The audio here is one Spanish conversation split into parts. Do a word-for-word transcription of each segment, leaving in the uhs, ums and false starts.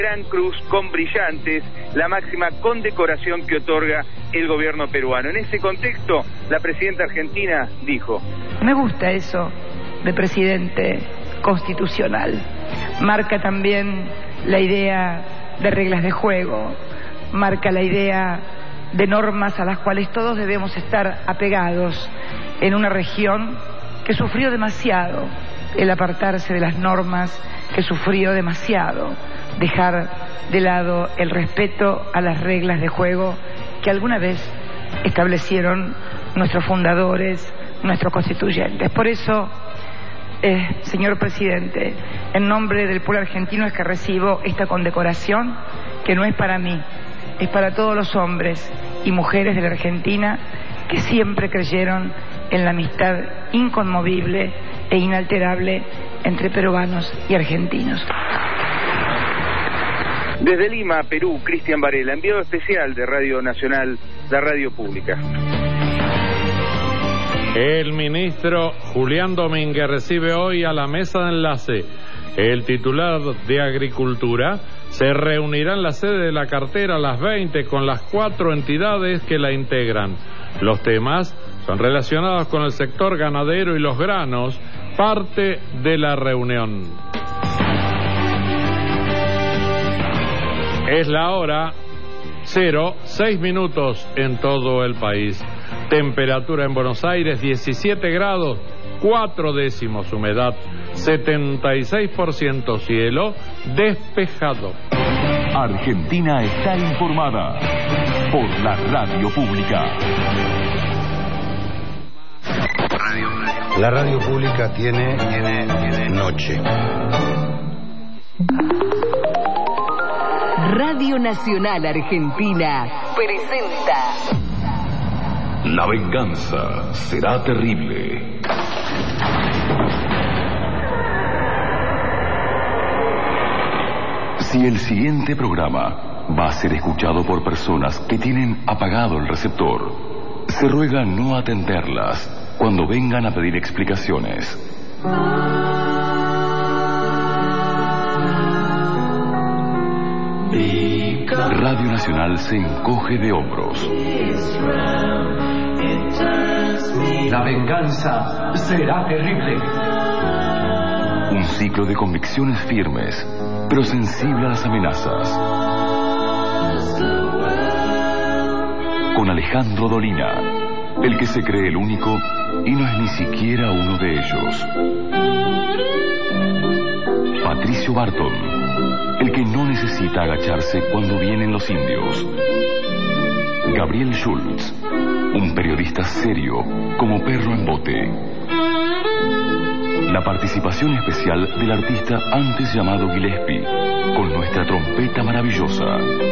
Gran Cruz con brillantes, la máxima condecoración que otorga el gobierno peruano. En ese contexto, la presidenta argentina dijo: me gusta eso de presidente constitucional. Marca también la idea de reglas de juego, marca la idea de normas a las cuales todos debemos estar apegados en una región que sufrió demasiado el apartarse de las normas, que sufrió demasiado dejar de lado el respeto a las reglas de juego que alguna vez establecieron nuestros fundadores, nuestros constituyentes. Por eso, eh, señor presidente, en nombre del pueblo argentino es que recibo esta condecoración, que no es para mí, es para todos los hombres y mujeres de la Argentina que siempre creyeron en la amistad inconmovible e inalterable entre peruanos y argentinos. Desde Lima, Perú, Cristian Varela, enviado especial de Radio Nacional, la radio pública. El ministro Julián Domínguez recibe hoy a la mesa de enlace. El titular de Agricultura se reunirá en la sede de la cartera a las veinte con las cuatro entidades que la integran. Los temas son relacionados con el sector ganadero y los granos, parte de la reunión. Es la hora cero, seis minutos en todo el país. Temperatura en Buenos Aires diecisiete grados, cuatro décimos, humedad setenta y seis por ciento, cielo despejado. Argentina está informada por la radio pública. La radio pública tiene, tiene, tiene noche. Radio Nacional Argentina presenta La venganza será terrible. Si el siguiente programa va a ser escuchado por personas que tienen apagado el receptor, se ruega no atenderlas cuando vengan a pedir explicaciones. Radio Nacional se encoge de hombros. La venganza será terrible. Un ciclo de convicciones firmes, pero sensible a las amenazas. Con Alejandro Dolina, el que se cree el único y no es ni siquiera uno de ellos. Patricio Barton, el que no necesita agacharse cuando vienen los indios. Gabriel Schultz, un periodista serio como perro en bote. La participación especial del artista antes llamado Gillespie, con nuestra trompeta maravillosa.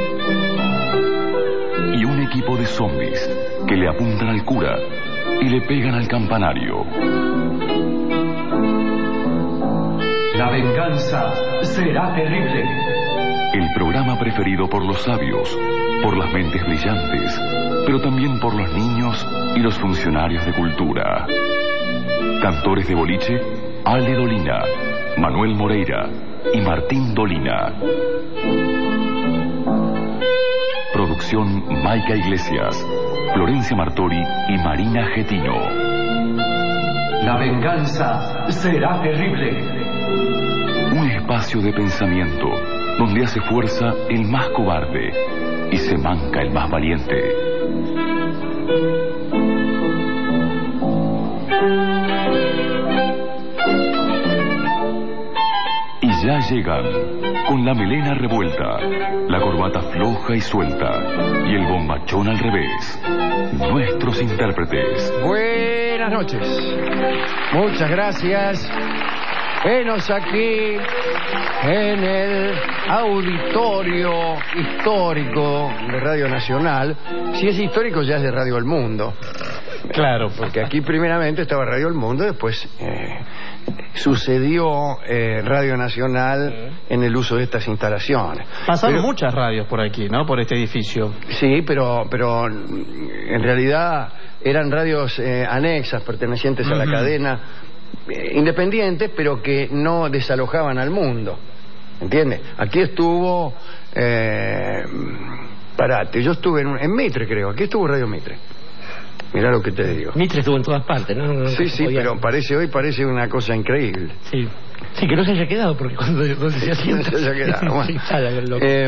Y un equipo de zombies que le apuntan al cura y le pegan al campanario. La venganza será terrible. El programa preferido por los sabios, por las mentes brillantes, pero también por los niños y los funcionarios de cultura. Cantores de boliche, Ale Dolina, Manuel Moreira y Martín Dolina. Producción Maica Iglesias, Florencia Martori y Marina Getino. La venganza será terrible. Un espacio de pensamiento donde hace fuerza el más cobarde y se manca el más valiente. Y ya llegan, con la melena revuelta, la corbata floja y suelta y el bombachón al revés, nuestros intérpretes. Buenas noches. Muchas gracias. Venos aquí en el auditorio histórico de Radio Nacional. Si es histórico, ya es de Radio El Mundo. Claro, porque aquí primeramente estaba Radio El Mundo, después eh, sucedió eh, Radio Nacional en el uso de estas instalaciones. Pasaron pero, muchas radios por aquí, ¿no? Por este edificio. Sí, pero, pero en realidad eran radios eh, anexas, pertenecientes a la uh-huh. cadena, independientes, pero que no desalojaban al mundo. ¿entiendes? Aquí estuvo, eh, parate, yo estuve en, un, en Mitre, creo, aquí estuvo Radio Mitre. Mirá lo que te digo. Mitre estuvo en todas partes, ¿no? no, no sí, sí, podía... pero parece hoy parece una cosa increíble. Sí, sí, que no se haya quedado, porque cuando, cuando se asienta... No se haya quedado, bueno. Sí, eh,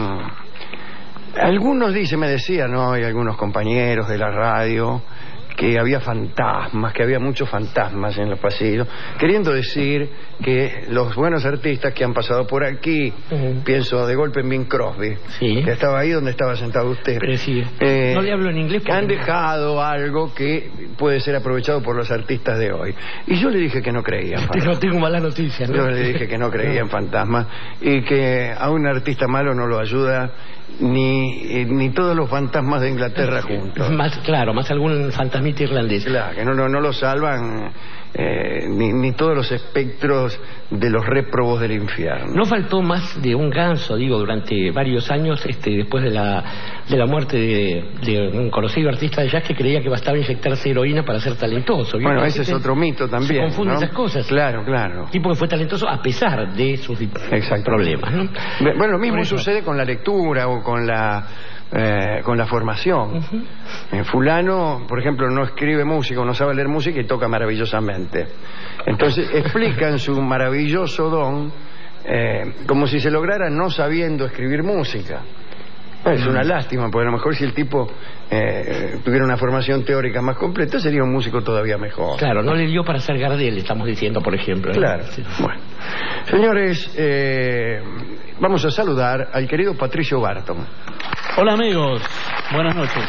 algunos dicen, me decían, ¿no? Hay algunos compañeros de la radio que había fantasmas, que había muchos fantasmas en los pasillos, queriendo decir que los buenos artistas que han pasado por aquí, uh-huh. pienso de golpe en Bing Crosby, sí. que estaba ahí donde estaba sentado usted, pero sí. eh, no le hablo en inglés, que han dejado algo que puede ser aprovechado por los artistas de hoy. Y yo le dije que no creía en fantasmas. No tengo mala noticia, ¿no? Yo le dije que no creía en fantasmas y que a un artista malo no lo ayuda ni eh, ni todos los fantasmas de Inglaterra juntos. Más claro, más algún fantasmita irlandés. Claro, que no, no, no lo salvan eh, ni, ni todos los espectros de los réprobos del infierno. No faltó más de un ganso, digo, durante varios años, este, después de la de la muerte de, de un conocido artista de jazz que creía que bastaba inyectarse heroína para ser talentoso. ¿Viste? Bueno, ese es otro mito también. Se confunden ¿no? esas cosas. Claro, claro. Tipo que fue talentoso a pesar de sus problemas, ¿no? Bueno, lo mismo sucede con la lectura o con la eh, con la formación. Uh-huh. eh, fulano, por ejemplo, no escribe música o no sabe leer música y toca maravillosamente. Entonces explican su maravilloso don eh, como si se lograra no sabiendo escribir música. Es una lástima, porque a lo mejor si el tipo eh, tuviera una formación teórica más completa, sería un músico todavía mejor. Claro, no le dio para ser Gardel, estamos diciendo, por ejemplo, ¿eh? Claro. Sí. Bueno, señores, eh, vamos a saludar al querido Patricio Barton. Hola, amigos. Buenas noches.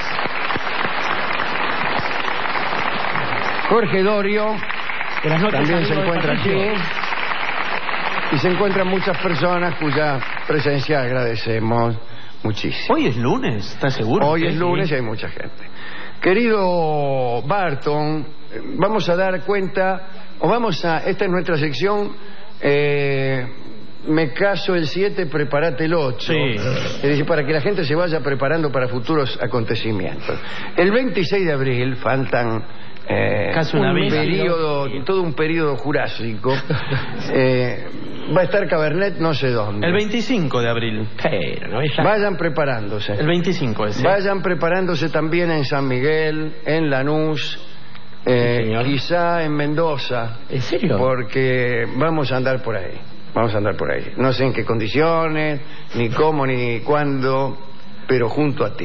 Jorge Dorio Buenas noches, también se encuentra Patricio. aquí. Y se encuentran muchas personas cuya presencia agradecemos muchísimo. Hoy es lunes, ¿estás seguro? Hoy es lunes y hay mucha gente. Querido Barton, vamos a dar cuenta, o vamos a, esta es nuestra sección, eh, me caso el siete, prepárate el ocho. Sí. Es decir, para que la gente se vaya preparando para futuros acontecimientos. El veintiséis de abril, faltan eh, Casi un una periodo, todo un periodo jurásico, eh, va a estar Cabernet no sé dónde. El veinticinco de abril. Pero, ¿no? Esa... Vayan preparándose. El veinticinco ese. Vayan preparándose también en San Miguel, en Lanús, eh, sí, quizá en Mendoza. ¿En serio? Porque vamos a andar por ahí. Vamos a andar por ahí. No sé en qué condiciones, ni cómo, ni cuándo, pero junto a ti.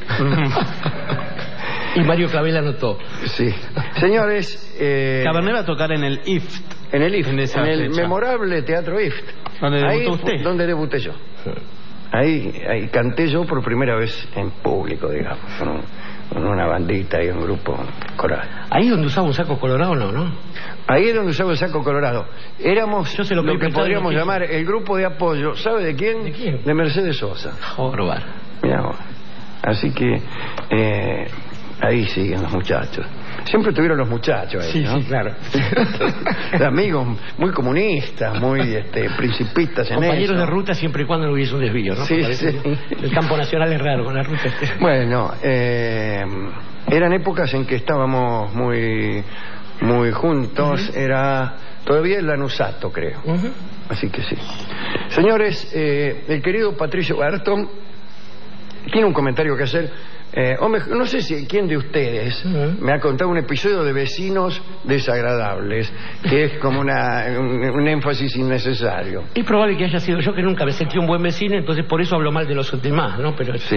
Y Mario Clavel anotó. Sí. Señores... Eh, Cabernet va a tocar en el I F T. En el I F T, en, en el fecha. memorable Teatro I F T. ¿Dónde debutó ahí, usted? Donde debuté yo. Ahí, ahí canté yo por primera vez en público, digamos, con, con una bandita y un grupo coral. Ahí donde usaba un saco colorado, no, ¿no? Ahí es donde usaba el saco colorado. Éramos Yo se lo, lo que podríamos llamar el grupo de apoyo. ¿Sabe de quién? ¿De quién? De Mercedes Sosa. Jorbar. Mirá vos. Así que eh, ahí siguen los muchachos. Siempre tuvieron los muchachos ahí, sí, ¿no? Sí, claro. Amigos muy comunistas, muy este, principistas en Compañeros eso. de ruta siempre y cuando no hubiese un desvío, ¿no? Sí, sí. El campo nacional es raro con la ruta. Bueno, eh, eran épocas en que estábamos muy muy juntos. Uh-huh. Era todavía el Lanusato, creo. Uh-huh. Así que sí. Señores, eh, el querido Patricio Barton tiene un comentario que hacer. Eh, o mejor, no sé si quién de ustedes uh-huh. me ha contado un episodio de vecinos desagradables, que es como una, un, un énfasis innecesario. Es probable que haya sido yo, que nunca me sentí un buen vecino, entonces por eso hablo mal de los demás, ¿no? Pero sí,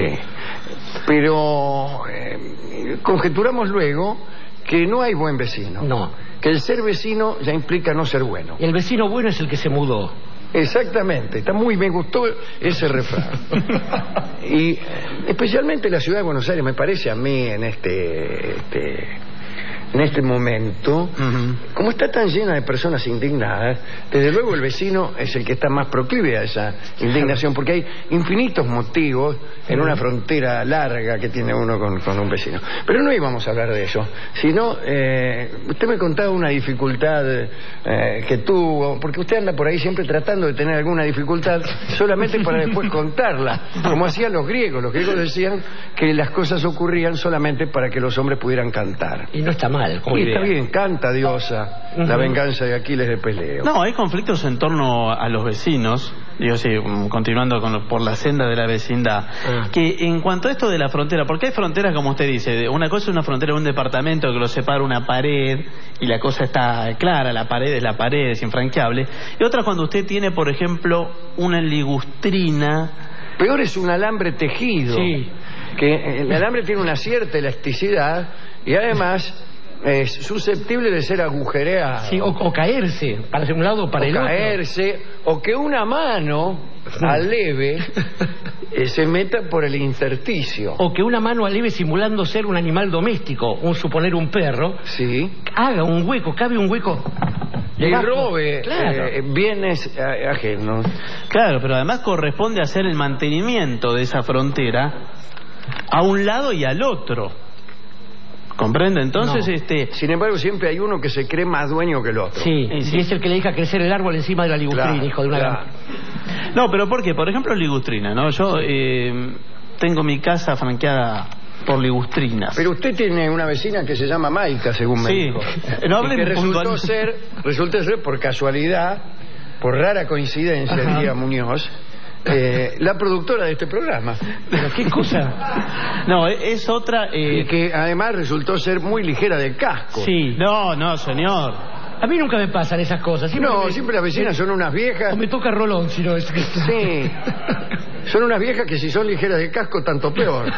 pero eh, conjeturamos luego que no hay buen vecino. No. Que el ser vecino ya implica no ser bueno. Y el vecino bueno es el que se mudó. Exactamente, está muy, me gustó ese refrán. Y especialmente la ciudad de Buenos Aires, me parece a mí en este, este en este momento, uh-huh. como está tan llena de personas indignadas, desde luego el vecino es el que está más proclive a esa indignación, porque hay infinitos motivos en una frontera larga que tiene uno con, con un vecino. Pero no íbamos a hablar de eso, sino eh, usted me contaba una dificultad eh, que tuvo, porque usted anda por ahí siempre tratando de tener alguna dificultad solamente para después contarla, como hacían los griegos. Los griegos decían que las cosas ocurrían solamente para que los hombres pudieran cantar. Y no está mal. mal. Como Y idea. está bien, canta diosa, la Ujú. venganza de Aquiles de Peleo. No, hay conflictos en torno a los vecinos, digo, sí, mm, continuando con lo- por la senda de la vecindad, Ah. que en cuanto a esto de la frontera, porque hay fronteras, como usted dice, de- una cosa es una frontera de un departamento que lo separa una pared y la cosa está clara, la pared es la pared, es infranqueable, y otra cuando usted tiene, por ejemplo, una ligustrina. Peor es un alambre tejido, Sí. que el alambre tiene una cierta elasticidad y además es susceptible de ser agujereado. Sí, o, o caerse, para un lado o para o el otro. caerse, o que una mano aleve eh, se meta por el intersticio. O que una mano aleve simulando ser un animal doméstico, un suponer un perro, Sí. haga un hueco, cabe un hueco. Y debajo. robe Claro. eh, bienes eh, ajenos. Claro, pero además corresponde hacer el mantenimiento de esa frontera a un lado y al otro. ¿Comprende? Entonces, No. este... Sin embargo, siempre hay uno que se cree más dueño que el otro. Sí, Y sí. y es el que le deja crecer el árbol encima de la ligustrina, Claro, hijo de una claro. gran... No, pero ¿por qué? Por ejemplo, ligustrina, ¿no? Yo eh, tengo mi casa franqueada por ligustrinas. Pero usted tiene una vecina que se llama Maica, según me Sí. dijo. No Y hablen que resultó puntual- ser, resultó ser por casualidad, por rara coincidencia, diría Muñoz, eh, la productora de este programa. Pero qué cosa. No, e- es otra... eh, Y que además resultó ser muy ligera de casco. Sí. No, no, señor. A mí nunca me pasan esas cosas. Siempre No, me- siempre las vecinas son unas viejas. O me toca Rolón, si no es que... Sí. Son unas viejas que si son ligeras de casco, tanto peor.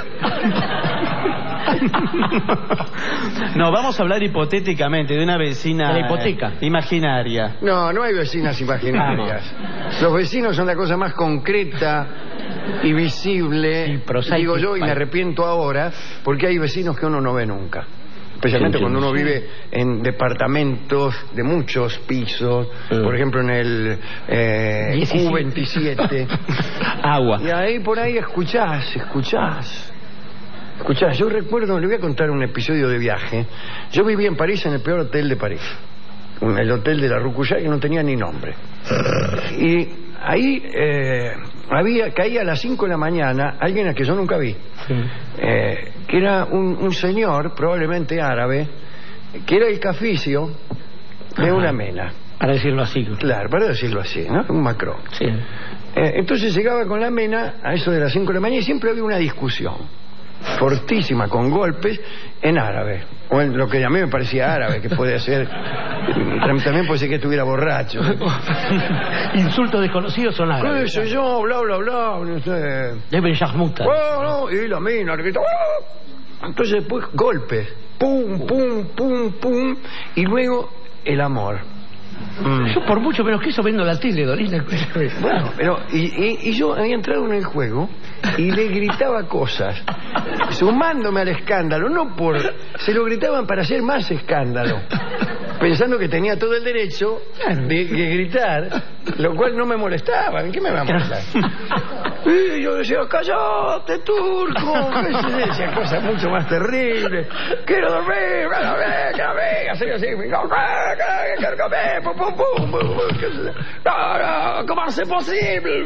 No, vamos a hablar hipotéticamente de una vecina... De la hipoteca. eh, imaginaria. No, no hay vecinas imaginarias. Los vecinos son la cosa más concreta y visible. Sí, prosaica. Digo yo, y me arrepiento ahora, porque hay vecinos que uno no ve nunca. Especialmente Sí, cuando uno sí. vive en departamentos de muchos pisos, Sí. por ejemplo en el eh, diecisiete. Q veintisiete. Agua. Y ahí por ahí escuchás, escuchás. Escuchás, yo recuerdo, le voy a contar un episodio de viaje. Yo vivía en París, en el peor hotel de París. El hotel de la Rue Cuyat, que no tenía ni nombre. Y ahí eh, había, caía a las cinco de la mañana alguien a que yo nunca vi. Eh, que era un, un señor, probablemente árabe, que era el caficio de Ajá. una mena. Para decirlo así. Claro, para decirlo así, ¿no? Un Macron. Sí. Eh, entonces llegaba con la mena a eso de las cinco de la mañana y siempre había una discusión fortísima, con golpes, en árabe. O en lo que a mí me parecía árabe, que puede ser... También puede ser que estuviera borracho. Insultos desconocidos son ¿Qué árabes. sé yo? Bla, bla, bla. No sé. Deben Yarmuta. Bueno, y la mina, le grita, ¡ah! Entonces después golpes. Pum, pum, pum, pum. Y luego el amor. Yo por mucho menos que eso vendo la tele, Dolina. Bueno, pero y, y- y yo había entrado en el juego y le gritaba cosas, sumándome al escándalo, no por... Se lo gritaban para hacer más escándalo, pensando que tenía todo el derecho de, de gritar, lo cual no me molestaba. ¿En qué me va a molestar? Y yo decía, cállate, turco. ¿Qué sé yo? Decía cosas mucho más terribles. Quiero dormir, quiero dormir, quiero dormir. Así, así, quiero comer, pum, pum, pum, pum, pum. ¿Qué sé yo? No, no, ¿cómo es posible?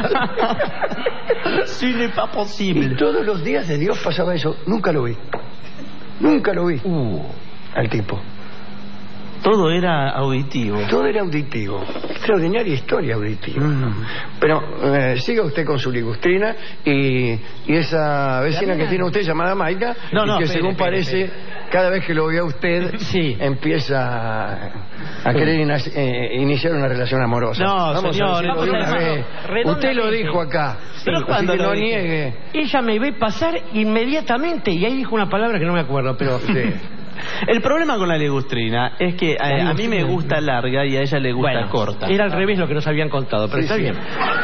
Sí, n'est pas posible. Y todos los días de Dios pasaba eso. Nunca lo vi. Nunca lo vi. Uh, Al tipo. todo era auditivo. Todo era auditivo. Extraordinaria historia auditiva. Pero eh, siga usted con su ligustrina y, y esa vecina que tiene usted llamada Maica, No, y no, que espere, según espere, parece, espere. cada vez que lo ve a usted, Sí. empieza a querer ina- eh, iniciar una relación amorosa. No, Vamos señor, a decirlo de vamos una a- vez. redondamente. Usted lo dijo acá. Pero así ¿cuándo que lo no dije? niegue. Ella me ve pasar inmediatamente y ahí dijo una palabra que no me acuerdo, pero... Sí. El problema con la ligustrina es que eh, a mí me gusta larga y a ella le gusta Bueno, corta. era al revés lo que nos habían contado, pero Sí, está sí. bien.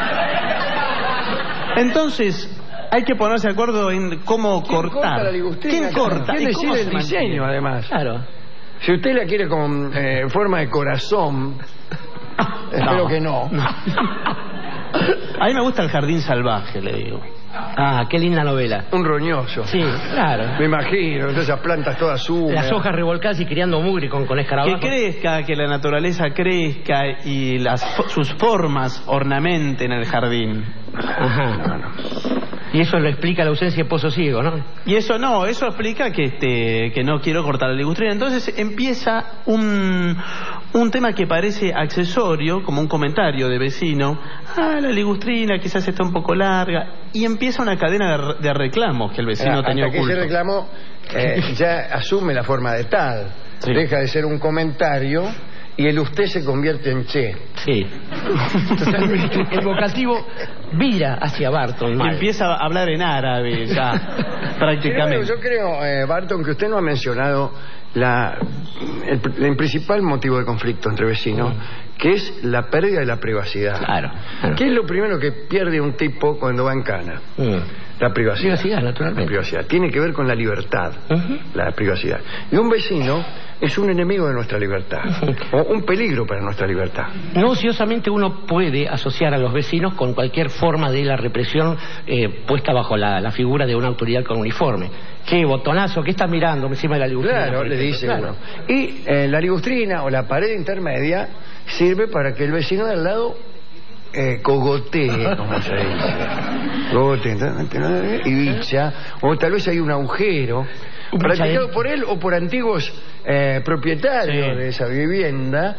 Entonces, hay que ponerse de acuerdo en cómo ¿Quién cortar. corta la ligustrina? ¿Quién corta? ¿Quién ¿Y cómo decide se el mantiene? diseño, además? Claro. Si usted la quiere con eh, en forma de corazón, espero que no. A mí me gusta el jardín salvaje, le digo. Ah, qué linda novela. Un roñoso. Sí, claro. Me imagino, todas esas plantas todas húmedas. Las hojas revolcadas y criando mugre con, con Que escarabajos. crezca, que la naturaleza crezca y las, sus formas ornamenten el jardín. Ajá. No, no. Y eso lo explica la ausencia de Pozo Ciego, ¿no? Y eso no, eso explica que este que no quiero cortar la ligustrina. Entonces empieza un, un tema que parece accesorio, como un comentario de vecino. Ah, la ligustrina quizás está un poco larga. Y empieza una cadena de, de reclamos que el vecino ah, tenía hasta oculto. que ese reclamo eh, ya asume la forma de tal. Sí. Deja de ser un comentario y el usted se convierte en che. Sí. El vocativo vira hacia Barton. Y empieza a hablar en árabe ya, prácticamente. Yo creo, eh, Barton, que usted no ha mencionado la, el, el principal motivo de conflicto entre vecinos, mm. que es la pérdida de la privacidad. Claro, claro. ¿Qué es lo primero que pierde un tipo cuando va en cana? Mm. La privacidad. Privacidad, naturalmente. La privacidad. Tiene que ver con la libertad, uh-huh. la privacidad. Y un vecino es un enemigo de nuestra libertad, uh-huh. o un peligro para nuestra libertad. No ociosamente uno puede asociar a los vecinos con cualquier forma de la represión eh, puesta bajo la, la figura de una autoridad con uniforme. ¿Qué botonazo? ¿Qué estás mirando encima de la ligustrina? Claro, le dice claro. uno. Y eh, la ligustrina o la pared intermedia sirve para que el vecino de al lado Eh, cogotee, como se dice, cogotee, y bicha, o tal vez hay un agujero un practicado por él o por antiguos eh, propietarios sí. de esa vivienda.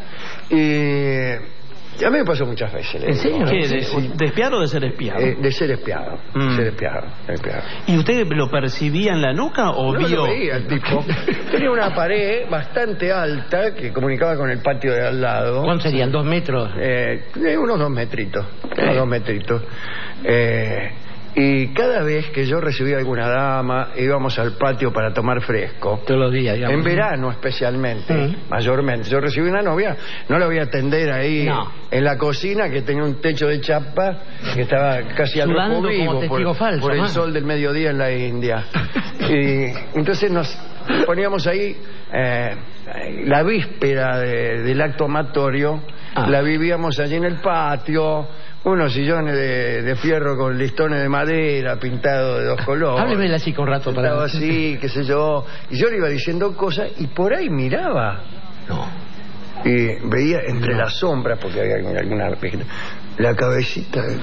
Y a mí me pasó muchas veces. ¿En serio? ¿Qué? ¿De, sí. ¿De espiar o de ser espiado? Eh, de ser espiado, mm. ser espiado, ser espiado. ¿Y usted lo percibía en la nuca o no vio? No lo veía el tipo. Tenía una pared bastante alta que comunicaba con el patio de al lado. ¿Cuántos serían? ¿Dos metros? Eh, unos dos metritos. ¿Eh? Unos dos metritos. Eh... Y cada vez que yo recibía alguna dama, íbamos al patio para tomar fresco. Todos los días, digamos. En verano especialmente, mm. mayormente. Yo recibí una novia, no la voy a atender ahí no. en la cocina, que tenía un techo de chapa, que estaba casi al rojo vivo por, falso, por el man. sol del mediodía en la India. Y entonces nos poníamos ahí, eh, la víspera de, del acto amatorio, ah. la vivíamos allí en el patio. Unos sillones de, de fierro con listones de madera pintados de dos colores. Hábleme así con rato para... Estaba así, qué sé yo. Y yo le iba diciendo cosas y por ahí miraba. No. Y veía entre no. las sombras, porque había alguna... La cabecita... De...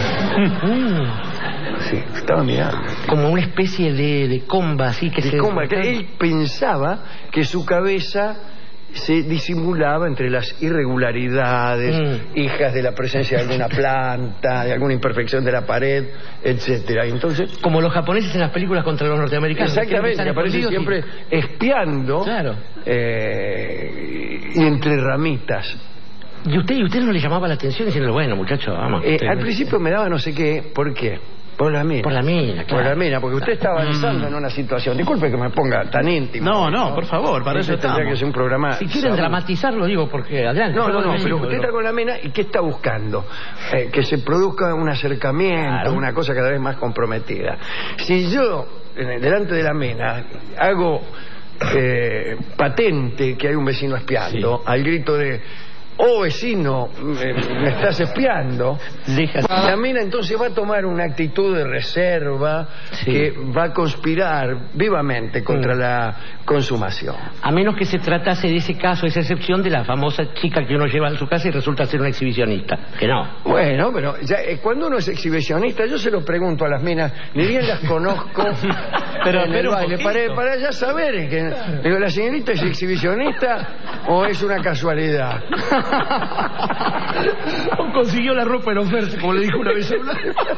sí, estaba mirando. Como una especie de, de comba, así que de se... comba, que él pensaba que su cabeza... se disimulaba entre las irregularidades, mm. hijas de la presencia de alguna planta, de alguna imperfección de la pared, etcétera. Entonces, como los japoneses en las películas contra los norteamericanos. Exactamente, que aparece siempre y... espiando, claro. eh, y entre ramitas. ¿Y usted, y usted no le llamaba la atención diciendo, bueno, muchacho, vamos? Eh, al principio me daba no sé qué, ¿por qué? Por la mina. Por la mina, claro. Por la mina, porque usted está avanzando mm. en una situación. Disculpe que me ponga tan íntimo. No, no, ¿no? Por favor, para eso tendría que ser un programa. Si quieren sabor. dramatizarlo, digo, porque adelante. No, no, no, pero usted está con la mina y ¿qué está buscando? Eh, que se produzca un acercamiento, claro. una cosa cada vez más comprometida. Si yo, delante de la mina, hago eh, patente que hay un vecino espiando, sí. al grito de... oh vecino, me, me estás espiando, la mina entonces va a tomar una actitud de reserva, sí. que va a conspirar vivamente contra mm. la consumación. A menos que se tratase de ese caso, esa excepción de la famosa chica que uno lleva a su casa y resulta ser una exhibicionista, que no. Bueno, pero ya, eh, cuando uno es exhibicionista, yo se lo pregunto a las minas, ni bien las conozco, pero, en el baile, para, para ya saber, es que, claro. digo, ¿la señorita es exhibicionista o es una casualidad? O consiguió la ropa en oferta, como le dijo una vez a una.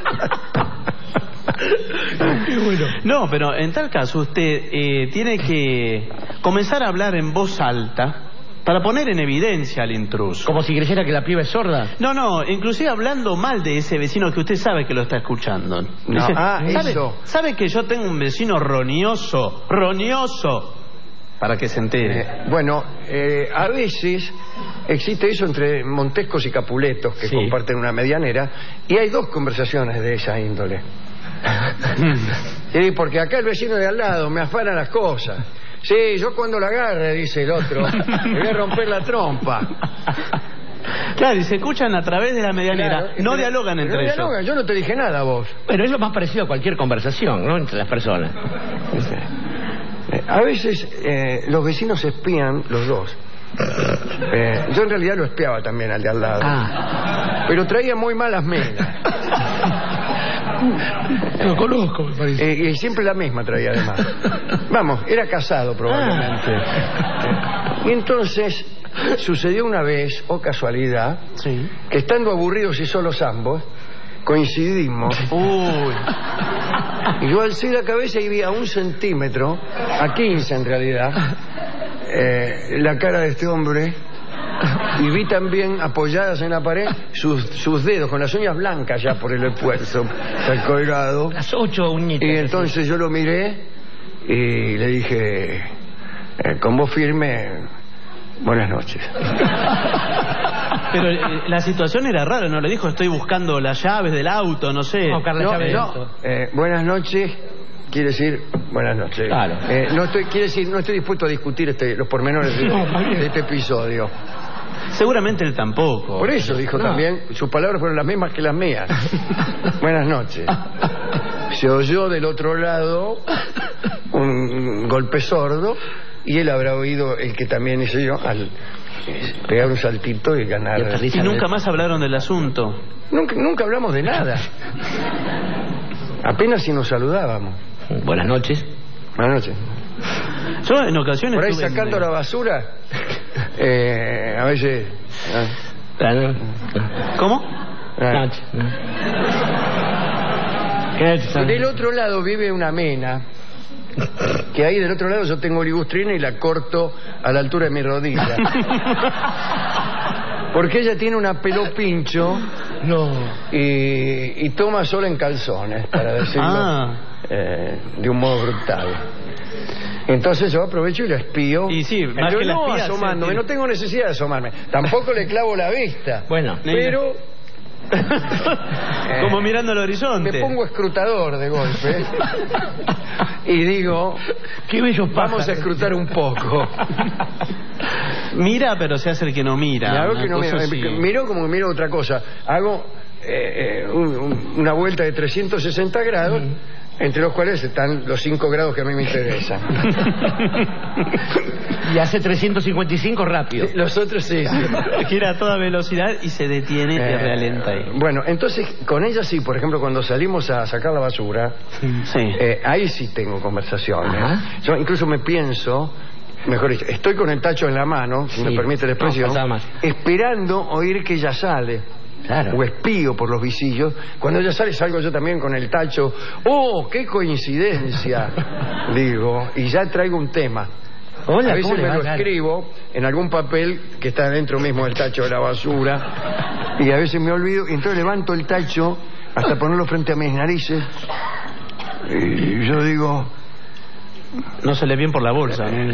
Bueno. No, pero en tal caso usted eh, tiene que comenzar a hablar en voz alta para poner en evidencia al intruso. Como si creyera que la piba es sorda. No, no, inclusive hablando mal de ese vecino que usted sabe que lo está escuchando. No. Dice, ah, ¿sabe, eso. ¿Sabe que yo tengo un vecino roñoso? Roñoso. Para que se entere. Eh, bueno, eh, a veces existe eso entre Montescos y Capuletos, que sí. comparten una medianera, y hay dos conversaciones de esa índole. Sí, porque acá el vecino de al lado me afana las cosas. Sí, yo cuando la agarre, dice el otro, le voy a romper la trompa. Claro, y se escuchan a través de la medianera, claro, no pero, dialogan entre no ellos. Dialogan, yo no te dije nada a vos. Pero es lo más parecido a cualquier conversación, ¿no? Entre las personas. A veces eh, los vecinos espían los dos. Eh, yo en realidad lo espiaba también al de al lado. Ah. Pero traía muy malas minas. Lo conozco, me parece. Eh, y siempre la misma traía además. Vamos, era casado probablemente. Ah. Y entonces sucedió una vez, o casualidad, Sí. que estando aburridos y solos ambos, coincidimos. Uy. Y yo alcé la cabeza y vi a un centímetro, a quince en realidad, eh, la cara de este hombre. Y vi también apoyadas en la pared sus, sus dedos con las uñas blancas ya por el esfuerzo, está colgado. Las ocho uñitas. Y entonces yo lo miré y le dije, eh, con voz firme, buenas noches. Pero eh, la situación era rara, ¿no? Le dijo, estoy buscando las llaves del auto, no sé. No, Carla, No, llave del no, auto. eh, buenas noches quiere decir buenas noches. Claro. Eh, no estoy, quiere decir, no estoy dispuesto a discutir este, los pormenores de, No, está bien. de este episodio. Seguramente él tampoco. Por eso dijo No. también, sus palabras fueron las mismas que las mías. Buenas noches. Se oyó del otro lado un golpe sordo y él habrá oído el que también hice yo al eh, pegar un saltito y ganar. Y aterrizar. Y nunca más hablaron del asunto. Nunca, nunca hablamos de nada. Apenas si nos saludábamos. Buenas noches. Buenas noches. Yo en ocasiones... Por ahí estuve en- sacando la basura, eh, a veces... ah, Buenas ¿Cómo? ah. noches. ¿Qué tal? Del otro lado vive una mena, que ahí del otro lado yo tengo ligustrina y la corto a la altura de mi rodilla. Porque ella tiene una pelo pincho No. y, y toma sola en calzones, para decirlo Ah. eh, de un modo brutal. Entonces yo aprovecho y la espío. Y sí, más Pero que la no espía, asomándome, sí, no tengo necesidad de asomarme. Tampoco le clavo la vista. Bueno. Pero Como mirando al me horizonte. pongo escrutador de golpe y digo, Qué bello vamos a escrutar un poco. Mira, pero se hace el que no mira. Y hago Una que no cosa miro, así. miro como que miro otra cosa. Hago eh, eh, un- un- una vuelta de trescientos sesenta grados, entre los cuales están los cinco grados que a mí me interesan. Y hace trescientos cincuenta y cinco rápido. Los otros sí. Gira a toda velocidad y se detiene y Eh, realenta ahí. Bueno, entonces con ella sí, por ejemplo, cuando salimos a sacar la basura, Sí. eh, ahí sí tengo conversaciones. Ajá. Yo incluso me pienso, mejor dicho, estoy con el tacho en la mano, si Sí. me permite la expresión, No, faltaba más. esperando oír que ella sale. Claro. O espío por los visillos. Cuando ella sale, salgo yo también con el tacho. ¡Oh, qué coincidencia! Digo, y ya traigo un tema. Hola, a veces ¿cómo le me va? lo Claro. escribo en algún papel que está dentro mismo del tacho de la basura. Y a veces me olvido, y entonces levanto el tacho hasta ponerlo frente a mis narices. Y yo digo, No se le bien por la bolsa. ¿no?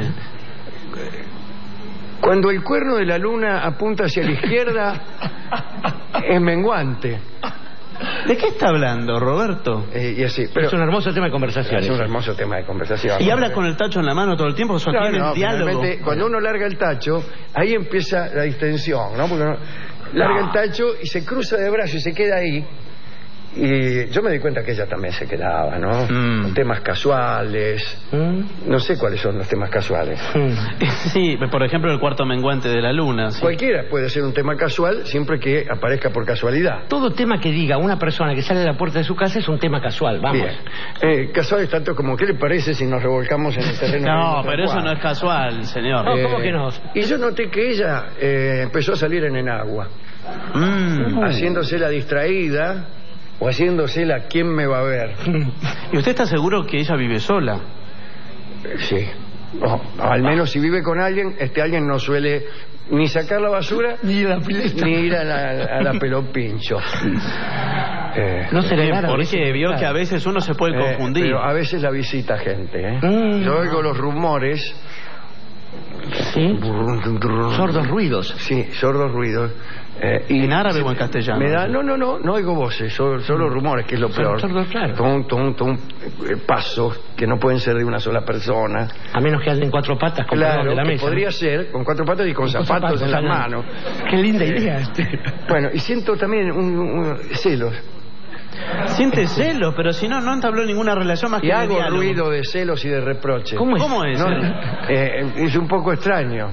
cuando el cuerno de la luna apunta hacia la izquierda, es menguante. ¿De qué está hablando, Roberto? Eh, y así, pero Es un hermoso tema de conversación. es un ese. hermoso tema de conversación. ¿Y habla con el tacho en la mano todo el tiempo? ¿O No, tiene no, el diálogo? finalmente, cuando uno larga el tacho, ahí empieza la distensión, ¿no? Porque uno larga el tacho y se cruza de brazos y se queda ahí. Y yo me di cuenta que ella también se quedaba, ¿no? Mm. Con temas casuales. ¿Mm? No sé cuáles son los temas casuales. Mm. Sí, por ejemplo, el cuarto menguante de la luna. Sí. Cualquiera puede ser un tema casual siempre que aparezca por casualidad. Todo tema que diga una persona que sale de la puerta de su casa es un tema casual, vamos. Bien. Eh, casual es tanto como, ¿qué le parece si nos revolcamos en el terreno? No, del pero eso Juan? no es casual, señor. No, ¿cómo que no? Y yo noté que ella eh, empezó a salir en enagua, Mm. haciéndose la distraída o haciéndose la ¿quién me va a ver? ¿Y usted está seguro que ella vive sola? Eh, Sí. No, al menos si vive con alguien, este alguien no suele ni sacar la basura Ni la pileta. ni ir a la, a la pelopincho. Eh, No se le gana. Porque vio que a veces uno se puede eh, confundir. pero a veces la visita gente, ¿eh? Mm. Yo oigo los rumores. ¿Sí? Sordos ruidos. Sí, sordos ruidos. Eh, y ¿En árabe o en castellano? Me da, no, no, no, no oigo voces, solo, solo rumores, que es lo Son peor. sordos, claro. Tum, tum, tum, eh, pasos que no pueden ser de una sola persona. A menos que anden cuatro patas con perdón Claro, de la que mesa. podría ¿no? ser con cuatro patas y con, Con zapatos, en las claro. manos. Qué linda Eh, idea. Este. Bueno, y siento también un, un- celos. Siente celos, pero si no, no entabló ninguna relación más Y que de hago diálogo. ruido de celos y de reproche. ¿Cómo es? ¿Cómo es? ¿No? eh? Eh, es un poco extraño.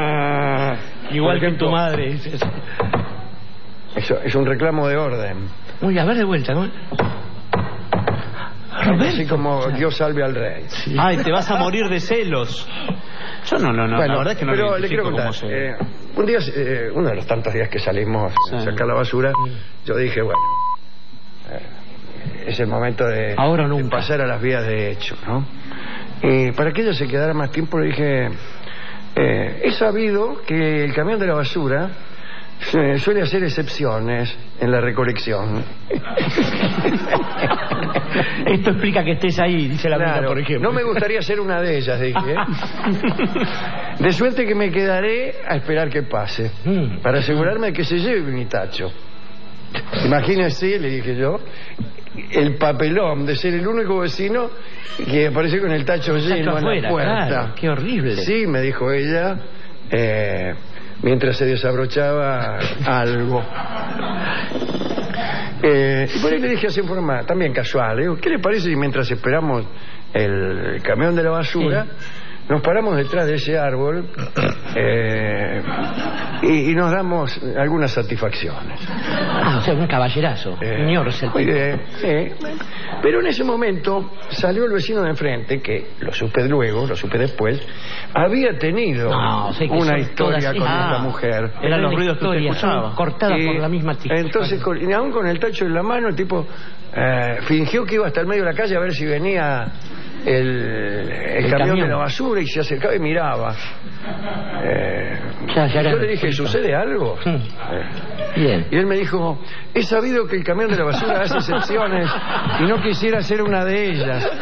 Ah, igual Por que ejemplo, tu madre. dices. Eso es un reclamo de orden. Muy bien, a ver de vuelta, ¿no? Roberto. Así como Dios salve al rey. Sí. Ay, te vas a morir de celos. Yo no, no, no, bueno, la verdad es que no pero lo le quiero contar. Eh, un día, eh, uno de los tantos días que salimos sí. a sacar la basura, yo dije, bueno, eh, es el momento de, Ahora de pasar a las vías de hecho, ¿no? Y para que ella se quedara más tiempo le dije, eh, he sabido que el camión de la basura eh, suele hacer excepciones en la recolección. Esto explica que estés ahí, dice la claro, amiga, por ejemplo. No me gustaría ser una de ellas, dije. ¿eh? De suerte que me quedaré a esperar que pase, mm. para asegurarme de que se lleve mi tacho. Imagínese, le dije yo, el papelón de ser el único vecino que apareció con el tacho el lleno tacho en afuera, la puerta. Claro, qué horrible. Sí, me dijo ella, eh, mientras se desabrochaba algo. Eh, y por ahí le dije así en forma también casual, le digo, ¿qué le parece si mientras esperamos el camión de la basura sí. nos paramos detrás de ese árbol eh, y, y nos damos algunas satisfacciones? Ah, o sea, un caballerazo, eh, señor. Eh, sí. Pero en ese momento salió el vecino de enfrente, que lo supe luego, lo supe después, había tenido no, sí, una historia con ah, esta mujer. Eran los ruidos que usted escuchaba. Cortada por la misma tija. Entonces, con, y aún con el tacho en la mano, el tipo eh, fingió que iba hasta el medio de la calle a ver si venía el, el, el camión, camión de la basura y se acercaba y miraba. Eh, ya, ya yo le dije, ¿sucede algo? Mm. Eh, Bien. Y él me dijo, he sabido que el camión de la basura hace excepciones y no quisiera ser una de ellas.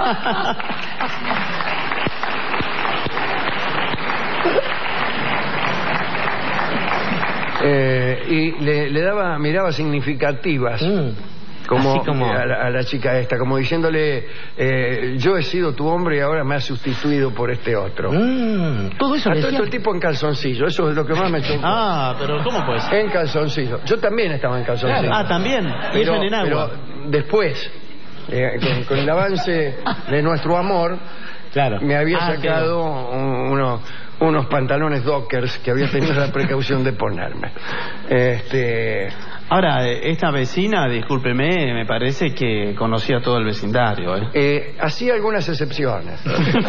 eh, y le, le daba miradas significativas. Mm. Como, como... A, la, a la chica esta, como diciéndole, eh, yo he sido tu hombre y ahora me has sustituido por este otro. Mm, todo eso. A todo esto el tipo en calzoncillo, eso es lo que más me chocó. Ah, pero ¿cómo puede ser? En calzoncillo. Yo también estaba en calzoncillo. Claro. Ah, también. Y pero, en agua. Pero después, eh, con, con el avance de nuestro amor, claro. me había ah, sacado un, uno, unos pantalones dockers que había tenido la precaución de ponerme. Este... Ahora, esta vecina, discúlpeme, me parece que conocía todo el vecindario, ¿eh? Eh, hacía algunas excepciones.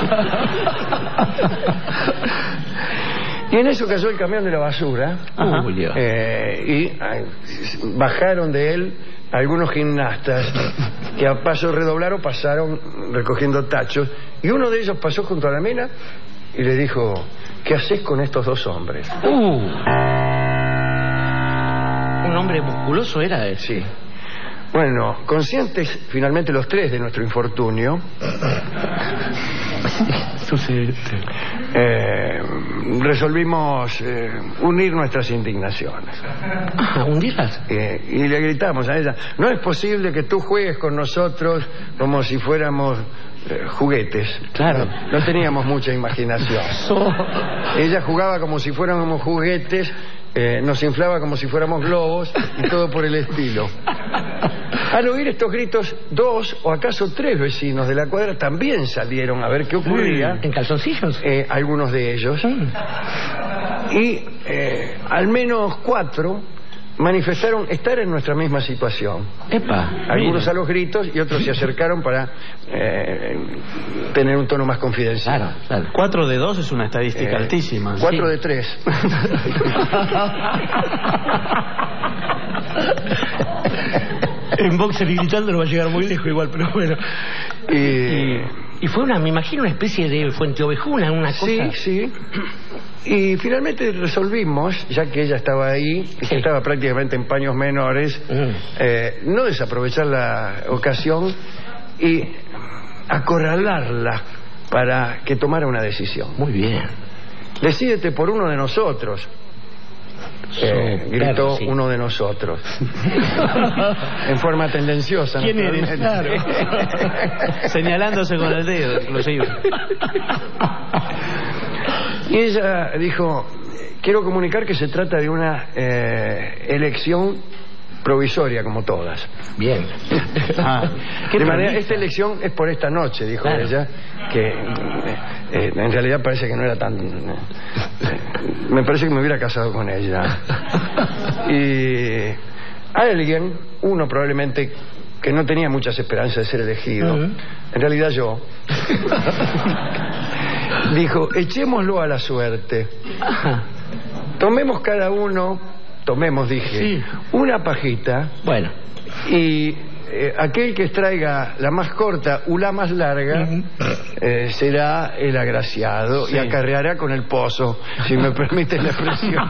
Y en eso cayó el camión de la basura. Eh, y ay, bajaron de él algunos gimnastas que a paso redoblar o pasaron recogiendo tachos. Y uno de ellos pasó junto a la mina y le dijo, ¿qué haces con estos dos hombres? Uh. Un hombre musculoso era él. Sí. Bueno, conscientes finalmente los tres de nuestro infortunio, eh, resolvimos eh, unir nuestras indignaciones. Ah, ¿unirlas? Eh, y le gritamos a ella, no es posible que tú juegues con nosotros como si fuéramos eh, juguetes. Claro. No, no teníamos mucha imaginación. Ella jugaba como si fuéramos juguetes. Eh, nos inflaba como si fuéramos globos y todo por el estilo. Al oír estos gritos, dos o acaso tres vecinos de la cuadra también salieron a ver qué ocurría. ¿En calzoncillos? Eh, algunos de ellos. Mm. Y eh, al menos cuatro manifestaron estar en nuestra misma situación. Epa, algunos mira. a los gritos y otros se acercaron para eh, tener un tono más confidencial. Claro, claro. Cuatro de dos es una estadística eh, altísima. Cuatro sí. de tres. En boxer y gritando no va a llegar muy lejos igual, pero bueno. Y, y, y fue una, me imagino, una especie de fuente ovejuna, una cosa. Sí, sí. Y finalmente resolvimos, ya que ella estaba ahí, sí. que estaba prácticamente en paños menores, mm. eh, no desaprovechar la ocasión y acorralarla para que tomara una decisión. Muy bien. Decídete por uno de nosotros. Eh, gritó claro, sí. uno de nosotros en forma tendenciosa. ¿Quién eres? Claro. Señalándose con el dedo, inclusive. Y ella dijo, quiero comunicar que se trata de una eh, elección provisoria como todas. Bien. Ah, de manera, esta elección es por esta noche, dijo claro. ella, que eh, eh, en realidad parece que no era tan... Eh, me parece que me hubiera casado con ella. Y alguien, uno probablemente que no tenía muchas esperanzas de ser elegido, uh-huh. en realidad yo, dijo, echémoslo a la suerte. Ajá. Tomemos cada uno, tomemos, dije, sí. una pajita. Bueno. Y eh, aquel que extraiga la más corta o la más larga uh-huh. eh, será el agraciado sí. y acarreará con el pozo, si me permiten la expresión.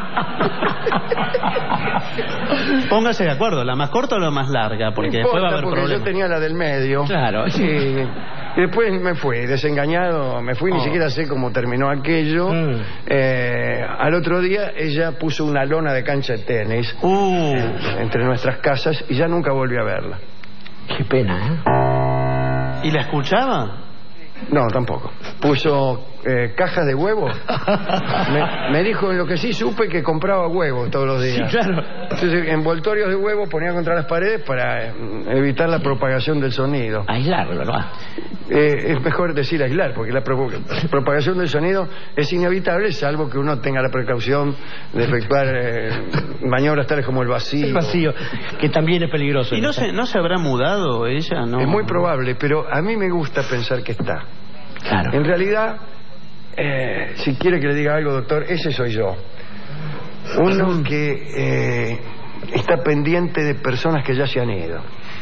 Póngase de acuerdo, ¿la más corta o la más larga? Porque no importa, después va a haber porque problemas. Yo tenía la del medio. Claro. Sí. Y después me fui, desengañado, me fui, oh. ni siquiera sé cómo terminó aquello. Mm. Eh, al otro día ella puso una lona de cancha de tenis uh. eh, entre nuestras casas y ya nunca volví a verla. Qué pena, ¿eh? ¿Y la escuchaba? No, tampoco. Puso eh, cajas de huevos. Me, me dijo en lo que sí supe que compraba huevos todos los días. Sí, claro. Entonces, envoltorios de huevos ponía contra las paredes para eh, evitar la propagación del sonido. Aislarlo, ¿verdad? Eh, es mejor decir aislar, porque la pro propagación del sonido es inevitable, salvo que uno tenga la precaución de efectuar eh, maniobras tales como el vacío. El vacío, que también es peligroso. ¿Y no se, no se habrá mudado ella? No. Es muy probable, pero a mí me gusta pensar que está. Claro. En realidad, eh, si quiere que le diga algo, doctor, ese soy yo. Uno que eh, está pendiente de personas que ya se han ido.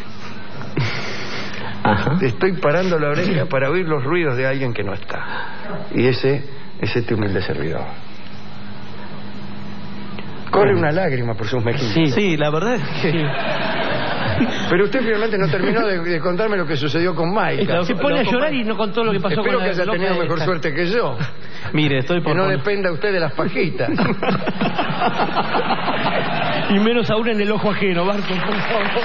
Ajá. Estoy parando la oreja para oír los ruidos de alguien que no está. Y ese es este humilde servidor. Corre una lágrima por sus mejillas. Sí, sí, la verdad es que... Sí. Pero usted finalmente no terminó de, de contarme lo que sucedió con Maika. Se pone a llorar y no contó lo que pasó. Espero con que la haya tenido mejor esta. suerte que yo. Mire, estoy por... Que no poner... dependa usted de las pajitas. Y menos aún en el ojo ajeno, Barton, por favor.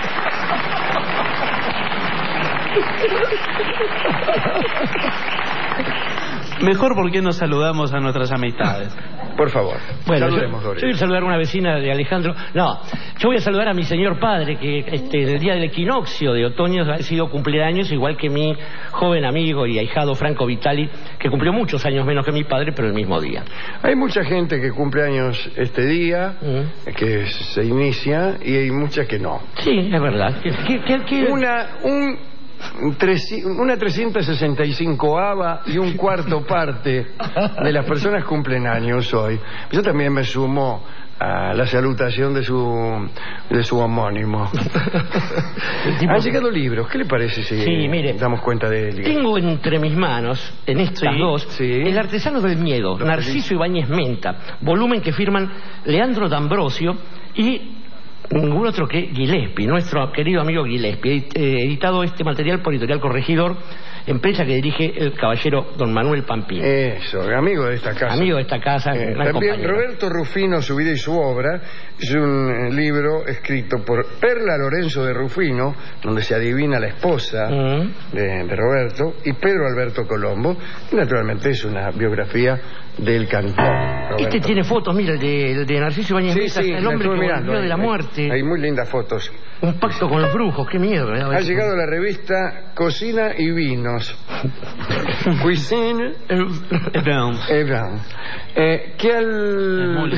Mejor porque nos saludamos a nuestras amistades. Por favor, bueno, saludemos, yo, yo voy a saludar a una vecina de Alejandro. No, yo voy a saludar a mi señor padre, que este, el día del equinoccio de otoño ha sido cumpleaños, igual que mi joven amigo y ahijado Franco Vitali, que cumplió muchos años menos que mi padre, pero el mismo día. Hay mucha gente que cumple años este día, mm. que se inicia, y hay muchas que no. Sí, es verdad. ¿Qué, qué, qué, qué... Una, un... Una trescientos sesenta y cinco ava y un cuarto parte de las personas cumplen años hoy. Yo también me sumo a la salutación de su de su homónimo. Han llegado libros. ¿Qué le parece si sí, mire, damos cuenta de él? Tengo entre mis manos, en estas sí, dos, sí. El artesano del miedo, Lo Narciso feliz. Ibáñez Menta, volumen que firman Leandro D'Ambrosio y ningún otro que Gillespie, nuestro querido amigo Gillespie, editado este material por Editorial Corregidor, empresa que dirige el caballero don Manuel Pampín. Eso, amigo de esta casa. Amigo de esta casa. Eh, también compañero. Roberto Rufino, Su vida y su obra, es un libro escrito por Perla Lorenzo de Rufino, donde se adivina la esposa uh-huh. de, de Roberto, y Pedro Alberto Colombo, y naturalmente es una biografía del cantor Roberto. Este tiene fotos, mira, el de, el de Narciso Ibáñez Menta, sí, sí, el hombre que volvió de la muerte. Hay, hay muy lindas fotos. Un pacto con los brujos, qué miedo. ¿eh? Ha llegado la revista Cocina y Vinos. Cuisine et Vins. Eh, que al...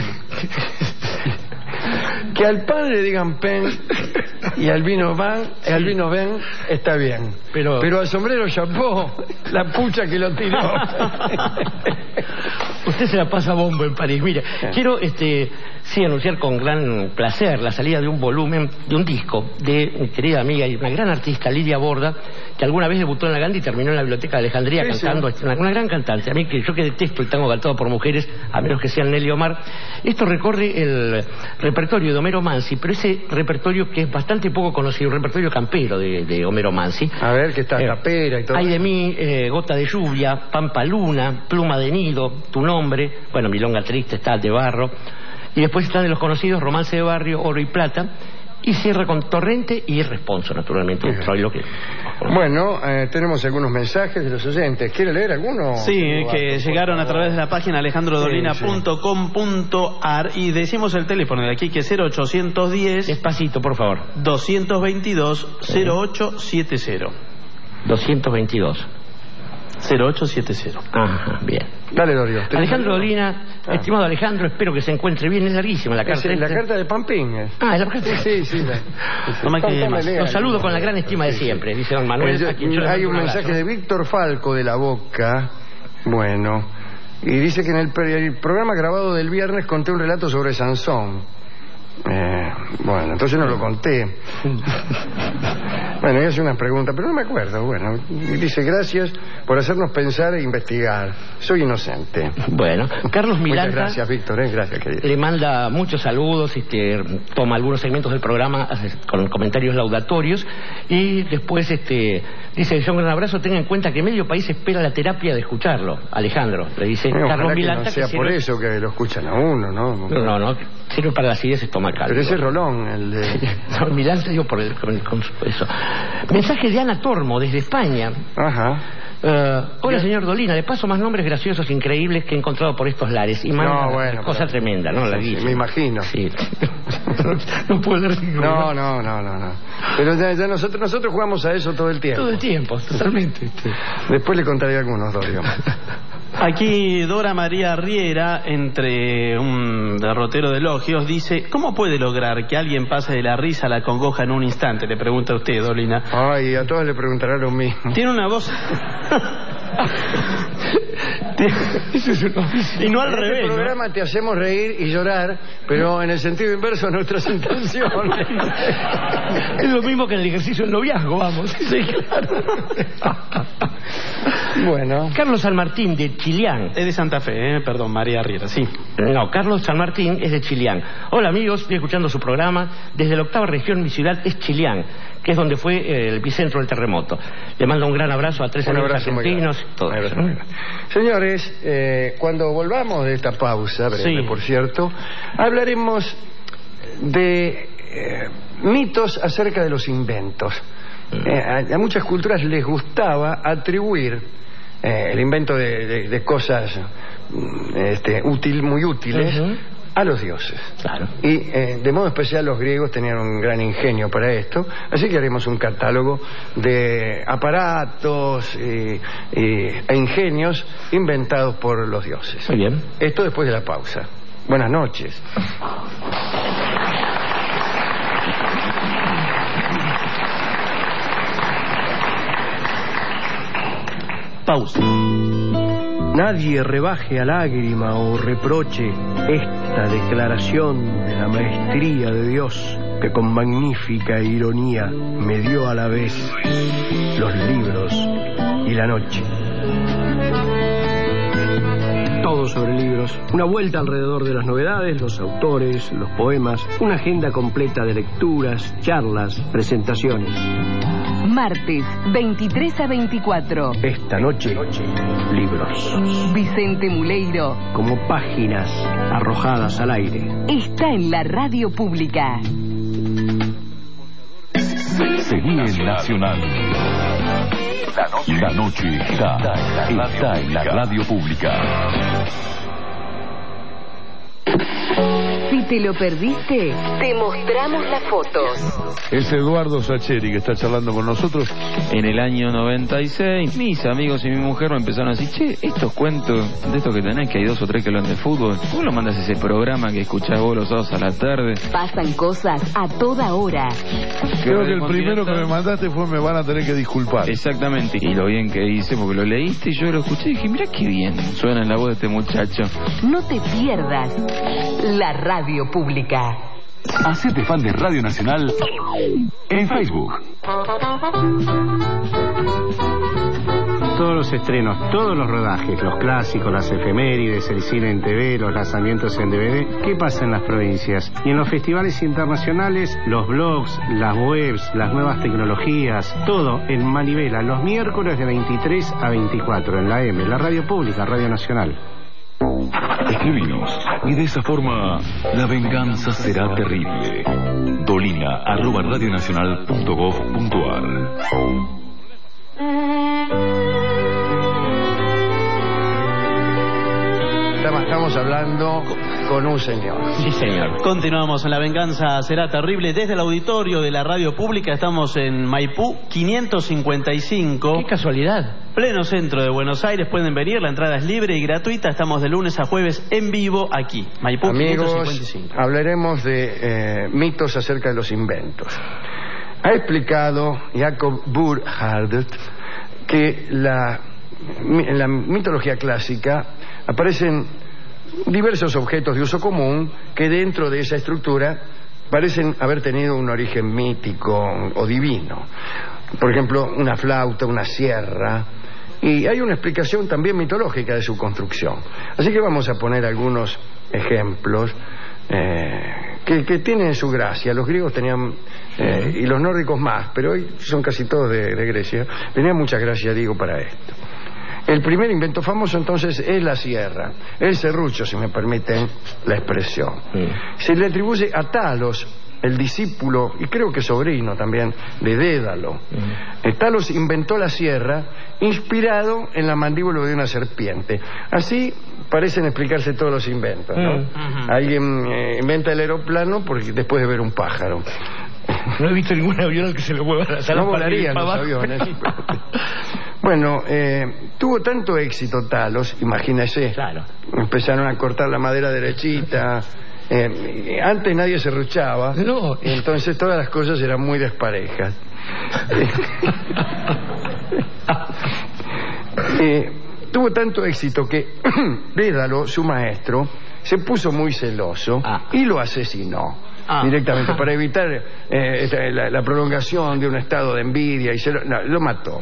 que al pan le digan pen y al vino van, sí. al vino ven, está bien. Pero, pero al sombrero chapó, la pucha que lo tiró. Usted se la pasa bombo en París. Mira, quiero este sí anunciar con gran placer la salida de un volumen, de un disco de mi querida amiga y una gran artista, Lidia Borda, que alguna vez debutó en la Gandhi y terminó en la Biblioteca de Alejandría sí, cantando, sí. Una, una gran cantante. A mí, que yo que detesto el tango cantado por mujeres, a menos que sean Nelly Omar. Esto recorre el repertorio de Homero Mansi, pero ese repertorio que es bastante poco conocido, un repertorio campero de, de Homero Mansi. A ver, que está eh, capera y todo. Hay de mí, eh, Gota de lluvia, Pampa Luna, Pluma de nido, Tu nombre, bueno, Milonga triste está de Barro. Y después están de los conocidos Romance de barrio, Oro y plata. Y cierra con Torrente y Responso, naturalmente. Uh-huh. Lo que... Bueno, eh, tenemos algunos mensajes de los oyentes. ¿Quiere leer alguno? Sí, que llegaron a través de la página alejandro dolina punto com punto ar y decimos el teléfono de aquí que es cero ochocientos diez... Despacito, por favor. doscientos veintidós, cero ocho setenta. doscientos veintidós. cero ocho siete cero. Ajá, bien. Dale, Dorio. Alejandro Dolina, Ah. estimado Alejandro, espero que se encuentre bien. Es larguísima la carta. Es la esta. carta de Pampín. eh. Ah, es la carta. Sí, sí. La... No me quede Tome, más. lea. Los saludo con la gran estima de siempre, dice don Manuel. Eh, a quien yo le hay mando un abrazo. mensaje de Víctor Falco de La Boca. Bueno. Y dice que en el, per- el programa grabado del viernes conté un relato sobre Sansón. Eh, bueno, entonces no lo conté. Bueno, y hace unas preguntas, pero no me acuerdo. Bueno, y dice gracias por hacernos pensar e investigar. Soy inocente. Bueno, Carlos Muchas Milanta gracias, Víctor. Eh, gracias, querido. le manda muchos saludos, este, toma algunos segmentos del programa hace- con comentarios laudatorios y después este, dice, yo un gran abrazo, tenga en cuenta que medio país espera la terapia de escucharlo. Alejandro, le dice Eh, ojalá Carlos que Milanta. no sea que por sirve- eso que lo escuchan a uno, ¿no? No, no, no, sirve para las ideas estomacal. Pero ese es Rolón, el de... No, Milanta, digo, por el, con, con eso. Mensaje de Ana Tormo, desde España. Ajá. Eh, hola, señor Dolina, le paso más nombres graciosos increíbles que he encontrado por estos lares. Y manda No, bueno, cosa pero- tremenda, ¿no? La Sí, guía. me imagino. Sí. No puedo leer ninguno. No, no, no, no, no. Pero ya, ya nosotros, nosotros jugamos a eso todo el tiempo. Todo el tiempo, totalmente. Después le contaré algunos, Dorio. Aquí Dora María Riera, entre un derrotero de elogios, dice: ¿cómo puede lograr que alguien pase de la risa a la congoja en un instante? Le pregunta a usted, Dolina. Ay, a todos le preguntará lo mismo. Tiene una voz... Y no al En revés, este ¿no? programa te hacemos reír y llorar, pero en el sentido inverso a nuestras intenciones. Es lo mismo que en el ejercicio del noviazgo, vamos. Sí, claro. Bueno. Carlos San Martín, de Chilián. Es de Santa Fe, ¿eh? Perdón, María Riera, sí. No, Carlos San Martín es de Chilián. Hola, amigos, estoy escuchando su programa. Desde la octava región, mi ciudad es Chilián, que es donde fue eh, el epicentro del terremoto. Le mando un gran abrazo a tres Un amigos abrazo muy argentinos. grande. Todos. Un abrazo muy grande. Señores, eh, cuando volvamos de esta pausa, breve Sí. por cierto, hablaremos de eh, mitos acerca de los inventos. Eh, a, a muchas culturas les gustaba atribuir eh, el invento de, de- de cosas mm, este, útil, muy útiles Ujú. a los dioses. Claro. Y eh, de modo especial los griegos tenían un gran ingenio para esto, así que haremos un catálogo de aparatos y- y- e ingenios inventados por los dioses. Muy bien. Esto después de la pausa. Buenas noches. Pausa. Nadie rebaje a lágrima o reproche esta declaración de la maestría de Dios que con magnífica ironía me dio a la vez los libros y la noche. Todo sobre libros, una vuelta alrededor de las novedades, los autores, los poemas, una agenda completa de lecturas, charlas, presentaciones. Martes, veintitrés a veinticuatro. Esta noche, libros, Vicente Muleiro como páginas arrojadas al aire. está en la radio pública. Seguí en Nacional. La noche está, está en la radio pública. Si te lo perdiste, te mostramos las fotos. Es Eduardo Sacheri que está charlando con nosotros. En el año noventa y seis, mis amigos y mi mujer me empezaron a decir: che, estos cuentos de estos que tenés, que hay dos o tres que hablan de fútbol, ¿por qué lo mandas a ese programa que escuchás vos los sábados a la tarde? Pasan cosas a toda hora. Creo que el primero que me mandaste fue Me van a tener que disculpar. Exactamente, y lo bien que hice, porque lo leíste y yo lo escuché y dije: mirá qué bien suena en la voz de este muchacho. No te pierdas la radio pública. Hacete fan de Radio Nacional en Facebook. Todos los estrenos, todos los rodajes, los clásicos, las efemérides, el cine en T V, los lanzamientos en D V D, ¿qué pasa en las provincias? Y en los festivales internacionales, los blogs, las webs, las nuevas tecnologías, todo en Manivela, los miércoles de veintitrés a veinticuatro en la M, la radio pública, Radio Nacional. Escribinos y de esa forma la venganza será terrible. Dolina arroba radionacional punto gov punto ar. Estamos hablando con un señor. Sí, señor. Continuamos en La Venganza Será Terrible. Desde el auditorio de la radio pública estamos en Maipú quinientos cincuenta y cinco. Qué casualidad. Pleno centro de Buenos Aires. Pueden venir, la entrada es libre y gratuita. Estamos de lunes a jueves en vivo aquí. Maipú Amigos, quinientos cincuenta y cinco. hablaremos de eh, mitos acerca de los inventos. Ha explicado Jacob Burckhardt que la, en la mitología clásica aparecen diversos objetos de uso común que dentro de esa estructura parecen haber tenido un origen mítico o divino. Por ejemplo, una flauta, una sierra, y hay una explicación también mitológica de su construcción. Así que vamos a poner algunos ejemplos eh, que, que tienen su gracia. Los griegos tenían, eh, y los nórdicos más, pero hoy son casi todos de, de Grecia, tenían mucha gracia, digo, para esto. El primer invento famoso entonces es la sierra, el serrucho, si me permiten la expresión. Mm. Se le atribuye a Talos, el discípulo y creo que sobrino también de Dédalo. Mm. Talos inventó la sierra inspirado en la mandíbula de una serpiente. Así parecen explicarse todos los inventos, ¿no? Mm. Alguien eh, inventa el aeroplano porque después de ver un pájaro. No he visto ningún avión al que se le mueva la sala. No volarían los aviones. Bueno, eh, tuvo tanto éxito Talos, imagínese. Claro. Empezaron a cortar la madera derechita. Eh, antes nadie se ruchaba. No. Entonces todas las cosas eran muy desparejas. eh, tuvo tanto éxito que Dédalo, su maestro, se puso muy celoso ah. y lo asesinó. Ah. Directamente, para evitar eh, la, la prolongación de un estado de envidia y celo, no, lo mató.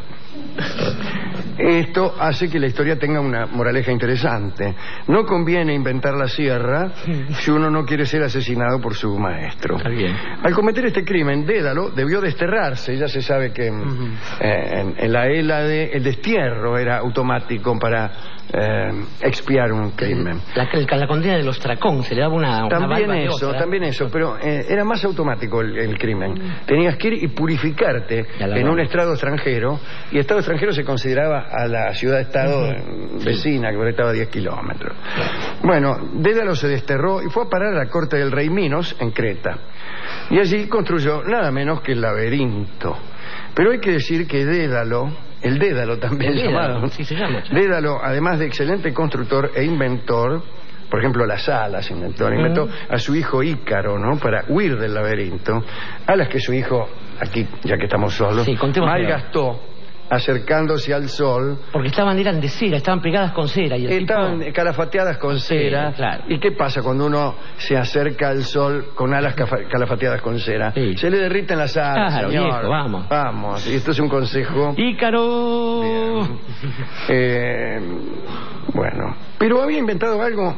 Esto hace que la historia tenga una moraleja interesante. No conviene inventar la sierra si uno no quiere ser asesinado por su maestro. Está bien. Al cometer este crimen, Dédalo debió desterrarse. Ya se sabe que uh-huh. eh, en, en la Hélade el destierro era automático para eh, expiar un crimen. La, la, la condena del ostracón, se le daba una, también una eso, otra. También eso, pero eh, era más automático el, el crimen. Tenías que ir y purificarte en un estado extranjero, y estado extranjero se consideraba a la ciudad-estado uh-huh. vecina, que estaba a diez kilómetros. Bueno, Dédalo se desterró y fue a parar a la corte del rey Minos en Creta, y allí construyó nada menos que el laberinto. Pero hay que decir que Dédalo, el Dédalo también el llamado, Dédalo, sí se llama, Dédalo, además de excelente constructor e inventor, por ejemplo las alas inventó, uh-huh. inventó a su hijo Ícaro, ¿no? Para huir del laberinto, alas que su hijo, aquí ya que estamos solos, sí, malgastó acercándose al sol. Porque estaban, eran de cera, estaban pegadas con cera. Y el estaban tipo... calafateadas con cera. Sí, claro. ¿Y qué pasa cuando uno se acerca al sol con alas calafateadas con cera? Sí. Se le derriten las alas, claro, señor. Viejo, vamos. Vamos. Y esto es un consejo. ¡Ícaro! Eh, bueno, pero había inventado algo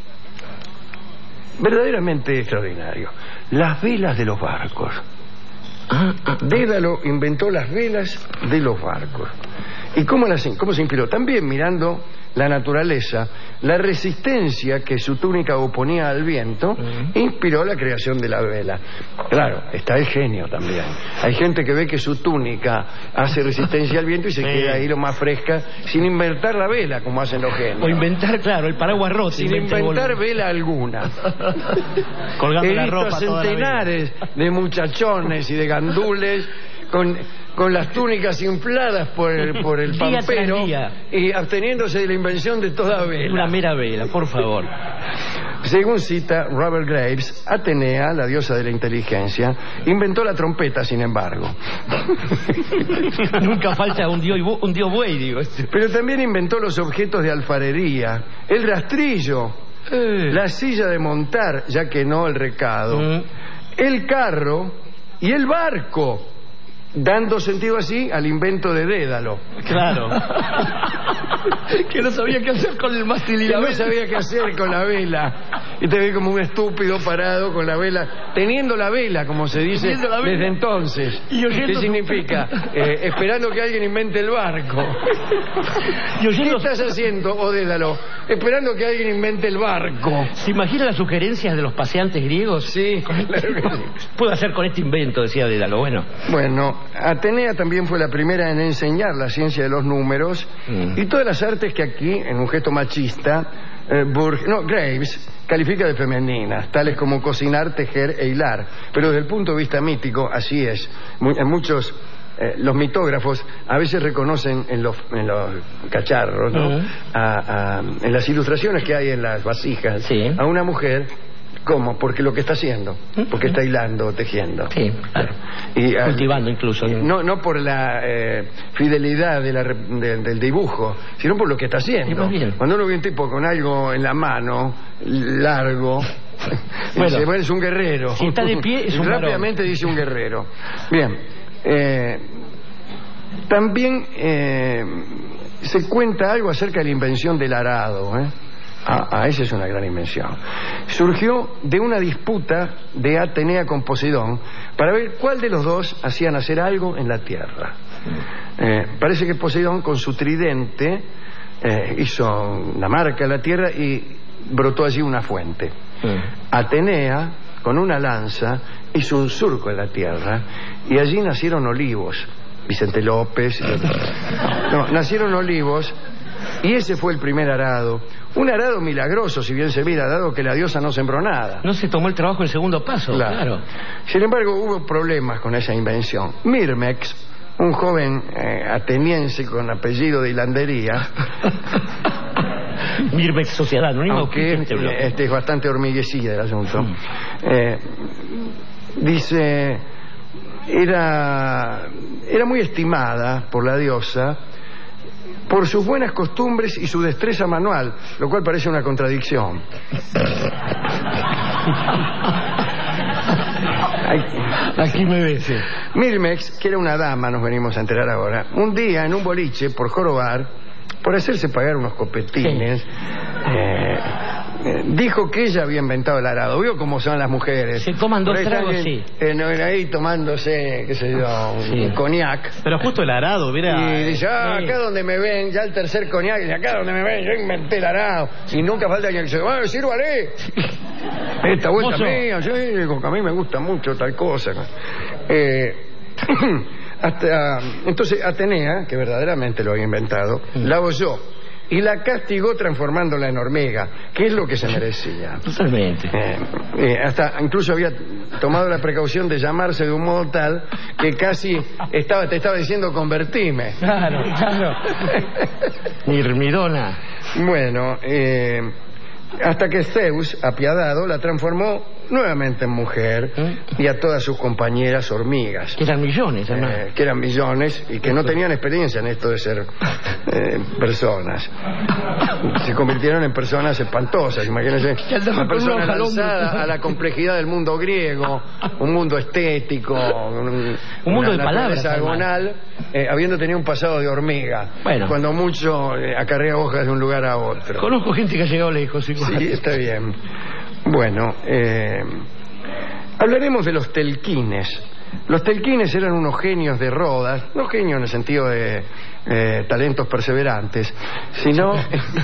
verdaderamente extraordinario. Las velas de los barcos. Ah, ah, Dédalo inventó las velas de los barcos. ¿Y cómo, las, cómo se inspiró? También mirando la naturaleza, la resistencia que su túnica oponía al viento, uh-huh. inspiró la creación de la vela. Claro, está el genio también. Hay gente que ve que su túnica hace resistencia al viento y se sí. queda ahí lo más fresca, sin inventar la vela, como hacen los genios. O inventar, claro, el paraguas roto. Sin inventar vela alguna. Colgando He la visto ropa a centenares de muchachones y de gandules con, con las túnicas infladas por el, por el pampero y absteniéndose de la invención de toda vela. Una mera vela, por favor. Según cita Robert Graves, Atenea, la diosa de la inteligencia, inventó la trompeta, sin embargo. Nunca falta un dios, un dios buey, digo. Pero también inventó los objetos de alfarería, el rastrillo, eh. la silla de montar, ya que no el recado, mm. el carro y el barco, dando sentido así al invento de Dédalo. Claro. Que no sabía qué hacer con el mástil y la vela. No sabía qué hacer con la vela. Y te ve como un estúpido parado con la vela, teniendo la vela, como se dice desde entonces. Y oyendo... ¿Qué significa? Eh, esperando que alguien invente el barco. Y oyendo... ¿Qué estás haciendo, oh Dédalo? Esperando que alguien invente el barco. ¿Se imagina las sugerencias de los paseantes griegos? Sí, claro que sí. Puedo hacer con este invento, decía Dédalo. Bueno. Bueno, Atenea también fue la primera en enseñar la ciencia de los números mm. y todas las artes que aquí, en un gesto machista, eh, Burg, no, Graves califica de femeninas, tales como cocinar, tejer e hilar. Pero desde el punto de vista mítico, así es. Mu- en muchos... Eh, los mitógrafos a veces reconocen en los, en los cacharros, ¿no? Uh-huh. a, a, en las ilustraciones que hay en las vasijas, sí, a una mujer. ¿Cómo? Porque lo que está haciendo, porque está hilando o tejiendo. Sí, claro. Y, cultivando uh, incluso. No, no por la eh, fidelidad de la, de, del dibujo, sino por lo que está haciendo. Bien. Cuando uno ve un tipo con algo en la mano, largo, bueno, dice, bueno, es un guerrero. Si está de pie, es un rápidamente varón. Dice un guerrero. Bien. Eh, también eh, se cuenta algo acerca de la invención del arado, ¿eh? Ah, ah, esa es una gran invención. Surgió de una disputa de Atenea con Poseidón para ver cuál de los dos hacía nacer algo en la tierra. Eh, parece que Poseidón con su tridente eh, hizo una marca en la tierra y brotó allí una fuente. Atenea con una lanza hizo un surco en la tierra y allí nacieron olivos. Vicente López. No, nacieron olivos y ese fue el primer arado. Un arado milagroso, si bien se mira, dado que la diosa no sembró nada. No se tomó el trabajo el segundo paso, claro. claro. Sin embargo, hubo problemas con esa invención. Mirmex, un joven eh, ateniense con apellido de hilandería. Mirmex Sociedad Anónima. Aunque este, este es bastante hormiguecida el asunto. Mm. Eh, dice, era, era muy estimada por la diosa por sus buenas costumbres y su destreza manual, lo cual parece una contradicción. Aquí me ves. Mirmex, que era una dama, nos venimos a enterar ahora, un día en un boliche, por jorobar, por hacerse pagar unos copetines, sí. eh, eh, dijo que ella había inventado el arado. ¿Vio cómo son las mujeres? Se toman dos tragos, en, sí. En, en ahí tomándose, qué sé yo, sí. un cognac. Pero justo el arado, mira. Y dice, ah, sí. acá donde me ven, ya el tercer cognac, y acá donde me ven, yo inventé el arado. Y nunca falta quien dice, bueno, sírvale. Esta vuelta Mozo. mía, sí, digo, que a mí me gusta mucho tal cosa. Eh... Hasta, entonces Atenea, que verdaderamente lo había inventado, mm. la oyó y la castigó transformándola en hormiga, que es lo que se merecía. Totalmente. Eh, eh, hasta incluso había tomado la precaución de llamarse de un modo tal que casi estaba te estaba diciendo convertime. Claro, claro. Mirmidona. Bueno, eh, hasta que Zeus, apiadado, la transformó nuevamente en mujer ¿Eh? y a todas sus compañeras hormigas. Que eran millones, además. Eh, que eran millones y que no tenían experiencia en esto de ser eh, personas. Se convirtieron en personas espantosas. Imagínense una persona lanzada a la complejidad del mundo griego, un mundo estético, un, un mundo de palabras hexagonal, eh, habiendo tenido un pasado de hormiga. Bueno. Cuando mucho eh, acarrea hojas de un lugar a otro. Conozco gente que ha llegado lejos. Igual. Sí, está bien. Bueno, eh, hablaremos de los telquines. Los telquines eran unos genios de Rodas, no genios en el sentido de eh, talentos perseverantes, sino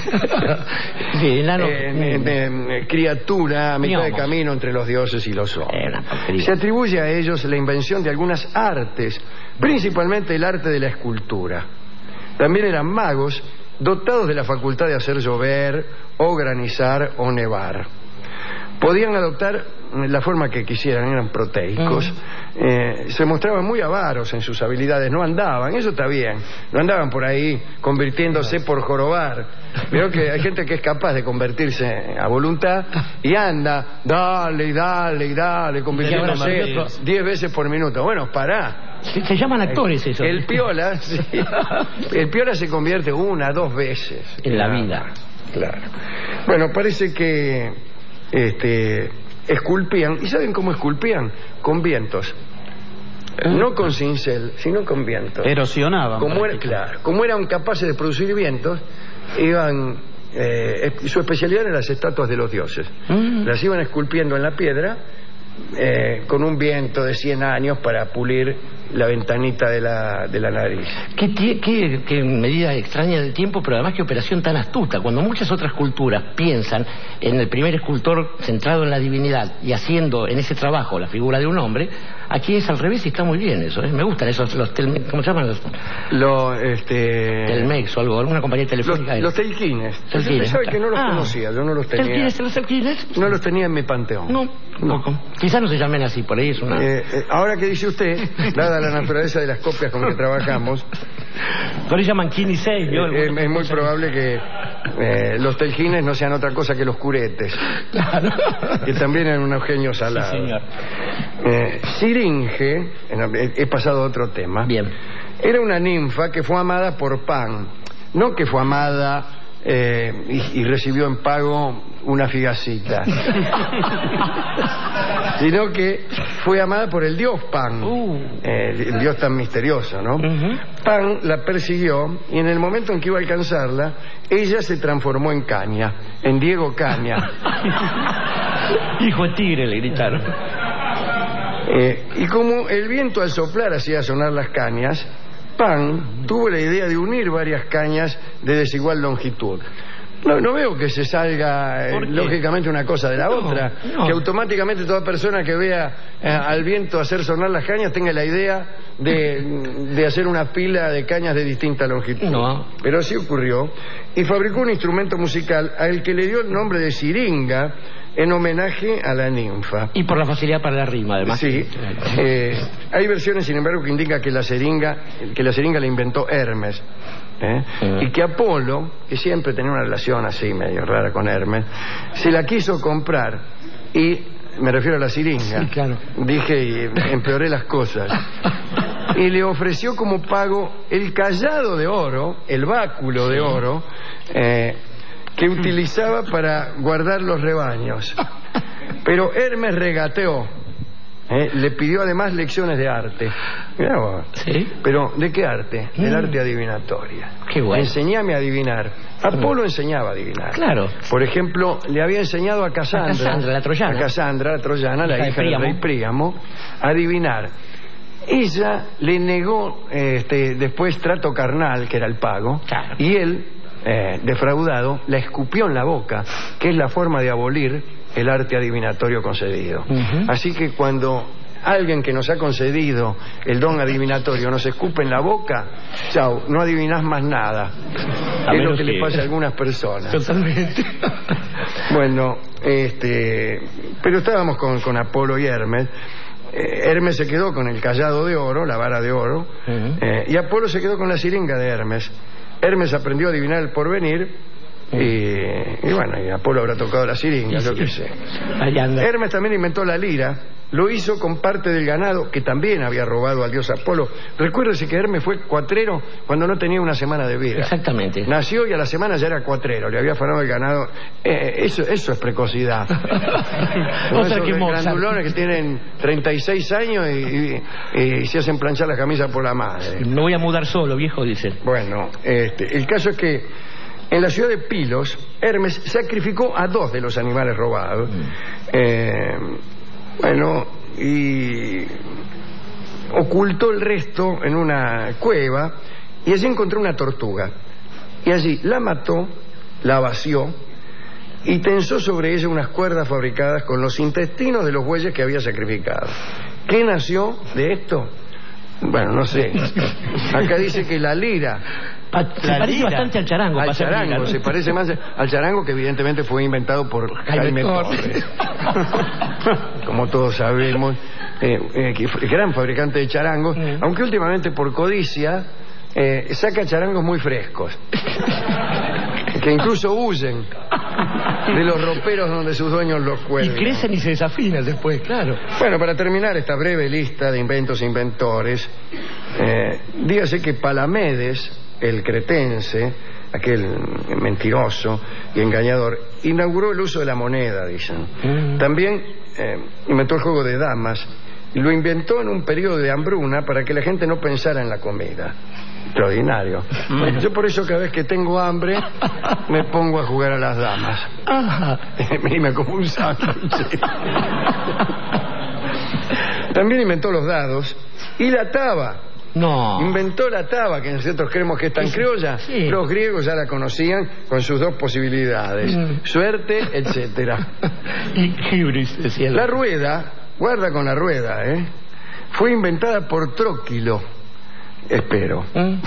sí, enano, eh, de, de, de criatura a mitad de camino entre los dioses y los hombres. Se atribuye a ellos la invención de algunas artes, principalmente el arte de la escultura. También eran magos dotados de la facultad de hacer llover o granizar o nevar. Podían adoptar la forma que quisieran, eran proteicos. Mm. Eh, se mostraban muy avaros en sus habilidades, no andaban, eso está bien, no andaban por ahí convirtiéndose por jorobar. Veo que hay gente que es capaz de convertirse a voluntad y anda, dale y dale y dale, convirtiéndose diez veces por minuto. Bueno, pará. Se, se llaman actores eso. El piola, sí, el piola se convierte una, dos veces en la vida. Claro. Bueno, parece que este, esculpían. ¿Y saben cómo esculpían? Con vientos. No con cincel, sino con vientos. Erosionaban. Como, era, claro, como eran capaces de producir vientos, iban... Eh, su especialidad eran las estatuas de los dioses. Mm. Las iban esculpiendo en la piedra eh, con un viento de cien años para pulir la ventanita de la, de la nariz. Qué, qué, qué, qué medida extraña del tiempo, pero además qué operación tan astuta. Cuando muchas otras culturas piensan en el primer escultor centrado en la divinidad y haciendo en ese trabajo la figura de un hombre, aquí es al revés y está muy bien eso, ¿eh? Me gustan esos, los tel, ¿cómo se llaman? Los, los este... Telmex o algo, alguna compañía telefónica. Los, los telquines. telquines. ¿Sabe que no los ah. conocía? Yo no los tenía. ¿Telquines, los telquines? No los tenía en mi panteón. No, no. Poco. Quizás no se llamen así, por ahí es una... Eh, eh, ahora que dice usted, dada la naturaleza de las copias con que trabajamos... Por ahí llaman Kini seis, ¿no? Eh, es muy probable que eh, los telquines no sean otra cosa que los curetes. Claro. Que también eran unos genios salados. Sí, señor. Eh, Siringe, he pasado a otro tema. Bien. Era una ninfa que fue amada por Pan. No que fue amada eh, y, y recibió en pago una figacita. Sino que fue amada por el dios Pan. Uh. Eh, el dios tan misterioso, ¿no? Uh-huh. Pan la persiguió y en el momento en que iba a alcanzarla, ella se transformó en Caña, en Diego Caña. Hijo de tigre, le gritaron. Eh, y como el viento al soplar hacía sonar las cañas, Pan tuvo la idea de unir varias cañas de desigual longitud. No, no veo que se salga eh, lógicamente una cosa de la no, otra, no. Que automáticamente toda persona que vea eh, al viento hacer sonar las cañas tenga la idea de, de hacer una pila de cañas de distinta longitud. No. Pero así ocurrió y fabricó un instrumento musical al que le dio el nombre de siringa, en homenaje a la ninfa. Y por la facilidad para la rima, además. Sí. Eh, hay versiones, sin embargo, que indican que la siringa, que la siringa la inventó Hermes. ¿eh? Uh-huh. Y que Apolo, que siempre tenía una relación así medio rara con Hermes, se la quiso comprar y... Me refiero a la siringa. Sí, claro. Dije y empeoré las cosas. Y le ofreció como pago el cayado de oro, el báculo de oro, eh, que utilizaba para guardar los rebaños. Pero Hermes regateó. ¿eh? Le pidió además lecciones de arte. Mirá vos. ¿Sí? Pero ¿de qué arte? Del Mm. arte adivinatoria. Qué bueno. Enseñame a adivinar. Apolo enseñaba a adivinar. Claro. Por ejemplo, le había enseñado a Casandra, A Casandra, la troyana. a Casandra, la troyana, la Hija hija de del rey Príamo. Príamo, a adivinar. Ella le negó este, después trato carnal, que era el pago, Claro. y él, eh, defraudado, la escupió en la boca, que es la forma de abolir el arte adivinatorio concedido. Ujú. Así que cuando alguien que nos ha concedido el don adivinatorio nos escupe en la boca, chau, no adivinás más nada. A Es lo menos que que- le pasa a algunas personas. Totalmente. Bueno, este, pero estábamos con, con Apolo y Hermes. Eh, Hermes se quedó con el cayado de oro, la vara de oro, Uh-huh. eh, y Apolo se quedó con la siringa de Hermes. Hermes aprendió a adivinar el porvenir y, y bueno, y Apolo habrá tocado la siringa, yo qué sé. Ahí anda. Hermes también inventó la lira, lo hizo con parte del ganado que también había robado al dios Apolo. Recuérdese que Hermes fue cuatrero cuando no tenía una semana de vida. Exactamente. Nació y a la semana ya era cuatrero, le había afanado el ganado. Eh, eso, eso es precocidad. Como Otra esos que Mozart. grandulones que tienen treinta y seis años y, y- y se hacen planchar la camisa por la madre. Me voy a mudar solo, viejo, dice. Bueno, este, el caso es que en la ciudad de Pilos, Hermes sacrificó a dos de los animales robados. Eh, bueno, y ocultó el resto en una cueva y allí encontró una tortuga. Y allí la mató, la vació y tensó sobre ella unas cuerdas fabricadas con los intestinos de los bueyes que había sacrificado. ¿Qué nació de esto? Bueno, no sé. Acá dice que la lira. Pa- se La parece lira. bastante al charango. Al para ser charango, lira, ¿no? se parece más al charango, que evidentemente fue inventado por Jaime Jaime Torres. Torres. Como todos sabemos, eh, eh, que fue gran fabricante de charangos, Mm. aunque últimamente por codicia eh, saca charangos muy frescos, que incluso huyen de los roperos donde sus dueños los Y cuelgan. crecen y se desafinan después, claro. Bueno, para terminar esta breve lista de inventos e inventores, eh, dígase que Palamedes, el cretense, aquel mentiroso y engañador, inauguró el uso de la moneda, dicen. Mm. También eh, inventó el juego de damas y lo inventó en un periodo de hambruna para que la gente no pensara en la comida. Extraordinario. Mm. Yo por eso cada vez que tengo hambre me pongo a jugar a las damas. Ajá. Y me como un sándwich. También inventó los dados y la taba. No. Inventó la taba, que nosotros creemos que es tan criolla. Sí. Los griegos ya la conocían con sus dos posibilidades. Mm. Suerte, etcétera. Y Hibris, decía. La rueda, guarda con la rueda, ¿eh? Fue inventada por Tróquilo. Espero. ¿Mm?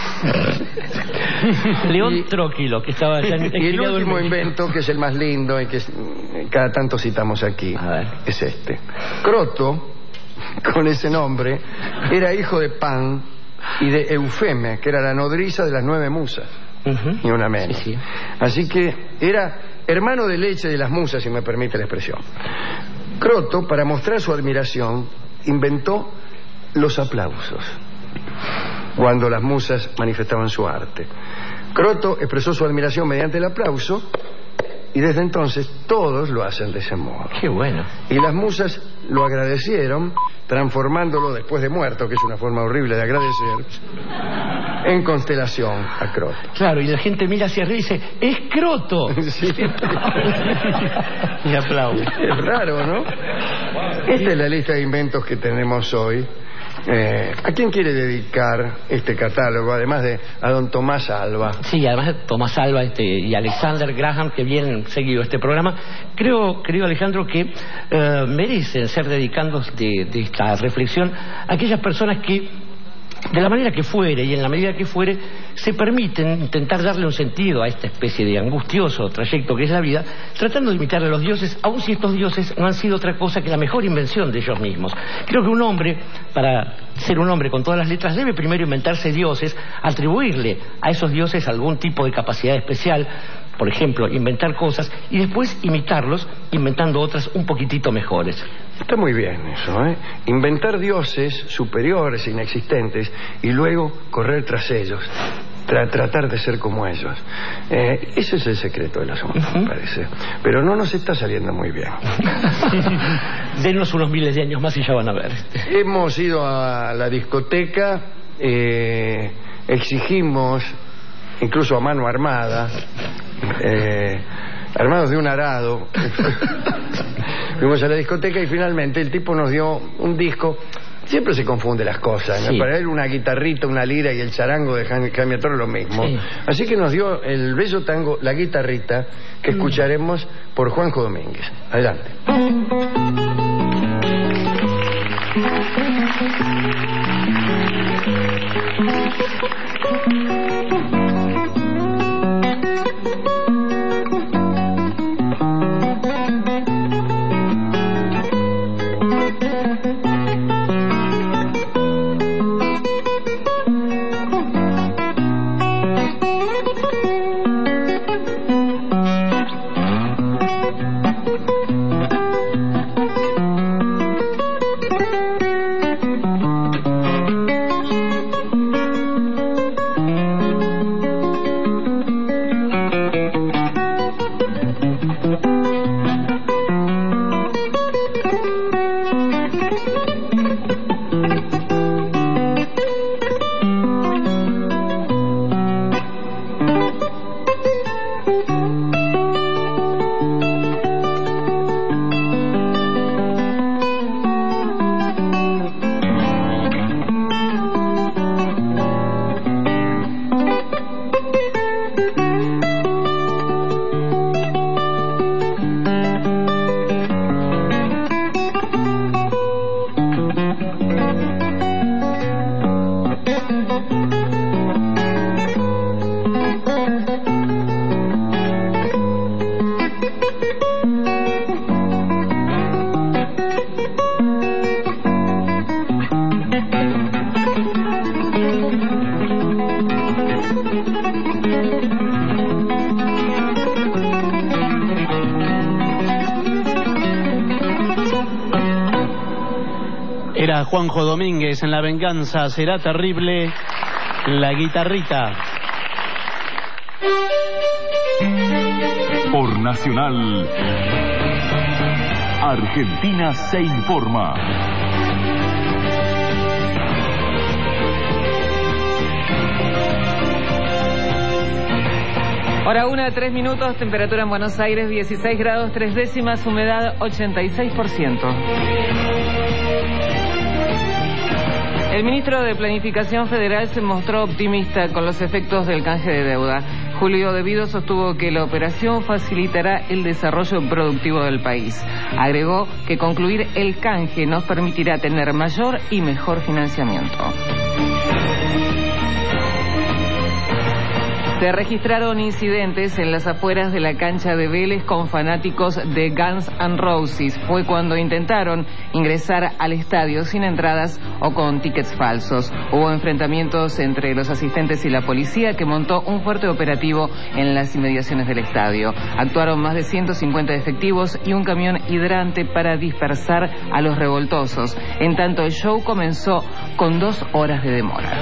León y, Tróquilo, que estaba allá en, y el último el invento, que es el más lindo y que cada tanto citamos aquí, es este. Croto, con ese nombre, era hijo de Pan y de Eufeme, que era la nodriza de las nueve musas. Uh-huh. Ni una menos. Sí, sí. Así que era hermano de leche de las musas, si me permite la expresión. Croto, para mostrar su admiración, inventó los aplausos cuando las musas manifestaban su arte. Croto expresó su admiración mediante el aplauso y desde entonces todos lo hacen de ese modo. Qué bueno. Y las musas lo agradecieron, transformándolo después de muerto, que es una forma horrible de agradecer, en constelación a Croto. Claro, y la gente mira hacia arriba y dice, ¡es Croto! Sí. Y aplaude. Es raro, ¿no? Esta es la lista de inventos que tenemos hoy. Eh, ¿A quién quiere dedicar este catálogo, además de a don Tomás Alba? Sí, además de Tomás Alba este, y Alexander Graham, que vienen seguido este programa. Creo, querido Alejandro, que eh, merecen ser dedicados de, de esta reflexión a aquellas personas que, de la manera que fuere y en la medida que fuere, se permiten intentar darle un sentido a esta especie de angustioso trayecto que es la vida, tratando de imitar a los dioses, aun si estos dioses no han sido otra cosa que la mejor invención de ellos mismos. Creo que un hombre, para ser un hombre con todas las letras, debe primero inventarse dioses, atribuirle a esos dioses algún tipo de capacidad especial, por ejemplo, inventar cosas, y después imitarlos, inventando otras un poquitito mejores. Está muy bien eso, ¿eh? Inventar dioses superiores, inexistentes, y luego correr tras ellos, tra tratar de ser como ellos. Eh, ese es el secreto del asunto, uh-huh. me parece. Pero no nos está saliendo muy bien. Denos unos miles de años más y ya van a ver. Hemos ido a la discoteca, eh, exigimos, incluso a mano armada, eh, armados de un arado, fuimos a la discoteca y finalmente el tipo nos dio un disco. Siempre se confunde las cosas, ¿no? Sí. Para él una guitarrita, una lira y el charango de Jaime Torres lo mismo. Sí. Así que nos dio el bello tango La Guitarrita, que escucharemos por Juanjo Domínguez. Adelante. Era Juanjo Domínguez en La Venganza Será Terrible, La Guitarrita. Por Nacional, Argentina se informa. Hora una, tres minutos, temperatura en Buenos Aires dieciséis grados tres décimas, humedad ochenta y seis por ciento. El ministro de Planificación Federal se mostró optimista con los efectos del canje de deuda. Julio Devido sostuvo que la operación facilitará el desarrollo productivo del país. Agregó que concluir el canje nos permitirá tener mayor y mejor financiamiento. Se registraron incidentes en las afueras de la cancha de Vélez con fanáticos de Guns N' Roses. Fue cuando intentaron ingresar al estadio sin entradas o con tickets falsos. Hubo enfrentamientos entre los asistentes y la policía, que montó un fuerte operativo en las inmediaciones del estadio. Actuaron más de ciento cincuenta efectivos y un camión hidrante para dispersar a los revoltosos. En tanto, el show comenzó con dos horas de demora.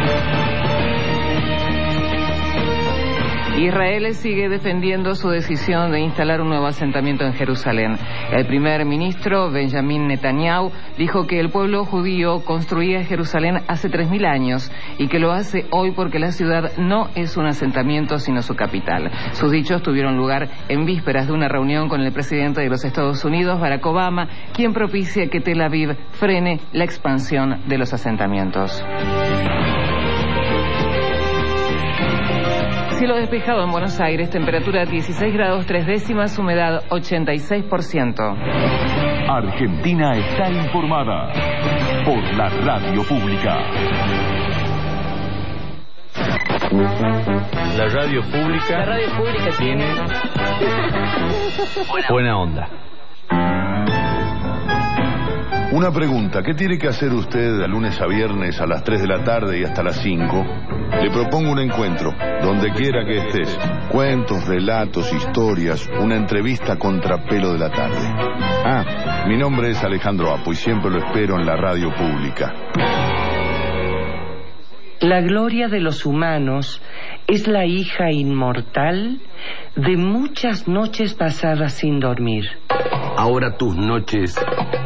Israel sigue defendiendo su decisión de instalar un nuevo asentamiento en Jerusalén. El primer ministro, Benjamin Netanyahu, dijo que el pueblo judío construía Jerusalén hace tres mil años y que lo hace hoy porque la ciudad no es un asentamiento sino su capital. Sus dichos tuvieron lugar en vísperas de una reunión con el presidente de los Estados Unidos, Barack Obama, quien propicia que Tel Aviv frene la expansión de los asentamientos. Cielo despejado en Buenos Aires, temperatura dieciséis grados tres décimas, humedad ochenta y seis por ciento. Argentina está informada por la radio pública. La radio pública, La radio pública tiene buena onda. Una pregunta, ¿qué tiene que hacer usted de lunes a viernes a las tres de la tarde y hasta las cinco? Le propongo un encuentro, donde quiera que estés. Cuentos, relatos, historias, una entrevista contrapelo de la tarde. Ah, mi nombre es Alejandro Apo y siempre lo espero en la radio pública. La gloria de los humanos es la hija inmortal de muchas noches pasadas sin dormir. Ahora tus noches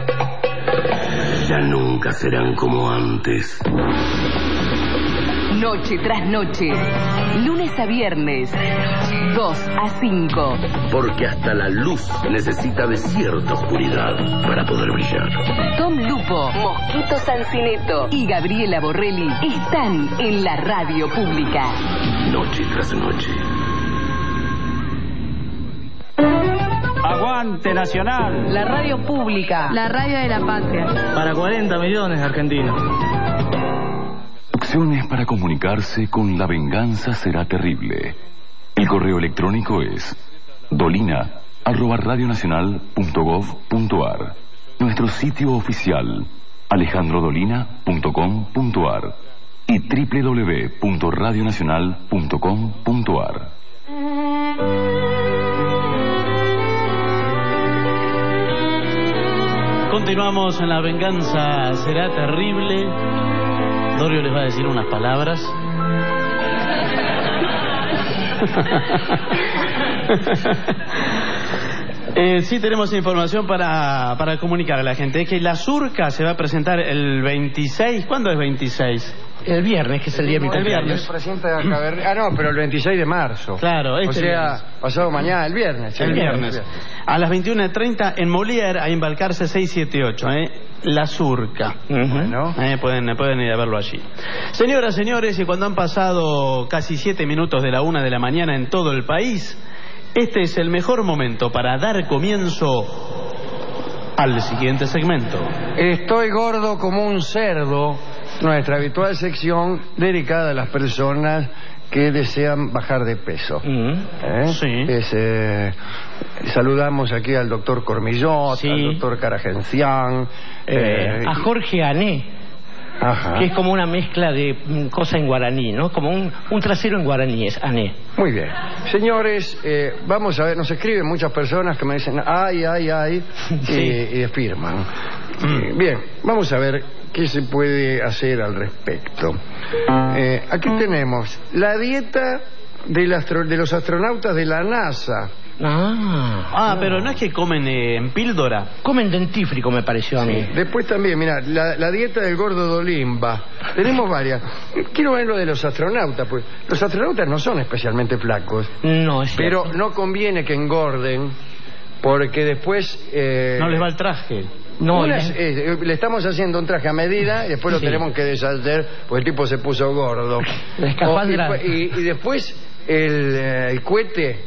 ya nunca serán como antes. Noche tras noche, lunes a viernes, dos a cinco. Porque hasta la luz necesita de cierta oscuridad para poder brillar. Tom Lupo, Mosquito Sancineto y Gabriela Borrelli están en la radio pública. Noche tras noche. Aguante Nacional. La radio pública. La radio de la patria. Para cuarenta millones de argentinos. Opciones para comunicarse con La Venganza Será Terrible. El correo electrónico es dolina arroba radionacional punto gov punto ar. Nuestro sitio oficial alejandro dolina punto com punto ar y doble u doble u doble u punto radionacional punto com punto ar. Continuamos en La Venganza Será Terrible. Dorio les va a decir unas palabras. eh, sí tenemos información para, para comunicar a la gente. Es que la Surca se va a presentar el veintiséis. ¿Cuándo es veintiséis? El viernes, que es el día de mi El viernes. Ah, no, pero el veintiséis de marzo. Claro, este O sea, viernes. pasado mañana, el viernes. sí, El viernes. A las veintiuna treinta en Molière, a Embalcarce seiscientos setenta y ocho, ¿eh? La Surca. Bueno. Eh, pueden, pueden ir a verlo allí. Señoras, señores, y cuando han pasado casi siete minutos de la una de la mañana en todo el país, este es el mejor momento para dar comienzo al siguiente segmento. Estoy gordo como un cerdo, nuestra habitual sección dedicada a las personas que desean bajar de peso. ¿Eh? Sí. Es, eh, saludamos aquí al doctor Cormillot, Sí. al doctor Caragencián, Eh, eh, a Jorge Ané, Ajá. que es como una mezcla de mm, cosa en guaraní, ¿no? Como un, un trasero en guaraní, es Ané. Muy bien. Señores, eh, vamos a ver, nos escriben muchas personas que me dicen ay, ay, ay, Sí. y, y firman. Eh, bien, vamos a ver qué se puede hacer al respecto. Eh, aquí tenemos la dieta del astro- de los astronautas de la NASA. Ah, Ah, pero no es que comen eh, en píldora. comen dentífrico, me pareció a mí. Después también, mira, la, la dieta del gordo Dolimba. Tenemos varias. Quiero ver lo de los astronautas, pues los astronautas no son especialmente flacos. No, es Pero cierto. no conviene que engorden, porque después... eh, No les va el traje. No, Una, es, eh, le estamos haciendo un traje a medida y después lo sí. tenemos que deshacer porque el tipo se puso gordo. O, y, y, y después el, el cohete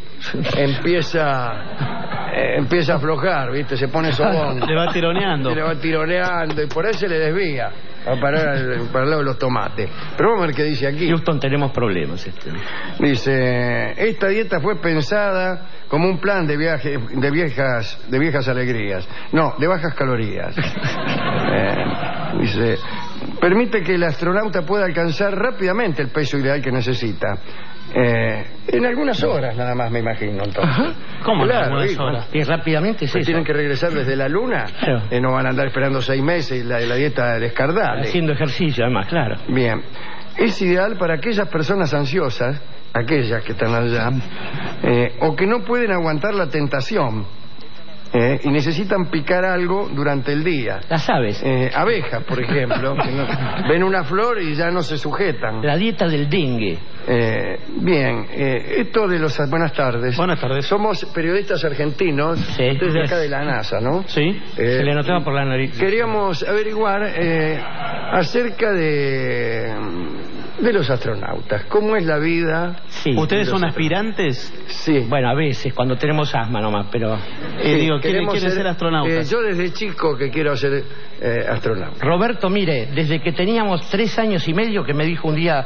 empieza eh, empieza a aflojar, ¿viste? Se pone sobón. Le va tironeando. Se le va tironeando y por ahí se le desvía. Va a parar al, para el lado de los tomates. Pero vamos a ver qué dice aquí. Houston, tenemos problemas. Este. Dice, esta dieta fue pensada como un plan de viaje, de viejas, de viejas alegrías. No, de bajas calorías. eh, dice, permite que el astronauta pueda alcanzar rápidamente el peso ideal que necesita. Eh, en algunas horas nada más, me imagino, entonces. Ajá. ¿Cómo claro, en algunas y, horas? Y rápidamente pues tienen que regresar desde la luna. Claro. Eh, no van a andar esperando seis meses y la, la dieta descardable. Haciendo ejercicio, además, claro. Bien. Es ideal para aquellas personas ansiosas, aquellas que están allá, eh, o que no pueden aguantar la tentación. Eh, y necesitan picar algo durante el día. Las aves. Eh, abejas, por ejemplo. Que no, ven una flor y ya no se sujetan. La dieta del dengue. Eh, bien, eh, esto de los... Buenas tardes. Buenas tardes. Somos periodistas argentinos, sí, desde acá de la NASA, ¿no? Sí. Eh, se le notaba por la nariz. Queríamos averiguar eh, acerca de... de los astronautas. ¿Cómo es la vida? Sí. ¿Ustedes son aspirantes? Sí. Bueno, a veces, cuando tenemos asma nomás, pero... Eh, digo, ¿quiere, quiere ser, ser astronauta? Eh, yo desde chico que quiero ser eh, astronauta. Roberto, mire, desde que teníamos tres años y medio que me dijo un día...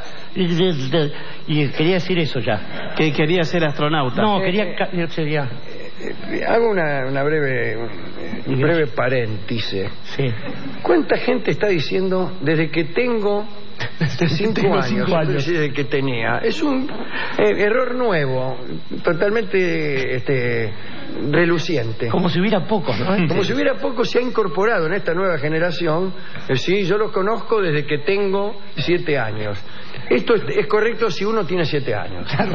Y quería decir eso ya. ¿Que quería ser astronauta? No, eh, quería... Eh, sería... Eh, hago una, una breve un breve paréntesis. Sí. ¿Cuánta gente está diciendo desde que tengo cinco tengo años, cinco años. Desde que tenía? Es un eh, error nuevo, totalmente este, reluciente. Como si hubiera pocos, ¿no? Como si hubiera poco se ha incorporado en esta nueva generación. Eh, sí, yo los conozco desde que tengo siete años. Esto es, es correcto si uno tiene siete años. Claro.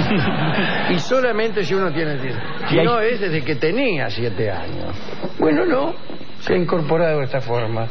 Y solamente si uno tiene siete. Si no es desde que tenía siete años. Bueno, no. Se ha incorporado de esta forma.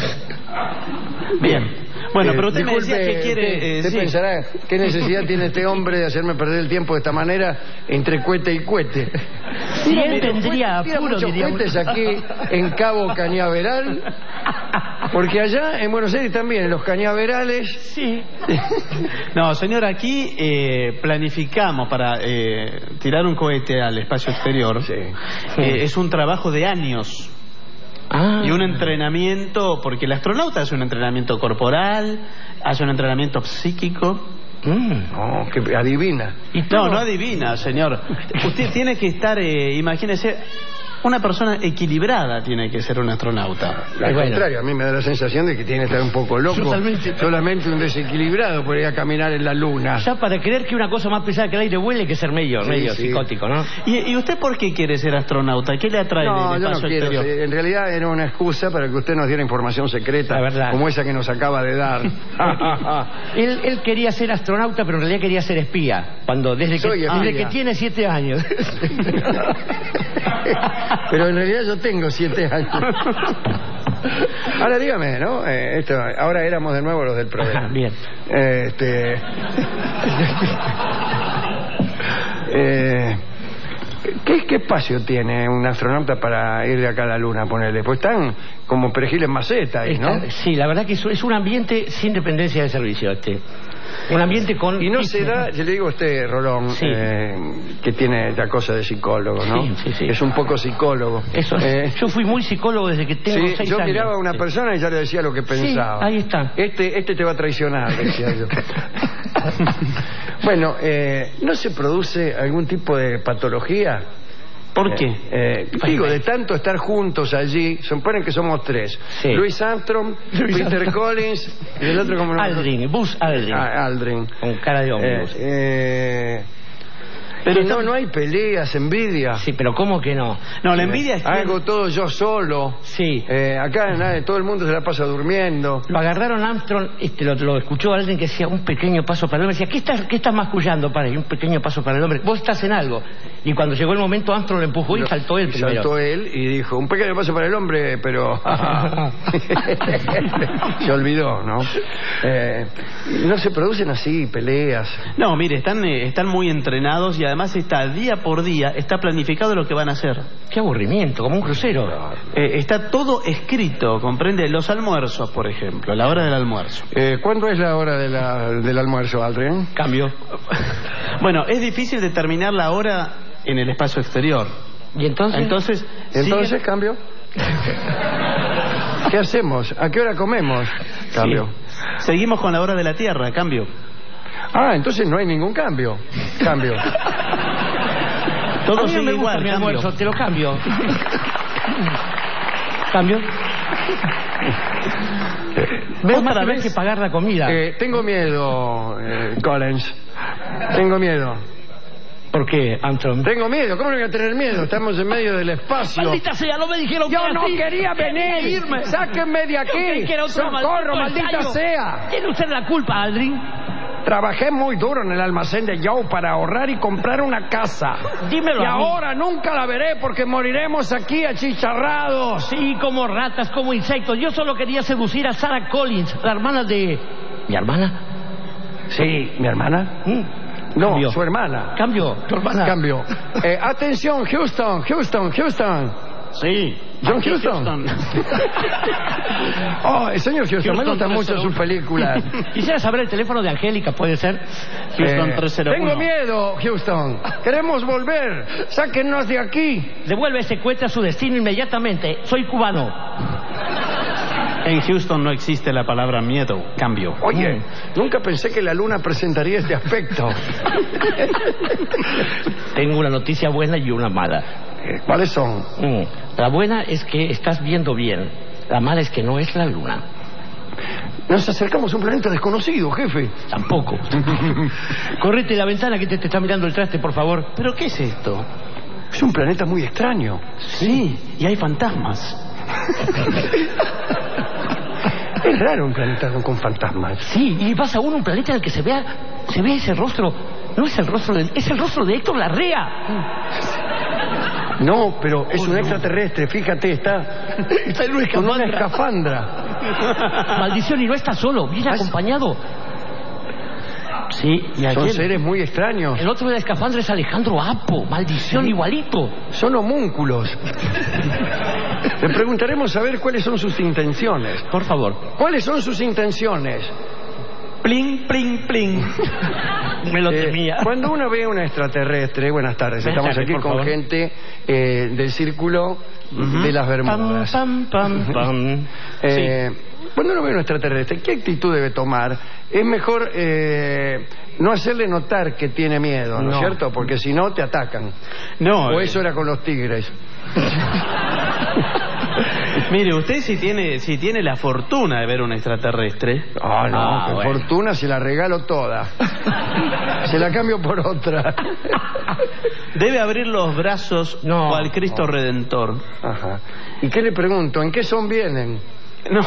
Bien. Bueno, pero usted eh, me decía que quiere... Usted, eh, usted sí. pensará, ¿qué necesidad tiene este hombre de hacerme perder el tiempo de esta manera entre cohete y cohete? Si él tendría Mira, apuro, muchos diríamos. cohetes aquí en Cabo Cañaveral, porque allá en Buenos Aires también, en los cañaverales... Sí. No, señor, aquí eh, planificamos para eh, tirar un cohete al espacio exterior. Sí. Eh, es un trabajo de años. Ah. Y un entrenamiento, porque el astronauta hace un entrenamiento corporal, hace un entrenamiento psíquico. Mm. Oh, que adivina. No, no adivina, señor. Usted tiene que estar, eh, imagínese, una persona equilibrada tiene que ser un astronauta. Al bueno. contrario, a mí me da la sensación de que tiene que estar un poco loco. Totalmente. Solamente un desequilibrado por ir a caminar en la luna. Ya para creer que una cosa más pesada que el aire huele hay que ser medio, Sí, medio sí. psicótico, ¿no? ¿Y, ¿Y usted por qué quiere ser astronauta? ¿Qué le atrae No, del yo no espacio quiero. exterior? En realidad era una excusa para que usted nos diera información secreta, La verdad. como esa que nos acaba de dar. él, él quería ser astronauta, pero en realidad quería ser espía. Cuando desde que, Soy espía. desde que tiene siete años. Pero en realidad yo tengo siete años. Ahora dígame, ¿no? Eh, esto, ahora éramos de nuevo los del programa. Ajá, bien. Eh, este... eh... ¿Qué, ¿Qué espacio tiene un astronauta para ir de acá a la luna, ponerle? Pues están como perejiles maceta ahí, ¿no? Está- sí, la verdad que es, es un ambiente sin dependencia de servicio. Este. Un ambiente con... Y no se da, yo le digo a usted, Rolón, Sí. eh, que tiene la cosa de psicólogo, ¿no? Sí, sí, sí. Es un poco psicólogo. Eso, Eh, yo fui muy psicólogo desde que tengo sí, seis yo años. miraba a una Sí. persona y ya le decía lo que pensaba. Sí, ahí está. Este, este te va a traicionar, decía yo. Bueno, eh, ¿no se produce algún tipo de patología? ¿Por qué? Eh, eh, digo, de tanto estar juntos allí, suponen que somos tres. Sí. Louis Armstrong, Louis Peter Armstrong. Collins y el otro como no. Aldrin, Buzz Aldrin. Ah, Aldrin. Con cara de hombre. Eh, eh, Pero que no, está- no hay peleas, envidia. Sí, pero ¿cómo que no? No, la envidia es que... Hago todo yo solo. Sí. Eh, acá nadie, todo el mundo se la pasa durmiendo. Lo agarraron a Armstrong, este, lo, lo escuchó alguien que decía un pequeño paso para el hombre. Decía, ¿qué estás, qué estás mascullando, padre? Y un pequeño paso para el hombre. Vos estás en algo. Y cuando llegó el momento, Armstrong lo empujó y saltó él Y primero. saltó él y dijo, un pequeño paso para el hombre, pero... Se olvidó, ¿no? Eh, no se producen así peleas. No, mire, están, eh, están muy entrenados y además además está día por día, está planificado lo que van a hacer. Qué aburrimiento, como un crucero. Eh, está todo escrito, comprende los almuerzos, por ejemplo, la hora del almuerzo. Eh, ¿Cuándo es la hora de la, del almuerzo, Aldrin? Cambio. Bueno, es difícil determinar la hora en el espacio exterior. ¿Y entonces? Entonces, ¿Entonces sigue... cambio? ¿Qué hacemos? ¿A qué hora comemos? Cambio. Sí. Seguimos con la hora de la Tierra, cambio. Ah, entonces no hay ningún cambio. Cambio. Todo a mí sigue no me gusta igual, mi cambio. almuerzo, te lo cambio. Cambio. Veo más que que pagar la comida. Eh, tengo miedo, eh, Collins. Tengo miedo. ¿Por qué, Armstrong? Tengo miedo. ¿Cómo no voy a tener miedo? Estamos en medio del espacio. Maldita sea, no me dijeron Yo que no así. quería venir. Irme. Sáquenme de aquí. Socorro, maldita ensayo. sea. Tiene usted la culpa, Aldrin. Trabajé muy duro en el almacén de Joe para ahorrar y comprar una casa. Dímelo Y a mí. ahora nunca la veré porque moriremos aquí achicharrados. Sí, como ratas, como insectos. Yo solo quería seducir a Sarah Collins, la hermana de... ¿Mi hermana? Sí, ¿mi hermana? Mm. No, Cambio. su hermana. Cambio, tu hermana. Cambio. Eh, atención, Houston, Houston, Houston. Sí. John Aquí Houston. Oh, el señor Houston, me Houston gustan mucho sus películas. Quisiera saber el teléfono de Angélica, ¿puede ser? Houston Eh, tres cero uno. tengo miedo, Houston. Queremos volver. Sáquennos de aquí. Devuelve ese cohete a su destino inmediatamente. Soy cubano. En Houston no existe la palabra miedo, cambio. Oye, nunca pensé que la luna presentaría este aspecto. Tengo una noticia buena y una mala. Eh, ¿Cuáles son? Mm. La buena es que estás viendo bien. La mala es que no es la luna. Nos acercamos a un planeta desconocido, jefe. Tampoco. Correte la ventana que te, te está mirando el traste, por favor. ¿Pero qué es esto? Es un planeta muy extraño. Sí, y hay fantasmas. Es raro un planeta con, con fantasmas. Sí, y vas a uno un planeta en el que se vea, se ve ese rostro. No es el rostro de, es el rostro de Héctor Larrea. No, pero es Oh, un no. extraterrestre, fíjate, está, Está en una con una escafandra. escafandra. Maldición, y no está solo, viene acompañado. Sí, y Son aquel, seres muy extraños. el otro de la escafandra es Alejandro Apo. Maldición, igualito. Son homúnculos. Le preguntaremos a ver cuáles son sus intenciones. Por favor. ¿Cuáles son sus intenciones? Pling, pling, pling. Me lo Eh, temía. cuando uno ve un extraterrestre, buenas tardes, Buenas estamos tardes, aquí por con favor. gente eh, del círculo de las Bermudas. Pam, pam, pam, pam. Eh, Cuando uno ve un extraterrestre, ¿qué actitud debe tomar? Es mejor eh, no hacerle notar que tiene miedo, ¿no es No. cierto? Porque si no, te atacan. No. O eh, eso era con los tigres. Mire, usted si tiene, si tiene la fortuna de ver un extraterrestre. Ah, no, Ah, por bueno. fortuna se la regalo toda. Se la cambio por otra. Debe abrir los brazos No. cual Cristo Redentor. Ajá. ¿Y qué le pregunto? ¿En qué son vienen? No.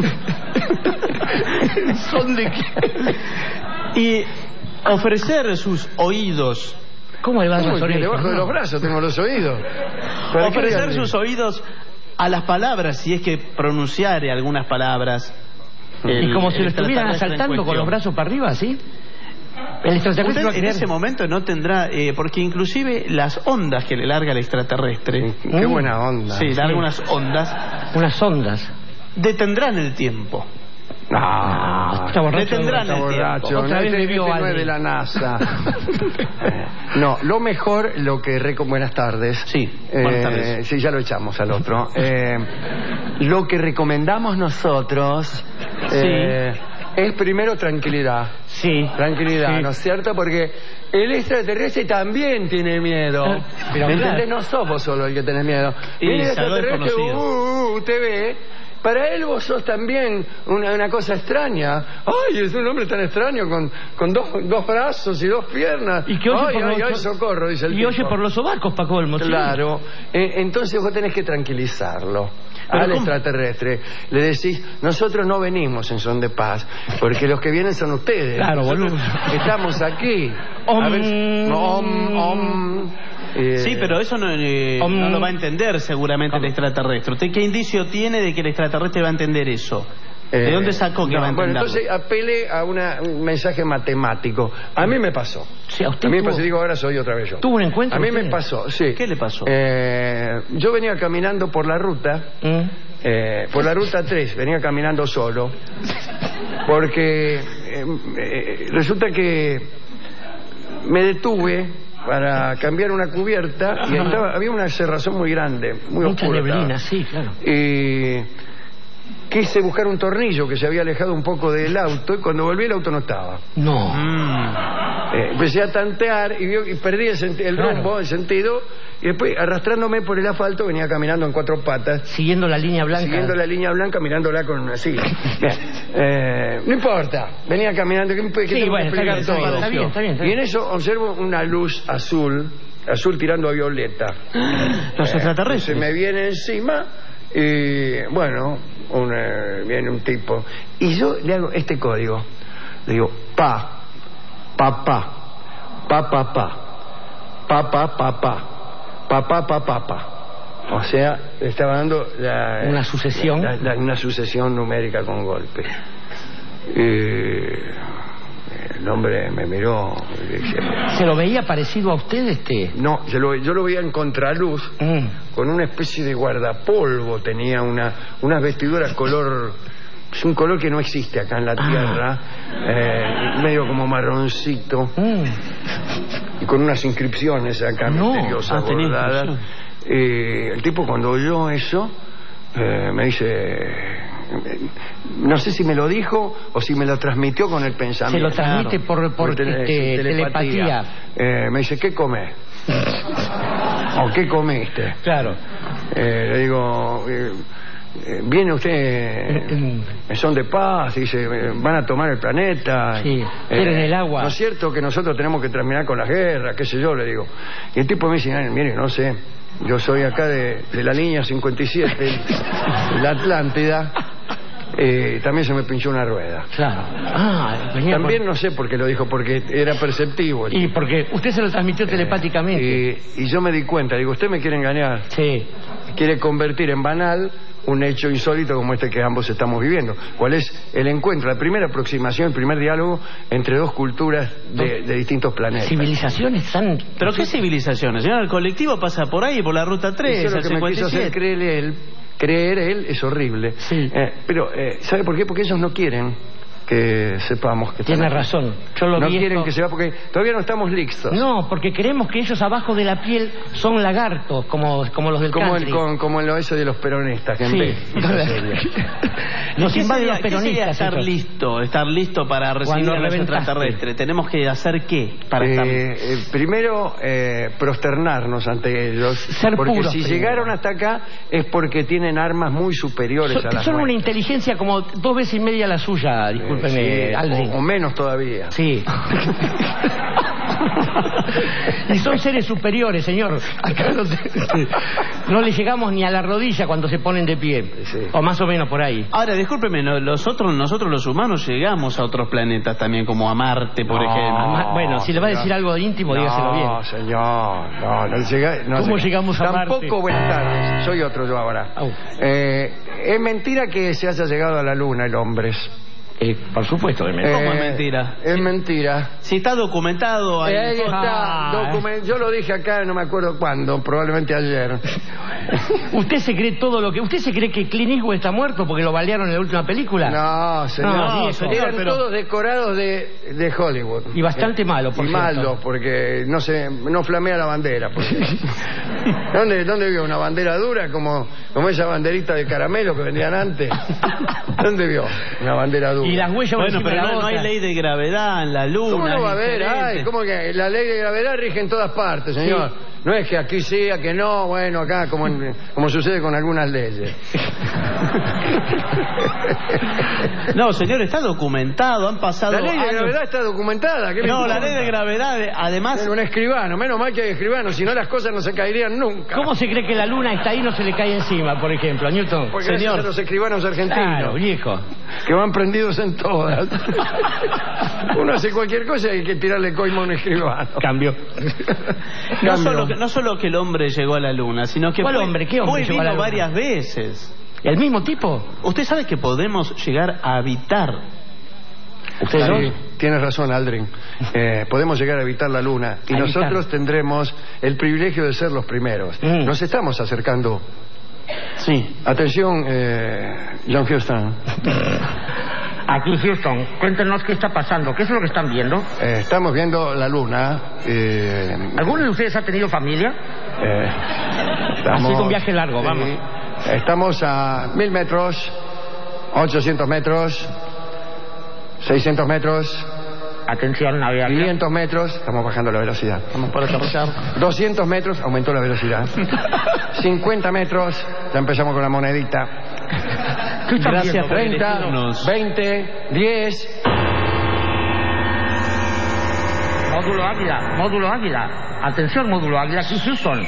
¿Son de qué? Y ofrecer sus oídos. ¿Cómo le van ¿Cómo las que orejas? debajo de los brazos tengo los oídos? ¿Para qué Ofrecer le- sus oídos a las palabras, si es que pronunciare algunas palabras. Y como si el lo estuvieran extraterrestre en asaltando con cuestión. los brazos para arriba, ¿sí? El extraterrestre va a Usted en querer... ese momento no tendrá, eh, porque inclusive las ondas que le larga el extraterrestre, Qué buena onda. sí, larga unas ondas, Unas ondas. detendrán el tiempo. No, Está borracho. Detendrán está el borracho. tiempo. Otra No, vez este- bebió este no es alguien. de la NASA. Eh, no, lo mejor, lo que... reco- Buenas tardes. Sí, Eh, buenas tardes. Sí, ya lo echamos al otro. Eh, lo que recomendamos nosotros eh, es primero tranquilidad. Sí. Tranquilidad, Sí. ¿no es cierto? Porque el extraterrestre también tiene miedo. Eh, pero ¿Me claro. entendés? No sos vos solo el que tenés miedo. Y Viene el salud extraterrestre, desconocido. uh, uh, usted ve. Para él vos sos también una, una cosa extraña. Ay, es un hombre tan extraño con, con dos, dos brazos y dos piernas. Y que oye ay, por ay, los- ay, socorro, dice el Y oye tipo. por los sobacos, pa' colmo. sí. Claro. Eh, entonces vos tenés que tranquilizarlo. Pero Al ¿cómo? extraterrestre le decís, nosotros no venimos en son de paz, porque los que vienen son ustedes. Claro, Nosotros boludo. Estamos aquí. Om. A ver, om, om. Eh, Sí, pero eso no, eh, Um, no lo va a entender seguramente el extraterrestre. ¿Usted qué indicio tiene de que el extraterrestre va a entender eso? ¿De dónde sacó que no, va a bueno, entenderlo? entonces apelé a una, un mensaje matemático. A mí me pasó. Sí, a, usted a mí me tuvo, pasó, digo, ahora soy otra vez yo. ¿Tuvo un encuentro? A mí usted? me pasó, sí. ¿Qué le pasó? Eh, yo venía caminando por la ruta, ¿Mm? eh, por la ruta tres, venía caminando solo, porque eh, eh, resulta que me detuve para cambiar una cubierta y estaba, había una cerrazón muy grande, muy Mucha oscura. neblina, estaba. sí, claro. Y quise buscar un tornillo que se había alejado un poco del auto y cuando volví el auto no estaba. No. Mm. Eh, empecé a tantear y, vio, y perdí el, senti- el Claro. rumbo, el sentido, y después arrastrándome por el asfalto venía caminando en cuatro patas. Siguiendo la línea blanca. Siguiendo la línea blanca, mirándola con así. Bien. Eh, no importa, venía caminando, que, que Sí, tengo bueno, que está explicar bien, todo. está bien, está bien, está Y bien. en eso observo una luz azul, azul tirando a violeta. Los extraterrestres. Se me viene encima y bueno, un, eh, viene un tipo y yo le hago este código, le digo pa, pa, pa, pa, pa, pa, pa, pa, pa, pa, pa, pa, pa, pa, pa. O sea, le estaba dando la, Una sucesión. la- la- una sucesión numérica con golpe. Y el hombre me miró y dije, ¿Se lo veía parecido a usted este? no, yo lo, yo lo veía en contraluz, Mm. con una especie de guardapolvo, tenía una, unas vestiduras color, es un color que no existe acá en la Ah. tierra, eh, medio como marroncito, Mm. y con unas inscripciones acá No. misteriosas Ah, tenía bordadas. inscripción. Eh, el tipo cuando oyó eso, eh, me dice, eh, no sé si me lo dijo o si me lo transmitió con el pensamiento. Se lo transmite por, por tele- este, telepatía. Eh, me dice, ¿qué comés? ¿O qué comiste? Claro. Eh, le digo, eh, eh, viene usted en son de paz, dice, eh, van a tomar el planeta. Sí, quieren el agua. ¿No es cierto que nosotros tenemos que terminar con las guerras, qué sé yo? Le digo. Y el tipo me dice, "Ay, mire, no sé, yo soy acá de, de la línea cincuenta y siete, de la Atlántida, eh, también se me pinchó una rueda. Claro. Ah, venía También por- no sé por qué lo dijo, porque era perceptivo. el Y porque usted se lo transmitió telepáticamente. y, y yo me di cuenta, digo, usted me quiere engañar. Sí. Quiere convertir en banal un hecho insólito como este que ambos estamos viviendo. ¿Cuál es el encuentro, la primera aproximación, el primer diálogo entre dos culturas de, de distintos planetas? Civilizaciones tan... ¿Pero qué civilizaciones? Señor, el colectivo pasa por ahí, por la ruta tres, Eso es lo el que me quiso hacer cincuenta y siete. creer él. Creer él es horrible. Sí. Eh, pero, eh, ¿sabe por qué? Porque ellos no quieren que sepamos que Tiene están aquí. razón. Yo lo No vi quieren esto- que sepa porque todavía no estamos listos. No, porque creemos que ellos abajo de la piel son lagartos, como, como los del Como, el, country. con, como en lo eso de los peronistas que en Sí. vez esa serie. Nos ¿Qué invaden sería- los qué sería peronistas. estar ellos. listo, estar listo para recibir Cuando a los reventaste. extraterrestres? ¿Tenemos que hacer qué para Eh, estar eh, primero, eh, prosternarnos ante ellos. Ser porque puros si primero. llegaron hasta acá es porque tienen armas muy superiores Son, a las son una nuestras. inteligencia como dos veces y media la suya, discúlpeme, Eh, sí, Aldrin. o, o menos todavía. Sí. Y son seres superiores, señor. Acá no, te- no le llegamos ni a la rodilla cuando se ponen de pie. Sí. O más o menos por ahí. Ahora, discúlpeme, no- nosotros, nosotros los humanos llegamos a otros planetas también, como a Marte, por No, ejemplo. Ma- bueno, si le va a señor. decir algo íntimo, dígaselo bien. No, señor. No, no llega- no ¿Cómo llega. llegamos a Tampoco, Marte? buenas tardes. Soy otro yo ahora. Au. Eh, es mentira que se haya llegado a la luna el hombre. Eh, por supuesto, de ¿Cómo es mentira? Es mentira. Si está documentado, hay Ahí está, Ah. document- yo lo dije acá, no me acuerdo cuándo, probablemente ayer. ¿Usted se cree todo lo que... ¿Usted se cree que Clint Eastwood está muerto porque lo balearon en la última película? No, señor. No, viejo. señor, Eran pero- todos decorados de, de Hollywood. Y bastante malo, por y cierto. malos, porque no se, no flamea la bandera. porque- ¿Dónde, ¿Dónde vio una bandera dura como, como esa banderita de caramelo que vendían antes? ¿Dónde vio una bandera dura? Y las huellas Bueno, encima de pero la no, no hay otra. ley de gravedad en la luna. ¿Cómo no va a es haber? diferente. Ay, ¿cómo que la ley de gravedad rige en todas partes, señor? No es que aquí sí, que no, bueno, acá, como, en- como sucede con algunas leyes. No, señor, está documentado, han pasado La ley de años. gravedad está documentada. ¿qué le No, la importa? ley de gravedad, eh, además... Era un escribano, menos mal que hay escribano, si no las cosas no se caerían nunca. ¿Cómo se cree que la luna está ahí y no se le cae encima, por ejemplo, Newton? Porque gracias a los escribanos argentinos, Claro, viejo. que van prendidos en todas. Uno hace cualquier cosa y hay que tirarle coima a un escribano. Cambio. No Cambio. solo, que, no solo que el hombre llegó a la luna, sino que ¿Cuál fue, hombre? ¿Qué hombre fue y llegó a la vino luna? varias veces. ¿El mismo tipo? Usted sabe que podemos llegar a habitar. ¿Usted sí, no? Tienes razón, Aldrin. Eh, podemos llegar a habitar la Luna y a nosotros habitar. tendremos el privilegio de ser los primeros. Mm. Nos estamos acercando. Sí. Atención, eh, John Houston. Aquí, Houston, cuéntenos qué está pasando. ¿Qué es lo que están viendo? Eh, estamos viendo la Luna. Eh, ¿Alguno de ustedes ha tenido familia? Eh, estamos, Así que un viaje largo, vamos. Eh, estamos a mil metros, ochocientos metros, seiscientos metros. Atención, navegador. quinientos metros, estamos bajando la velocidad. Vamos por aterrizar. doscientos metros, aumentó la velocidad. cincuenta metros, ya empezamos con la monedita. Gracias por treinta, elegirnos. veinte, diez. Módulo Águila, módulo Águila. Atención, módulo Águila, aquí Houston.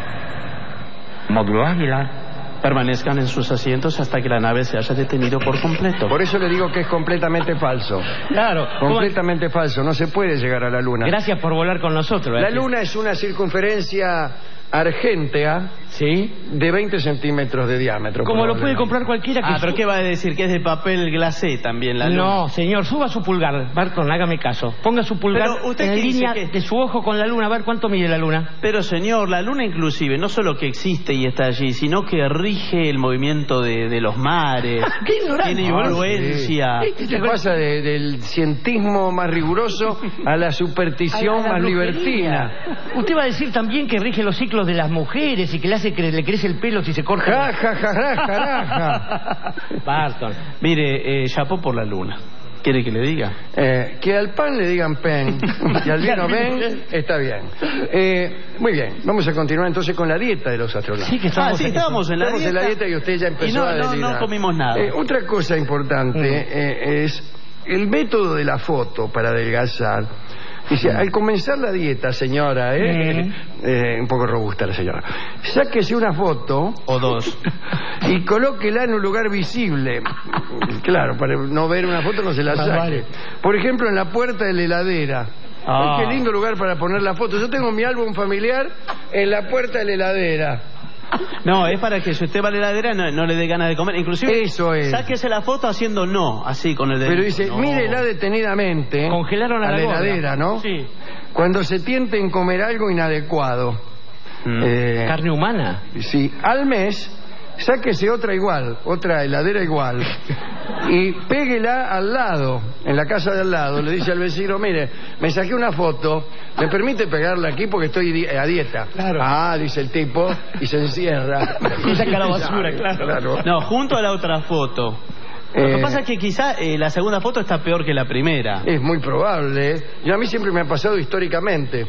Módulo Águila. Permanezcan en sus asientos hasta que la nave se haya detenido por completo. Por eso le digo que es completamente falso. Claro. Completamente ¿cómo? falso. No se puede llegar a la Luna. Gracias por volar con nosotros. La Luna es una circunferencia argentea, ¿sí?, de veinte centímetros de diámetro. Como lo puede comprar cualquiera que... Ah, pero ¿qué va a decir? ¿Que es de papel glacé también la Luna? No, señor, suba su pulgar. Barton, hágame caso. Ponga su pulgar en línea que... de su ojo con la Luna. A ver cuánto mide la Luna. Pero señor, la Luna inclusive no solo que existe y está allí, sino que rige el movimiento de, de los mares. ¡Qué ignorante! Tiene influencia. Sí. ¿Qué pasa de, del cientismo más riguroso a la superstición a la, a la más brujería. libertina? Usted va a decir también que rige los ciclos de las mujeres y que le hace que le crece el pelo si se corta. Ja, ja, ja, ja, ja. Barton. Mire, eh, chapó por la Luna. ¿Quiere que le diga? Eh, que al pan le digan pen y al vino ven, está bien. Eh, muy bien, vamos a continuar entonces con la dieta de los astronautas. Sí, que estamos, ah, sí, estábamos en la estamos dieta. en la dieta y usted ya empezó y no, a delirar. No, no comimos nada. Eh, otra cosa importante mm. eh, es el método de la foto para adelgazar. Dice, al comenzar la dieta, señora, ¿eh? Mm. Eh, un poco robusta la señora, sáquese una foto o dos y colóquela en un lugar visible. Claro, para no ver una foto no se la saque. Vale. Por ejemplo, en la puerta de la heladera. Ah. Ay, qué lindo lugar para poner la foto. Yo tengo mi álbum familiar en la puerta de la heladera. No, es para que si usted va a la heladera no, no le dé ganas de comer. Inclusive, eso es. Sáquese la foto haciendo no, así con el dedo. Pero dice, no. mírela detenidamente. Congelaron a, a la, la heladera, ¿no? Sí. Cuando se tiente en comer algo inadecuado. Mm. Eh, ¿Carne humana? Sí, al mes, sáquese otra igual, otra heladera igual. Y péguela al lado, en la casa de al lado. Le dice al vecino, mire, me saqué una foto, ¿me permite pegarla aquí porque estoy di a dieta? Claro. Ah, dice el tipo, y se encierra. Y saca la basura, claro. claro. No, junto a la otra foto. Lo que eh, pasa es que quizá eh, la segunda foto está peor que la primera. Es muy probable. Y a mí siempre me ha pasado históricamente.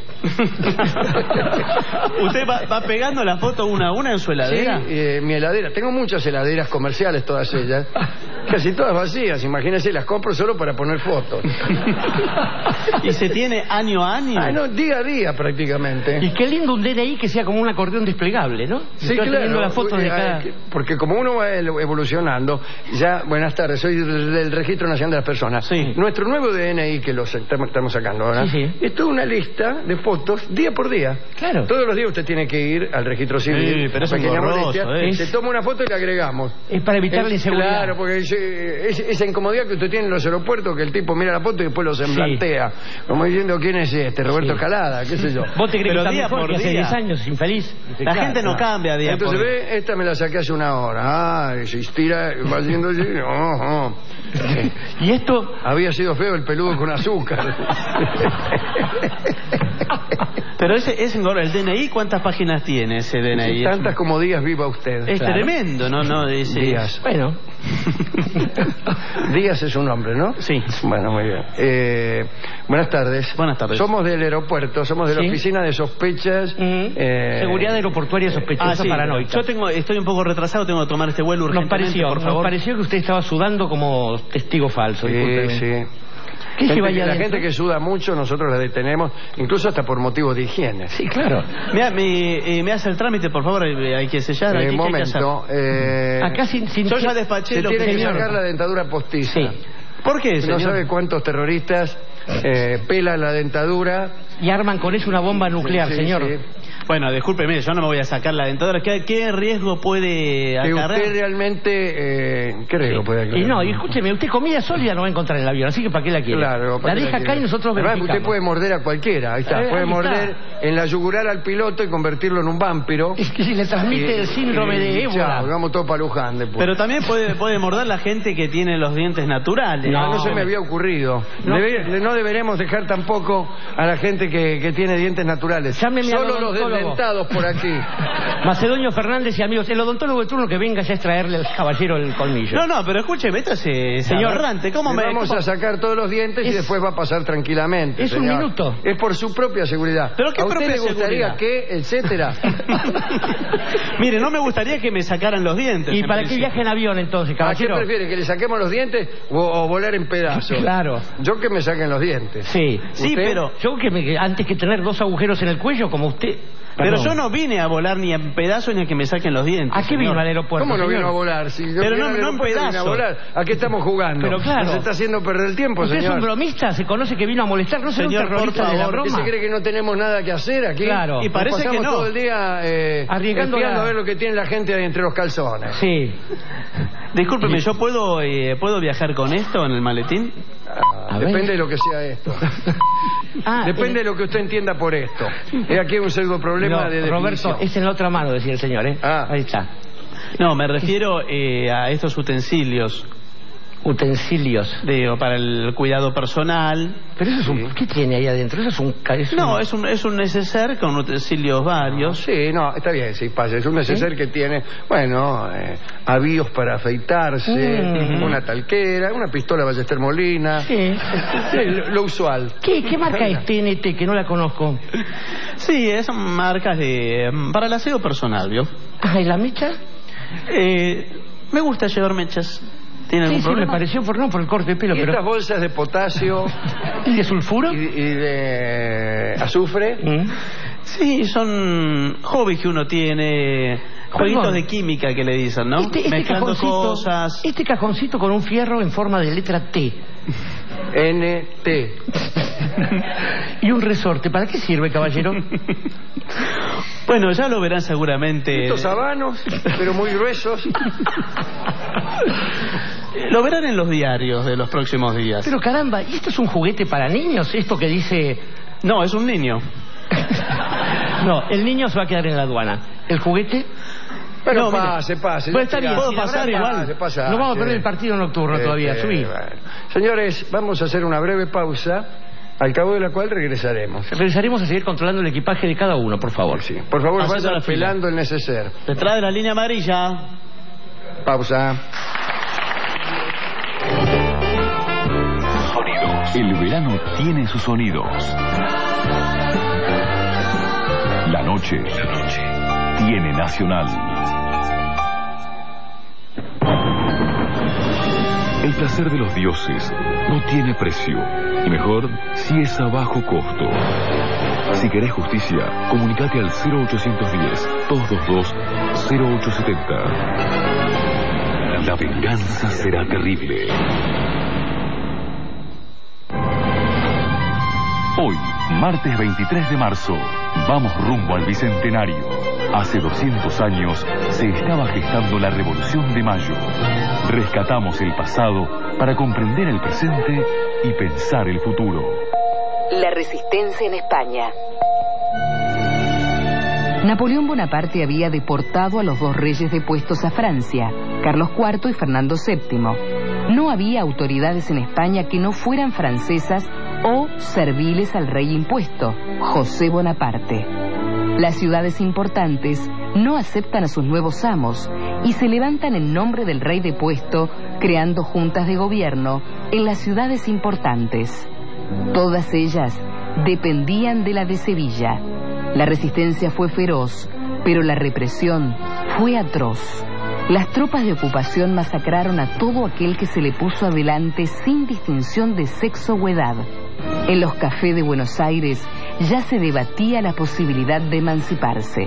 ¿Usted va, va pegando la foto una a una en su heladera? Sí, eh, mi heladera. Tengo muchas heladeras comerciales, todas ellas. Casi todas vacías. Imagínense, las compro solo para poner fotos. ¿Y se tiene año a año? Ah, no, día a día prácticamente. Y qué lindo un D N I que sea como un acordeón desplegable, ¿no? Sí, claro. La foto de cada... Porque como uno va evolucionando, ya... Buenas tardes, soy del Registro Nacional de las Personas. Sí. Nuestro nuevo D N I, que lo estamos sacando ahora, sí, sí. es toda una lista de fotos día por día. Claro. Todos los días usted tiene que ir al registro civil. Sí, pero es pequeña engorroso, molestia, es... se toma una foto y la agregamos. Es para evitar es, la inseguridad. Claro, porque es, es, esa incomodidad que usted tiene en los aeropuertos, que el tipo mira la foto y después lo semblantea. Sí. Como diciendo, ¿quién es este? Roberto sí. Escalada, qué sé yo. Vos te crees pero que día por día. Hace diez años, infeliz. La claro, gente no, no cambia día Entonces por ve, esta me la saqué hace una hora. Ah, se estira, va haciendo así. Oh, oh. Y esto... Había sido feo el peludo con azúcar. Pero ese, ese el D N I, ¿cuántas páginas tiene ese D N I? Tantas como días viva usted. Es claro. tremendo, ¿no? no ese... Díaz. Bueno. Díaz es un nombre, ¿no? Sí. Bueno, muy bien. Eh, buenas tardes. Buenas tardes. Somos del aeropuerto, somos de la ¿Sí? Oficina de Sospechas. Mm-hmm. eh... Seguridad Aeroportuaria Sospechosa ah, sí, Paranoica. Yo tengo, estoy un poco retrasado, tengo que tomar este vuelo urgentemente, nos pareció, por favor. Nos pareció que usted estaba sudando como testigo falso. Sí, sí. ¿Qué gente, que la gente que suda mucho nosotros la detenemos, incluso hasta por motivos de higiene. Sí, claro. Mira, me, eh, me hace el trámite, por favor, hay que sellar. Un eh, momento. Eh, Acá sin, sin yo ya despaché se lo tiene que que señor. sacar la dentadura postiza. Sí. ¿Por qué, señor? No sabe cuántos terroristas eh, pelan la dentadura y arman con eso una bomba nuclear, sí, sí, señor. Sí. Bueno, discúlpeme, yo no me voy a sacar la dentadura. ¿Qué, qué riesgo puede Que acarrear? usted realmente... Eh, ¿Qué riesgo Sí. puede acarrear? Y no, y escúcheme, usted comida sólida no va a encontrar en el avión, así que ¿para qué la quiere? Claro, la ¿para qué deja acá quiere? y nosotros Además, verificamos. usted puede morder a cualquiera, ahí está. Eh, puede ahí morder está. en la yugular al piloto y convertirlo en un vampiro. Es que si le transmite el síndrome de ébola. Chao, vamos todos para Luján después. Pero también puede, puede morder la gente que tiene los dientes naturales. No, no se me había ocurrido. No. Debe- no deberemos dejar tampoco a la gente que, que tiene dientes naturales. Llámeme al Solo los odontólogo. desdentados por aquí. Macedonio Fernández y amigos, el odontólogo de turno que venga ya es traerle al caballero el colmillo. No, no, pero escúcheme, esto es, es Señor, aberrante. ¿Cómo Le me...? vamos cómo- a sacar todos los dientes y Es- después va a pasar tranquilamente. es un señor. minuto. Es por su propia seguridad. ¿Pero qué ¿A usted propia le gustaría seguridad? que, etcétera? Mire, no me gustaría que me sacaran los dientes. ¿Y en para qué principio. viaje en avión entonces, ¿A qué caballero? prefiere? ¿Que le saquemos los dientes o, o volar en pedazos? Claro. Yo que me saquen los dientes. Sí, Sí, ¿Usted? pero... Yo que me, antes que tener dos agujeros en el cuello, como usted... Pero Perdón. yo no vine a volar ni en pedazos ni a que me saquen los dientes. ¿A qué señor. vino al aeropuerto? ¿Cómo no señor? vino a volar? Si yo Pero vine no- al no en aeropuerto, vine a pedazos. volar. ¿A qué estamos jugando? Pero claro. Nos está haciendo perder el tiempo, ¿Usted señor. es un bromista? ¿Se conoce que vino a molestar? ¿No será un Señor, terrorista por de la favor, ¿Qué broma? se cree que no tenemos nada que hacer aquí? Claro. Y parece Nos pasamos que no. todo el día eh, Arriesgando espiando la- a ver lo que tiene la gente ahí entre los calzones. Sí. Discúlpeme, ¿yo puedo, eh, puedo viajar con esto en el maletín? Ah, A depende ver. de lo que sea esto. Ah, Depende eh, de lo que usted entienda por esto. Es aquí un pseudo problema no, de Roberto, definición. es en la otra mano, decía el señor, ¿eh? Ah. Ahí está. No, me refiero eh, a estos utensilios. Utensilios. Digo, para el cuidado personal. Pero eso es un... ¿Qué tiene ahí adentro? Eso es un... ca- es No, un- es un, es un neceser con utensilios varios. Sí, no, está bien, sí, pasa. Es un neceser que tiene, bueno, eh, avíos para afeitarse, Mm. una talquera, una pistola Ballester Molina. Sí. Sí, lo, lo usual. ¿Qué, ¿Qué marca es T N T? Que no la conozco. Sí, es marcas de para el aseo personal, ¿vio? Ah, ¿y la mecha? Eh, me gusta llevar mechas. ¿Tiene Sí, algún sí, me problema? pareció por no por el corte de pelo, Y estas pero... bolsas de potasio ¿Y de sulfuro? y, y de azufre. Mm. Sí, son hobbies que uno tiene, jueguitos Perdón. de química que le dicen, ¿no? Este, este Mezclando cajoncito, cosas. este cajoncito con un fierro en forma de letra T N T. y un resorte. ¿Para qué sirve, caballero? Bueno, ya lo verán seguramente. Estos habanos, pero muy gruesos. Lo verán en los diarios de los próximos días. Pero caramba, ¿y esto es un juguete para niños? Esto que dice... No, es un niño. No, el niño se va a quedar en la aduana. ¿El juguete? Pero No, mire. pase, pase. Bueno, está bien. ¿Puedo si la pasar verdad, igual? Pase, pase, No vamos a sí. perder el partido nocturno todavía, Este, subí. bueno. Señores, vamos a hacer una breve pausa, al cabo de la cual regresaremos. Regresaremos a seguir controlando el equipaje de cada uno, por favor. Sí. Por favor, Haciendo vayan la fila. pelando el neceser. Detrás de la línea amarilla. Pausa. Sonidos. El verano tiene sus sonidos. La noche, la noche tiene Nacional. El placer de los dioses no tiene precio, y mejor si es a bajo costo. Si querés justicia, comunicate al cero ochocientos diez, doscientos veintidós, cero ochocientos setenta. La venganza será terrible. Hoy, martes veintitrés de marzo, vamos rumbo al Bicentenario. Hace doscientos años se estaba gestando la Revolución de Mayo. Rescatamos el pasado para comprender el presente y pensar el futuro. La resistencia en España. Napoleón Bonaparte había deportado a los dos reyes depuestos a Francia, Carlos cuarto y Fernando séptimo. No había autoridades en España que no fueran francesas o serviles al rey impuesto, José Bonaparte. Las ciudades importantes no aceptan a sus nuevos amos y se levantan en nombre del rey depuesto, creando juntas de gobierno en las ciudades importantes. Todas ellas dependían de la de Sevilla. La resistencia fue feroz, pero la represión fue atroz. Las tropas de ocupación masacraron a todo aquel que se le puso adelante sin distinción de sexo o edad. En los cafés de Buenos Aires ya se debatía la posibilidad de emanciparse.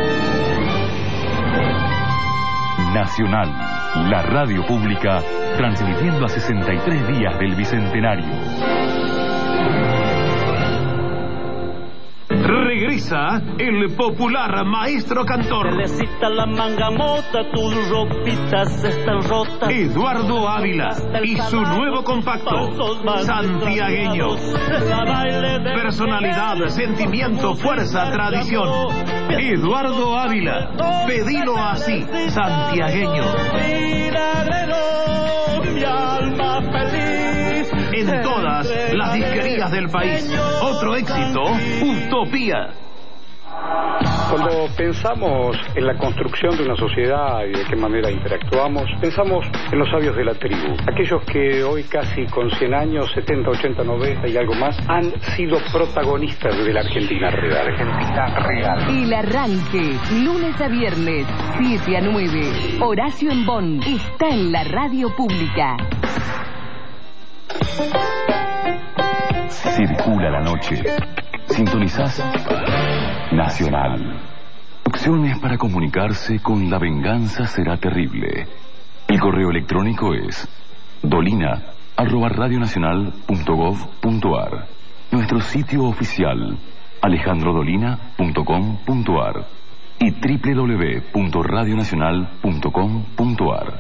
Nacional, la radio pública, transmitiendo a sesenta y tres días del Bicentenario. Regresa Sintoniza el popular maestro cantor la manga mota, tus ropitas están rotas. Eduardo Ávila y su nuevo compacto Santiagueño. Personalidad, sentimiento, fuerza, tradición. Eduardo Ávila, pedilo así, Santiagueño. Mi alma feliz. En todas las disquerías del país. Otro éxito, Utopía. Cuando pensamos en la construcción de una sociedad y de qué manera interactuamos, pensamos en los sabios de la tribu, aquellos que hoy casi con cien años, setenta, ochenta, noventa y algo más, han sido protagonistas de la Argentina real. Argentina real. El arranque, lunes a viernes, siete a nueve. Horacio Embón está en la radio pública. Circula la noche. Sintonizás Nacional. Opciones para comunicarse con La Venganza Será Terrible. El correo electrónico es dolina arroba radionacional punto gov punto ar. Nuestro sitio oficial alejandro dolina punto com punto ar y doble u doble u doble u punto radionacional punto com punto ar.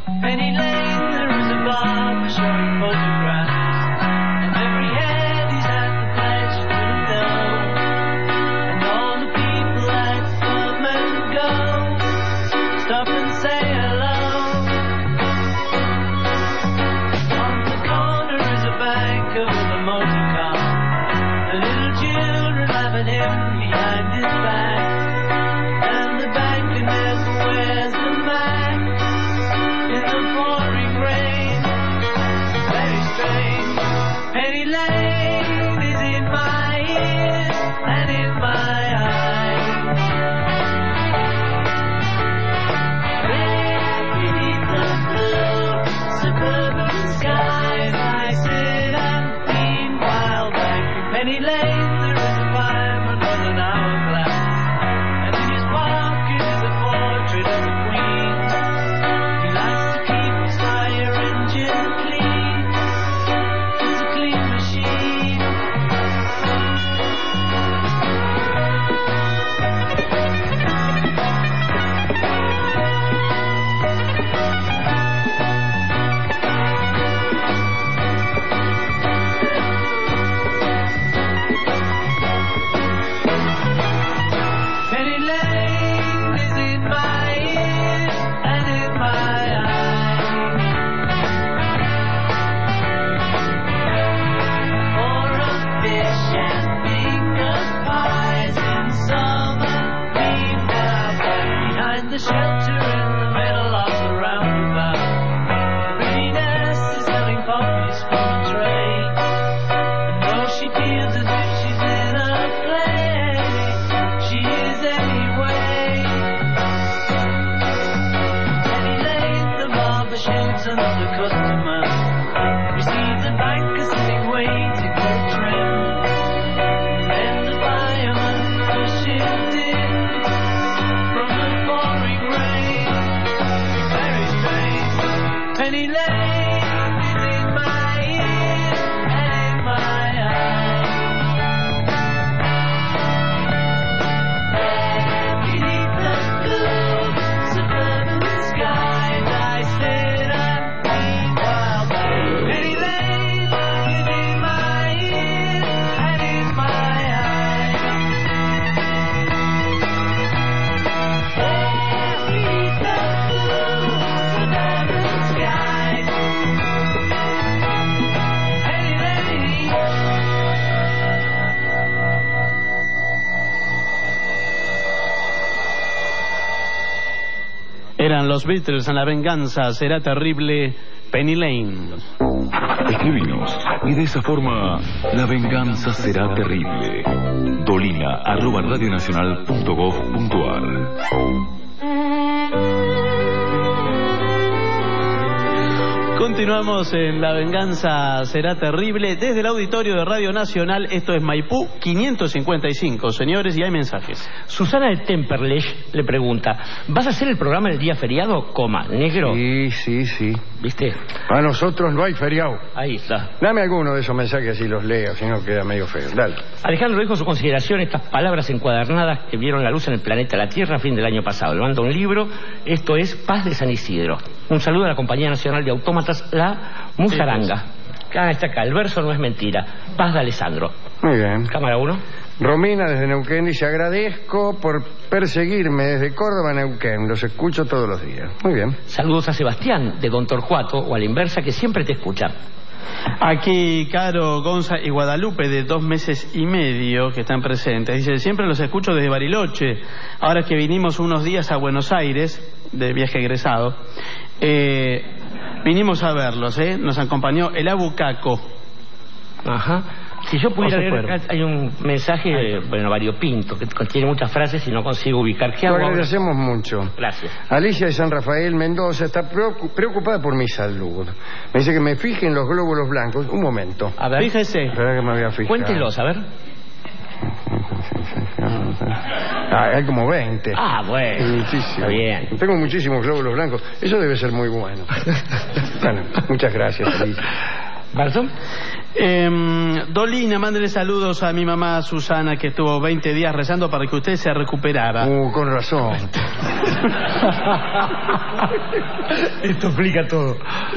Eran los Beatles en La Venganza Será Terrible, Penny Lane. Escribinos y de esa forma La Venganza Será Terrible. Dolina arroba radionacional punto gov punto ar. Continuamos en La Venganza Será Terrible desde el auditorio de Radio Nacional. Esto es Maipú quinientos cincuenta y cinco, señores, y hay mensajes. Susana de Temperlech le pregunta: ¿vas a hacer el programa el día feriado, coma, negro? Sí, sí, sí. ¿Viste? Para nosotros no hay feriado. Ahí está. Dame alguno de esos mensajes así los leo, si no queda medio feo. Dale. Alejandro dijo su consideración estas palabras encuadernadas que vieron la luz en el planeta La Tierra a fin del año pasado. Le manda un libro, esto es Paz de San Isidro. Un saludo a la Compañía Nacional de Autómatas, la Musaranga. Ah, está acá, el verso no es mentira. Paz de Alessandro. Muy bien. Cámara uno. Romina desde Neuquén dice: agradezco por perseguirme desde Córdoba a Neuquén. Los escucho todos los días. Muy bien. Saludos a Sebastián de Don Torcuato, o a la inversa, que siempre te escucha. Aquí Caro, Gonza y Guadalupe, de dos meses y medio, que están presentes. Dice: siempre los escucho desde Bariloche. Ahora que vinimos unos días a Buenos Aires, de viaje egresado, eh, vinimos a verlos, ¿eh? Nos acompañó el Abu Caco. Ajá. Si yo pudiera leer acá, hay un mensaje, eh, bueno, variopinto, que contiene muchas frases y no consigo ubicar. ¿Qué Lo hago? agradecemos mucho. Gracias. Alicia de San Rafael Mendoza está preocupada por mi salud. Me dice que me fije en los glóbulos blancos. Un momento. A ver. Fíjese. Espera que me voy a fijar. Cuéntelos, a ver. Ah, hay como veinte. Ah, bueno. Muchísimo. Está bien. Tengo muchísimos glóbulos blancos. Eso debe ser muy bueno. Bueno, muchas gracias, Alicia. ¿Barton? Eh, Dolina, mándele saludos a mi mamá Susana, que estuvo veinte días rezando para que usted se recuperara. Uh, con razón. Esto explica todo.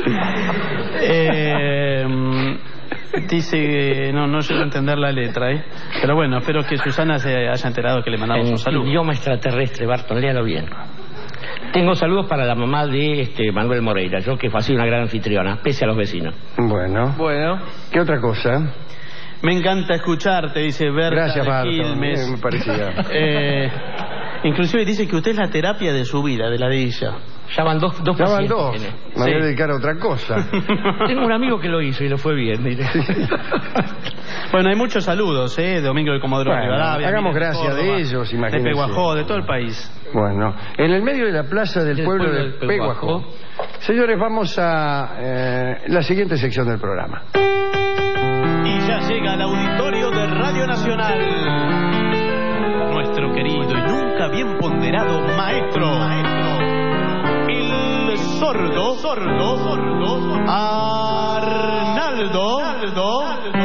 Eh, dice, no, no llego a entender la letra, ¿eh? Pero bueno, espero que Susana se haya enterado que le mandamos en un saludo. Idioma extraterrestre, Barton, léalo bien. Tengo saludos para la mamá de este Manuel Moreira, yo que fue así una gran anfitriona, pese a los vecinos. Bueno. Bueno. ¿Qué otra cosa? Me encanta escucharte, dice Berta. Gracias, de Barton. Quilmes. Me parecía. Eh, inclusive dice que usted es la terapia de su vida, de la de ella. Ya van dos, dos Ya van pacientes dos. tiene. Me voy a Sí. dedicar a otra cosa. Tengo un amigo que lo hizo y le fue bien, mire. Bueno, hay muchos saludos, ¿eh? Domingo del Comodoro Bueno, Rivadavia. hagamos Miguel gracia Córdoba, de ellos, imagínense. de Peguajó, de todo el país. Bueno, en el medio de la plaza del Del pueblo, pueblo de de Peguajó. Peguajó. Señores, vamos a eh, la siguiente sección del programa. Y ya llega al auditorio de Radio Nacional nuestro querido y nunca bien ponderado maestro, maestro el sordo, sordo, sordo, Arnaldo, Arnaldo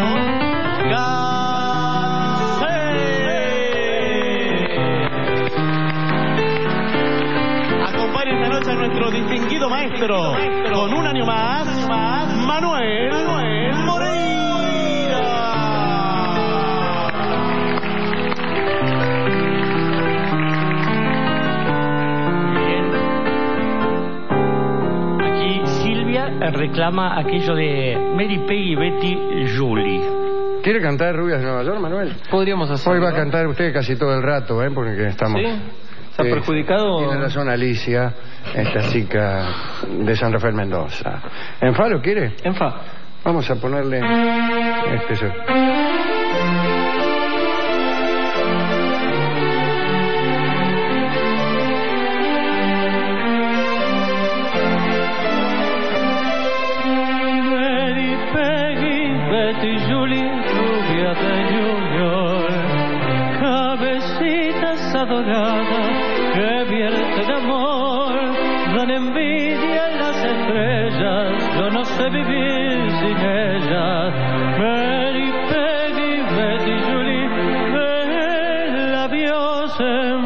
Acompaña esta noche a nuestro distinguido maestro, con un año más, Manuel, Manuel Moreira. Aquí Silvia reclama aquello de Mary Peggy Betty Julie. ¿Quiere cantar Rubias de Nueva York, Manuel? Podríamos hacerlo. Hoy va a cantar usted casi todo el rato, ¿eh? Porque estamos... ¿Sí? ¿Se ha Sí, perjudicado? Tiene razón Alicia, esta chica de San Rafael Mendoza. ¿En fa lo quiere? En fa. Vamos a ponerle... Este es el- Mary Peggy, Betty Julie, rubia de New York, cabecitas adoradas que vierten amor, dan envidia a las estrellas, yo no sé vivir sin ellas. Mary Peggy, Betty Julie, el labios en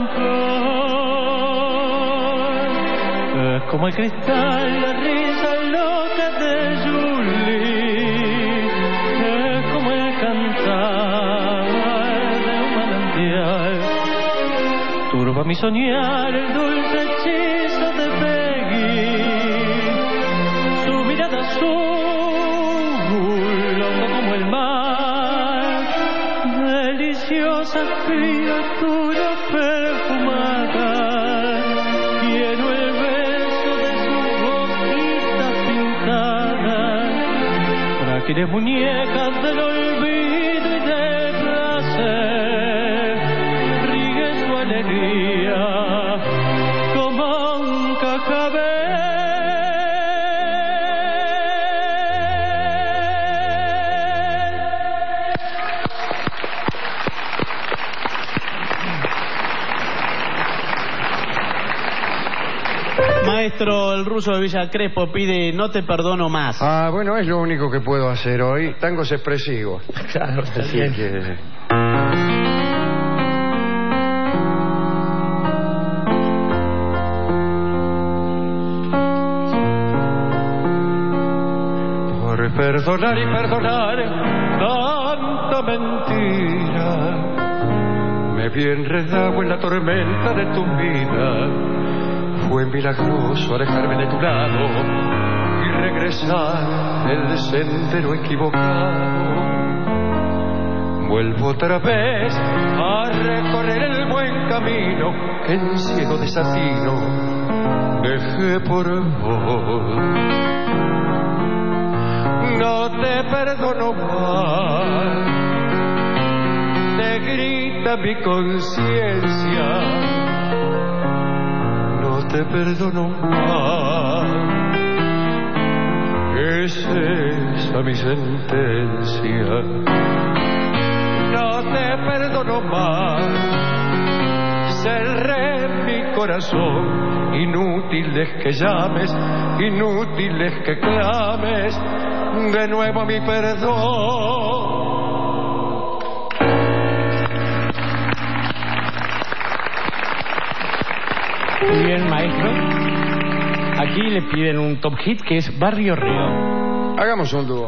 flor, es como el cristal, la risa loca de Julie, es como el cantar de un manantial, turba mi soñar el dulce hechizo de Peggy, su mirada azul, loco como el mar, deliciosa criatura perfumada, quiero el beso de su boquita pintada, frágiles muñecas del olvido y del placer, ríe su alegría como un cacabel. maestro, el ruso de Villa Crespo pide No te perdono más. Ah, bueno, es lo único que puedo hacer hoy. Tangos expresivos. Claro, está Así bien. que... Por perdonar y perdonar tanta mentira, me vi enredado en la tormenta de tu vida. Fue milagroso alejarme de tu lado y regresar del sendero equivocado. Vuelvo otra vez a recorrer el buen camino que en ciego desatino dejé por vos. No te perdono más, te grita mi conciencia. No te perdono más, es esa mi sentencia. No te perdono más, cerré mi corazón. Inútil es que llames, inútil es que clames de nuevo mi perdón. Muy bien, maestro. Aquí le piden un top hit que es Barrio Río. Hagamos un dúo.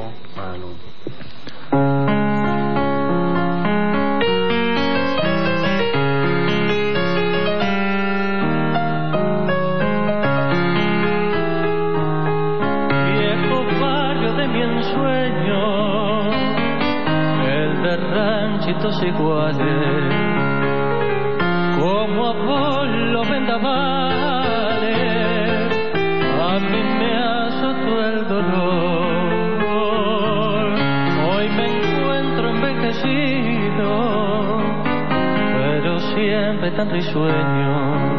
Viejo barrio de mi ensueño, el de ranchitos iguales, como a vos los vendavales, a mí me azotó el dolor. Hoy me encuentro envejecido, pero siempre tan risueño.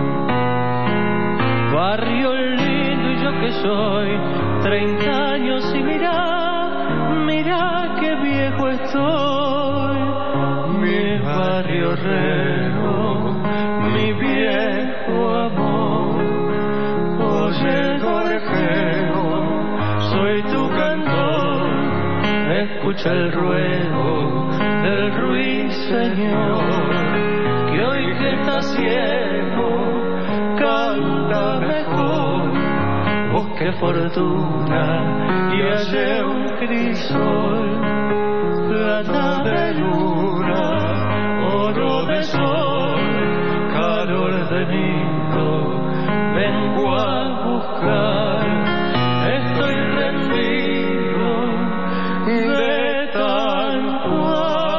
Barrio lindo y yo que soy, treinta años y mirá, mirá qué viejo estoy. Mi barrio Reo, mi viejo amor, oye gorjeo, soy tu cantor, escucha el ruego del ruiseñor, que hoy que está ciego, canta mejor. Busqué fortuna y hallé un crisol, plata de luna, oro de sol, calor de nido, vengo a buscar. Estoy rendido de tanto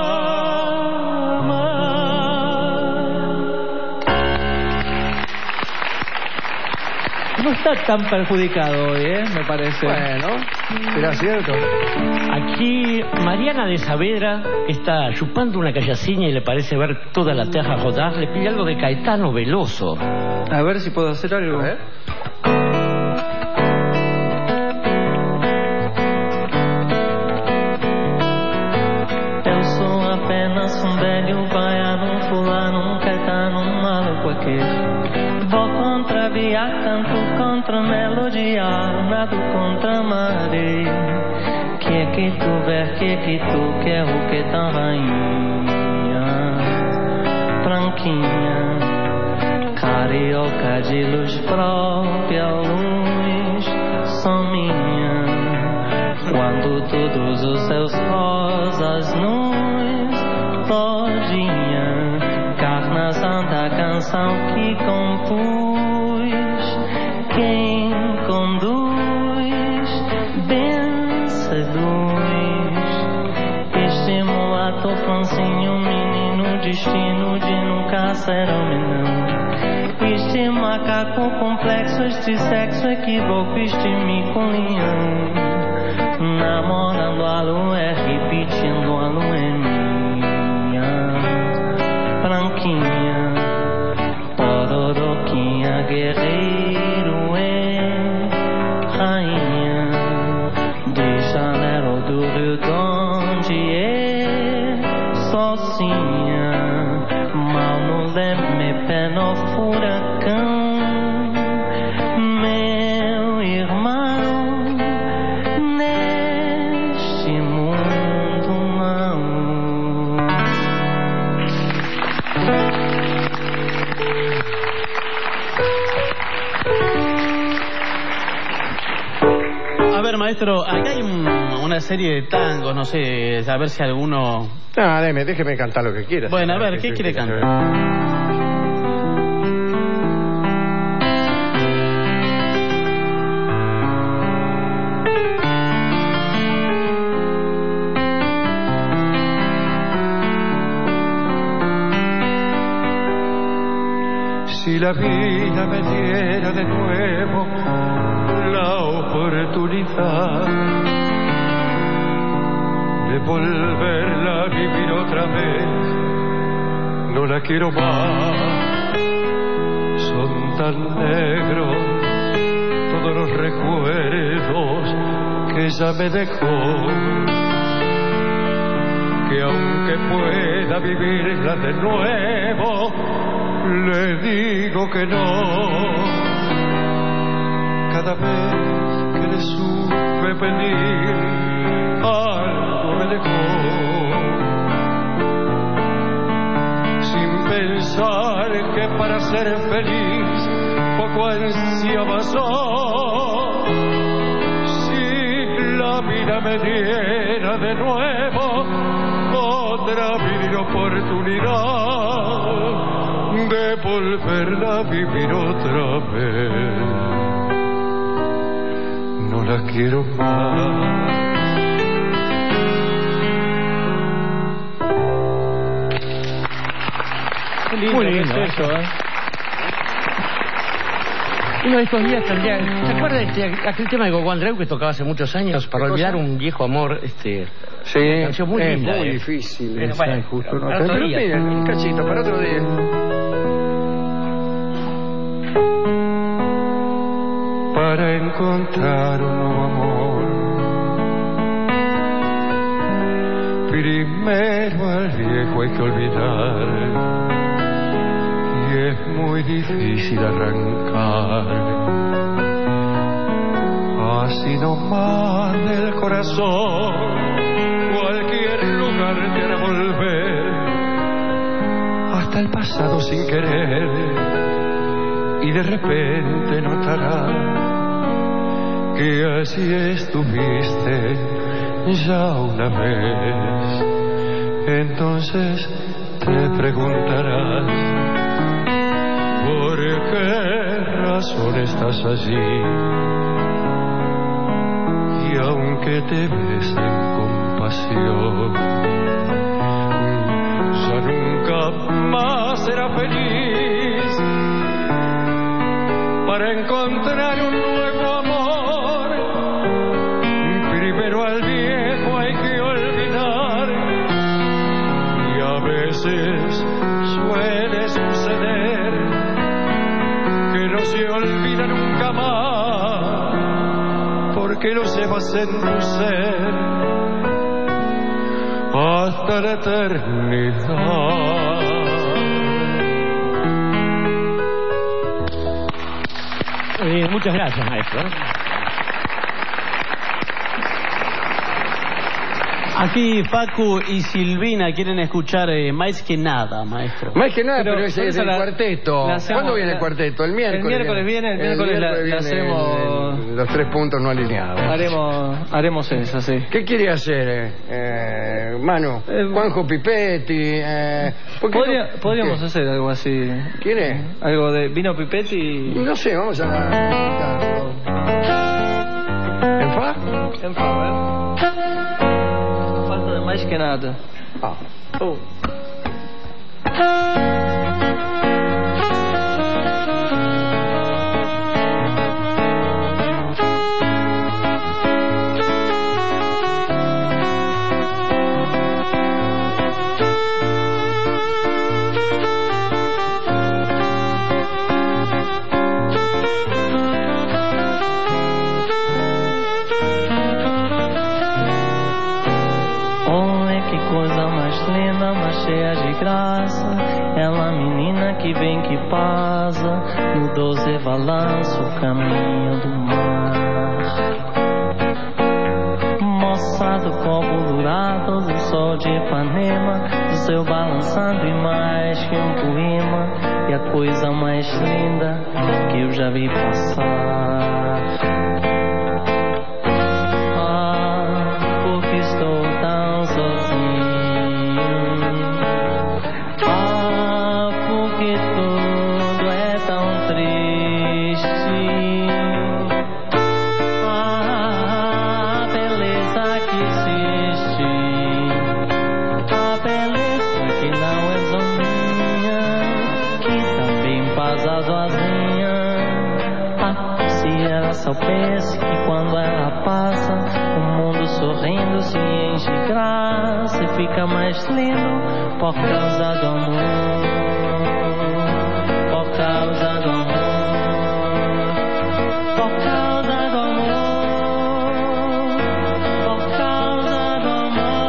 No está tan perjudicado hoy, ¿eh? Me parece. Bueno, será cierto. Aquí Mariana de Saavedra está chupando una callaciña y le parece ver toda la teja rodar. Le pide algo de Caetano Veloso. A ver si puedo hacer algo. ¿Eh? Eu sou apenas um velho baiano, um fulano, um caetano, um maluco aqui. Vou contrariar, canto contra melodiar, nado contra maré. Que que tu ver, que que tu quer, o que tá rainha, branquinha, carioca de luz própria, luz só minha. Quando todos os seus rosas nus, todinha, carnação da canção que compus, quem conduz, bem seduz, estimula teu francinho, menino, destino de nunca ser homem não. Este macaco complexo, este sexo equívoco, este mico-leão, namorando a lua, é repetindo a lua é minha, branquinha, pororoquinha, guerreiro é rainha de Janeiro do Rio Grande, é sozinha, mal no leme, pé no furacão, me maestro, acá hay un- una serie de tangos, no sé, a ver si alguno... No, déjeme, déjeme cantar lo que quiera. Bueno, a ver, ¿qué quiere cantar? Si la vida me diera de nuevo la oportunidad de volverla a vivir otra vez, no la quiero más. Son tan negros todos los recuerdos que ella me dejó, que aunque pueda vivirla de nuevo, le digo que no. Cada vez que le supe pedir, algo me dejó, sin pensar que para ser feliz poco ansiaba yo. Si la vida me diera de nuevo otra vida y oportunidad de volverla a vivir otra vez, no la quiero más. Qué lindo, Muy lindo es eso, ¿eh? Uno de estos días tendría... ¿Se acuerda de este- aquel tema de Gogo Andreu que tocaba hace muchos años para ¿Qué olvidar cosa? un viejo amor? Este, Sí, una canción muy es linda, muy ¿eh? difícil. Pero esa, bueno, justo, ¿no? para otro Pero día. miren, un cachito, para otro día. Para encontrar un nuevo amor, primero al viejo hay que olvidar, y es muy difícil arrancar. Así nomás del corazón, cualquier lugar te hará volver, hasta el pasado sin querer, y de repente notarás que así estuviste ya una vez. Entonces te preguntarás, ¿por qué razón estás allí? Y aunque te besen con pasión, ya nunca más será feliz. Para encontrar un nuevo amor, primero al viejo hay que olvidar, y a veces suele suceder que no se olvida nunca más, porque lo llevas en tu ser hasta la eternidad. Eh, muchas gracias, maestro. Aquí Facu y Silvina quieren escuchar eh, Más que nada, maestro. Más que nada, pero, Pero ese es esa el la- cuarteto. la hacemos- ¿Cuándo viene el la- cuarteto? El miércoles. El miércoles viene, el miércoles la- la viene hacemos- el- los tres puntos no alineados. Haremos, haremos eso, sí. ¿Qué quiere hacer, eh, eh, Manu? Juanjo Pipetti. Eh, ¿por qué Podría- no- podríamos ¿qué? hacer algo así. ¿Quién es? Algo de vino Pipetti y... No sé, vamos a... ¿En fa? En fa, a ver. Falta de más que nada. Ah. Oh. Olha que coisa mais linda, mais cheia de graça. Ela menina que vem que passa no doze balanço, o caminho do mar. Moça do copo dourado, do sol de Ipanema, do seu balançando e mais que um poema. E a coisa mais linda que eu já vi passar. casado azinha. Ah, se ela soubesse que quando ela passa, o mundo sorrindo se enche de graça e fica mais lindo por causa do amor, por causa do amor, por causa do amor, por causa do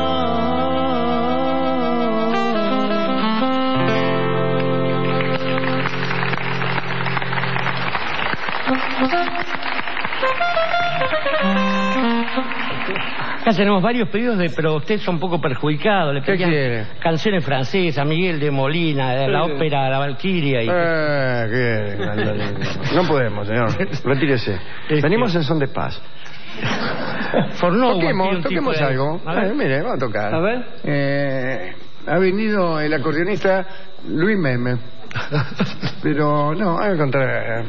Acá tenemos varios pedidos, de, pero usted es un poco perjudicado. Le ¿Qué pedían quiere? canciones francesas, Miguel de Molina, de la Sí. ópera La Valquiria. Y... Eh, ¿qué? No podemos, señor. Retírese. Este- Venimos en son de paz. For no one, toquemos tiene un toquemos tipo de- algo. A ver. Eh, mire, vamos a tocar. A ver. Eh, ha venido el acordeonista Luis Meme. Pero no, al contrario.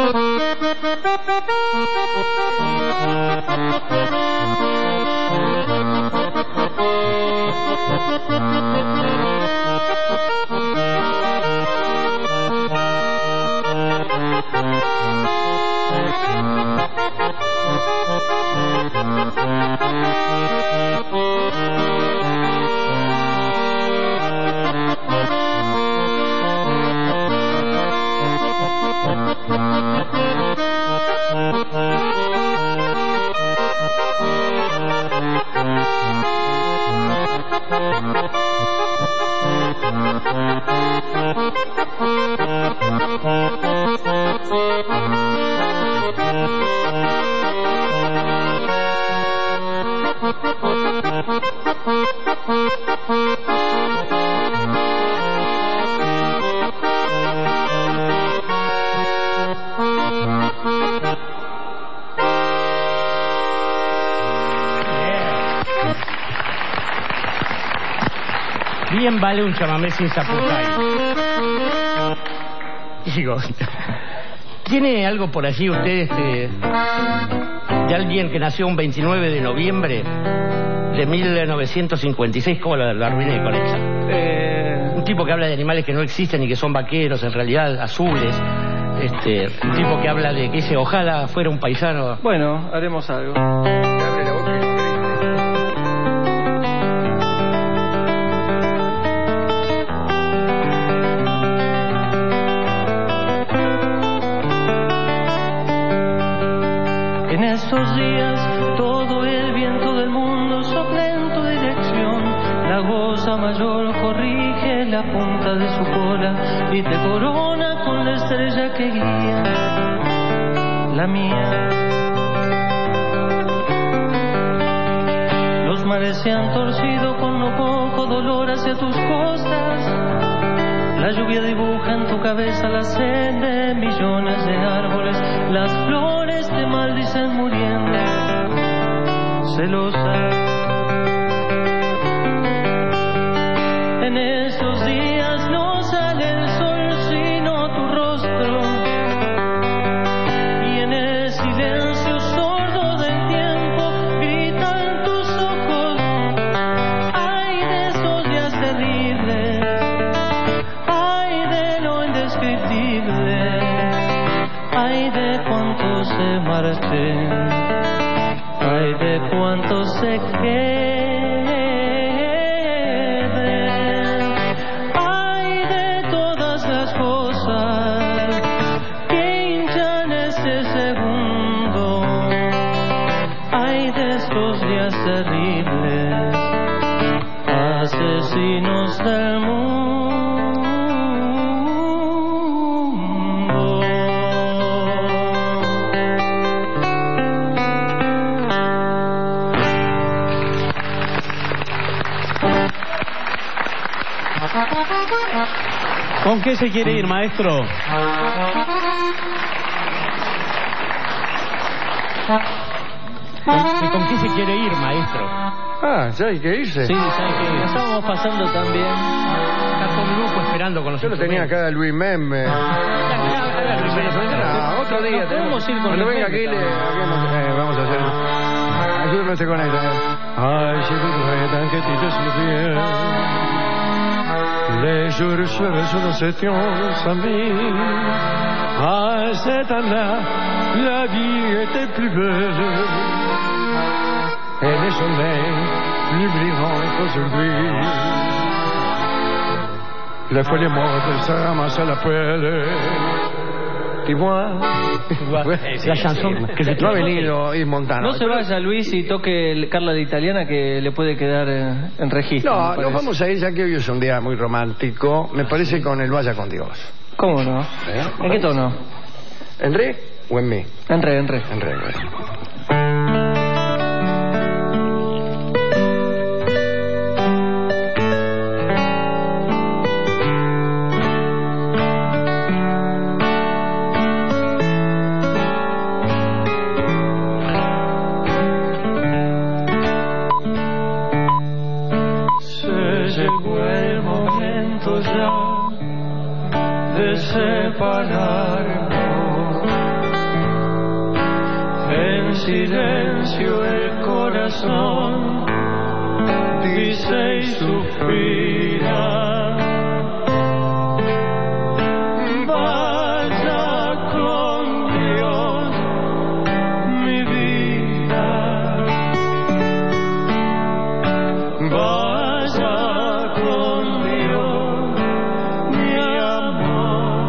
Bien vale un chamamé sin zapotay. Digo, ¿tiene algo por allí usted este, de alguien que nació un veintinueve de noviembre de mil novecientos cincuenta y seis? ¿Cómo la, la arruiné con esa? Eh, Un tipo que habla de animales que no existen y que son vaqueros, en realidad azules. Este, un tipo que habla de que dice, ojalá fuera un paisano. bueno, haremos algo. Abre la boca y- En estos días todo el viento del mundo sopla en tu dirección. La goza mayor corrige la punta de su cola y te corona con la estrella que guía la mía. Los mares se han torcido con no poco dolor hacia tus costas. La lluvia dibuja en tu cabeza la sed de millones de árboles. Las flores te maldicen muriendo, celosa. En estos días no sale el sol sino tu rostro. Y en el silencio sordo del tiempo gritan tus ojos. Ay de esos días terribles, ay de lo indescriptible, ay de cuántos se marchen, ay de cuántos se queden, ay de todas las cosas que hinchan este segundo, ay de estos días terribles, asesinos del mundo. ¿Con qué se quiere ir, maestro? ¿Con, con qué se quiere ir, maestro? Ah, ¿ya hay que irse? Sí, ¿sabes qué? Estábamos pasando también. Está todo el grupo esperando con los Yo lo tenía acá, Luis Meme. Ah, otro día. Nos podemos ir con Cuando Luis venga Meme aquí, le, también. hagamos- eh, vamos a hacer. Ayúdame usted con esto. Ay, si tú tan que te Les jours heureux, nous étions amis. À cette année, la vie était plus belle. Et les soleils plus brillants qu'aujourd'hui. Les feuilles mortes se ramassent à la pelle. Tu vois, la chanson que se no ha venido y Montana. No se vaya, Luis, y toque el Carla de Italiana, que le puede quedar en, en registro. No, nos vamos a ir, ya que hoy es un día muy romántico. Me parece con el Vaya con Dios. ¿Cómo no? ¿Eh? ¿En qué tono? ¿En re o en mi? En re, en re. En re, bueno. En silencio el corazón dice y suspira. Vaya con Dios, mi vida. Vaya con Dios, mi amor.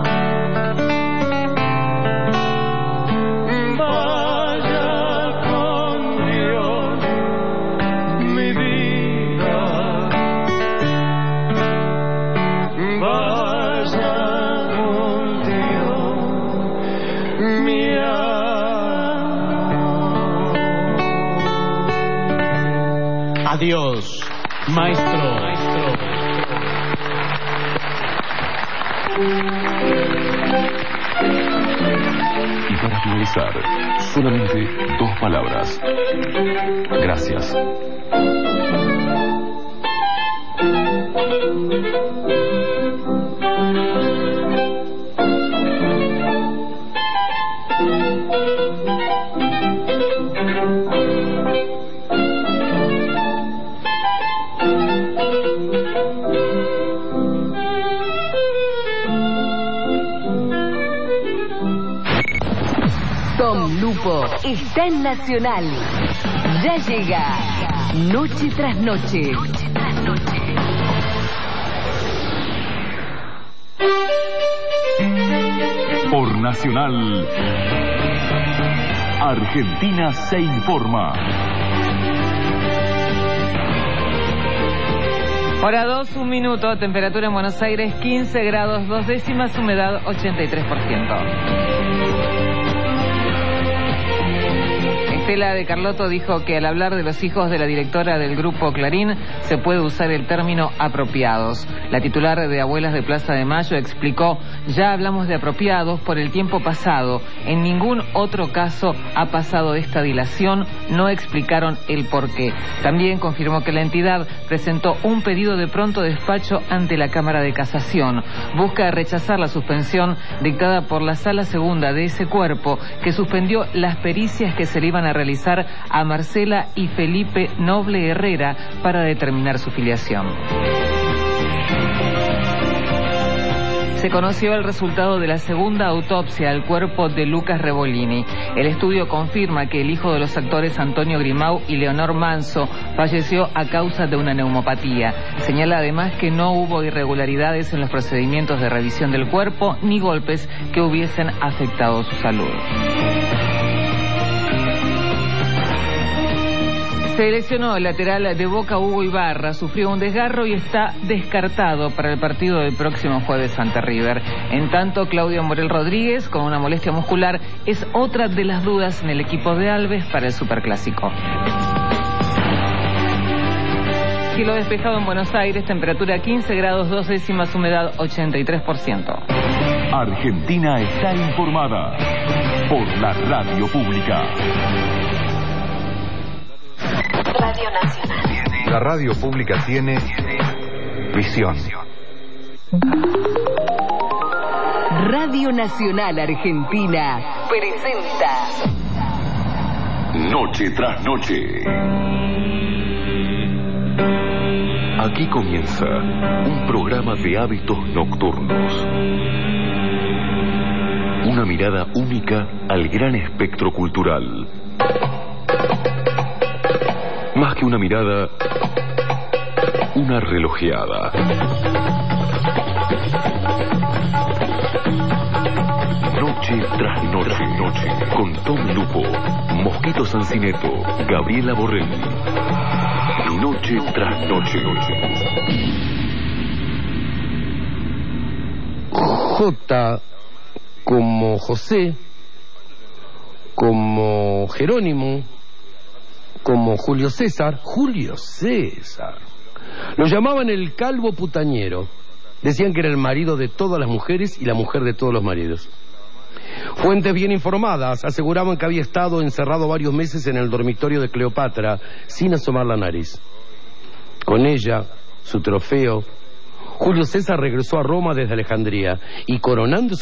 Vaya con Dios, mi vida. Vaya con Dios, mi amor. Adiós, maestro. maestro. Y para finalizar, solamente dos palabras. Gracias. Tom Lupo está en Nacional. Ya llega Noche tras Noche. Noche tras Noche. Por Nacional, Argentina se informa. Hora dos, un minuto, temperatura en Buenos Aires quince grados, dos décimas, humedad ochenta y tres por ciento. Estela de Carlotto dijo que al hablar de los hijos de la directora del grupo Clarín se puede usar el término apropiados. La titular de Abuelas de Plaza de Mayo explicó: ya hablamos de apropiados por el tiempo pasado, en ningún otro caso ha pasado esta dilación, no explicaron el porqué. También confirmó que la entidad presentó un pedido de pronto despacho ante la Cámara de Casación. Busca rechazar la suspensión dictada por la Sala Segunda de ese cuerpo, que suspendió las pericias que se le iban a realizar a Marcela y Felipe Noble Herrera para determinar su filiación. Se conoció el resultado de la segunda autopsia al cuerpo de Lucas Rebolini. El estudio confirma que el hijo de los actores Antonio Grimau y Leonor Manso falleció a causa de una neumopatía. Señala además que no hubo irregularidades en los procedimientos de revisión del cuerpo ni golpes que hubiesen afectado su salud. Se lesionó el lateral de Boca, Hugo Ibarra, sufrió un desgarro y está descartado para el partido del próximo jueves ante River. En tanto, Claudio Morel Rodríguez, con una molestia muscular, es otra de las dudas en el equipo de Alves para el Superclásico. Cielo despejado en Buenos Aires, temperatura quince grados, dos décimas, humedad ochenta y tres por ciento. Argentina está informada por la radio pública. Radio Nacional. La radio pública tiene visión. Radio Nacional Argentina presenta Noche tras noche. Aquí comienza un programa de hábitos nocturnos. Una mirada única al gran espectro cultural. Más que una mirada, una relojeada. Noche tras noche, noche, con Tom Lupo, Mosquito Sancineto, Gabriela Borrelli. Noche tras noche, noche. J como José, como Jerónimo, como Julio César. Julio César. Lo llamaban el calvo putañero. Decían que era el marido de todas las mujeres y la mujer de todos los maridos. Fuentes bien informadas aseguraban que había estado encerrado varios meses en el dormitorio de Cleopatra sin asomar la nariz. Con ella, su trofeo, Julio César regresó a Roma desde Alejandría y, coronándose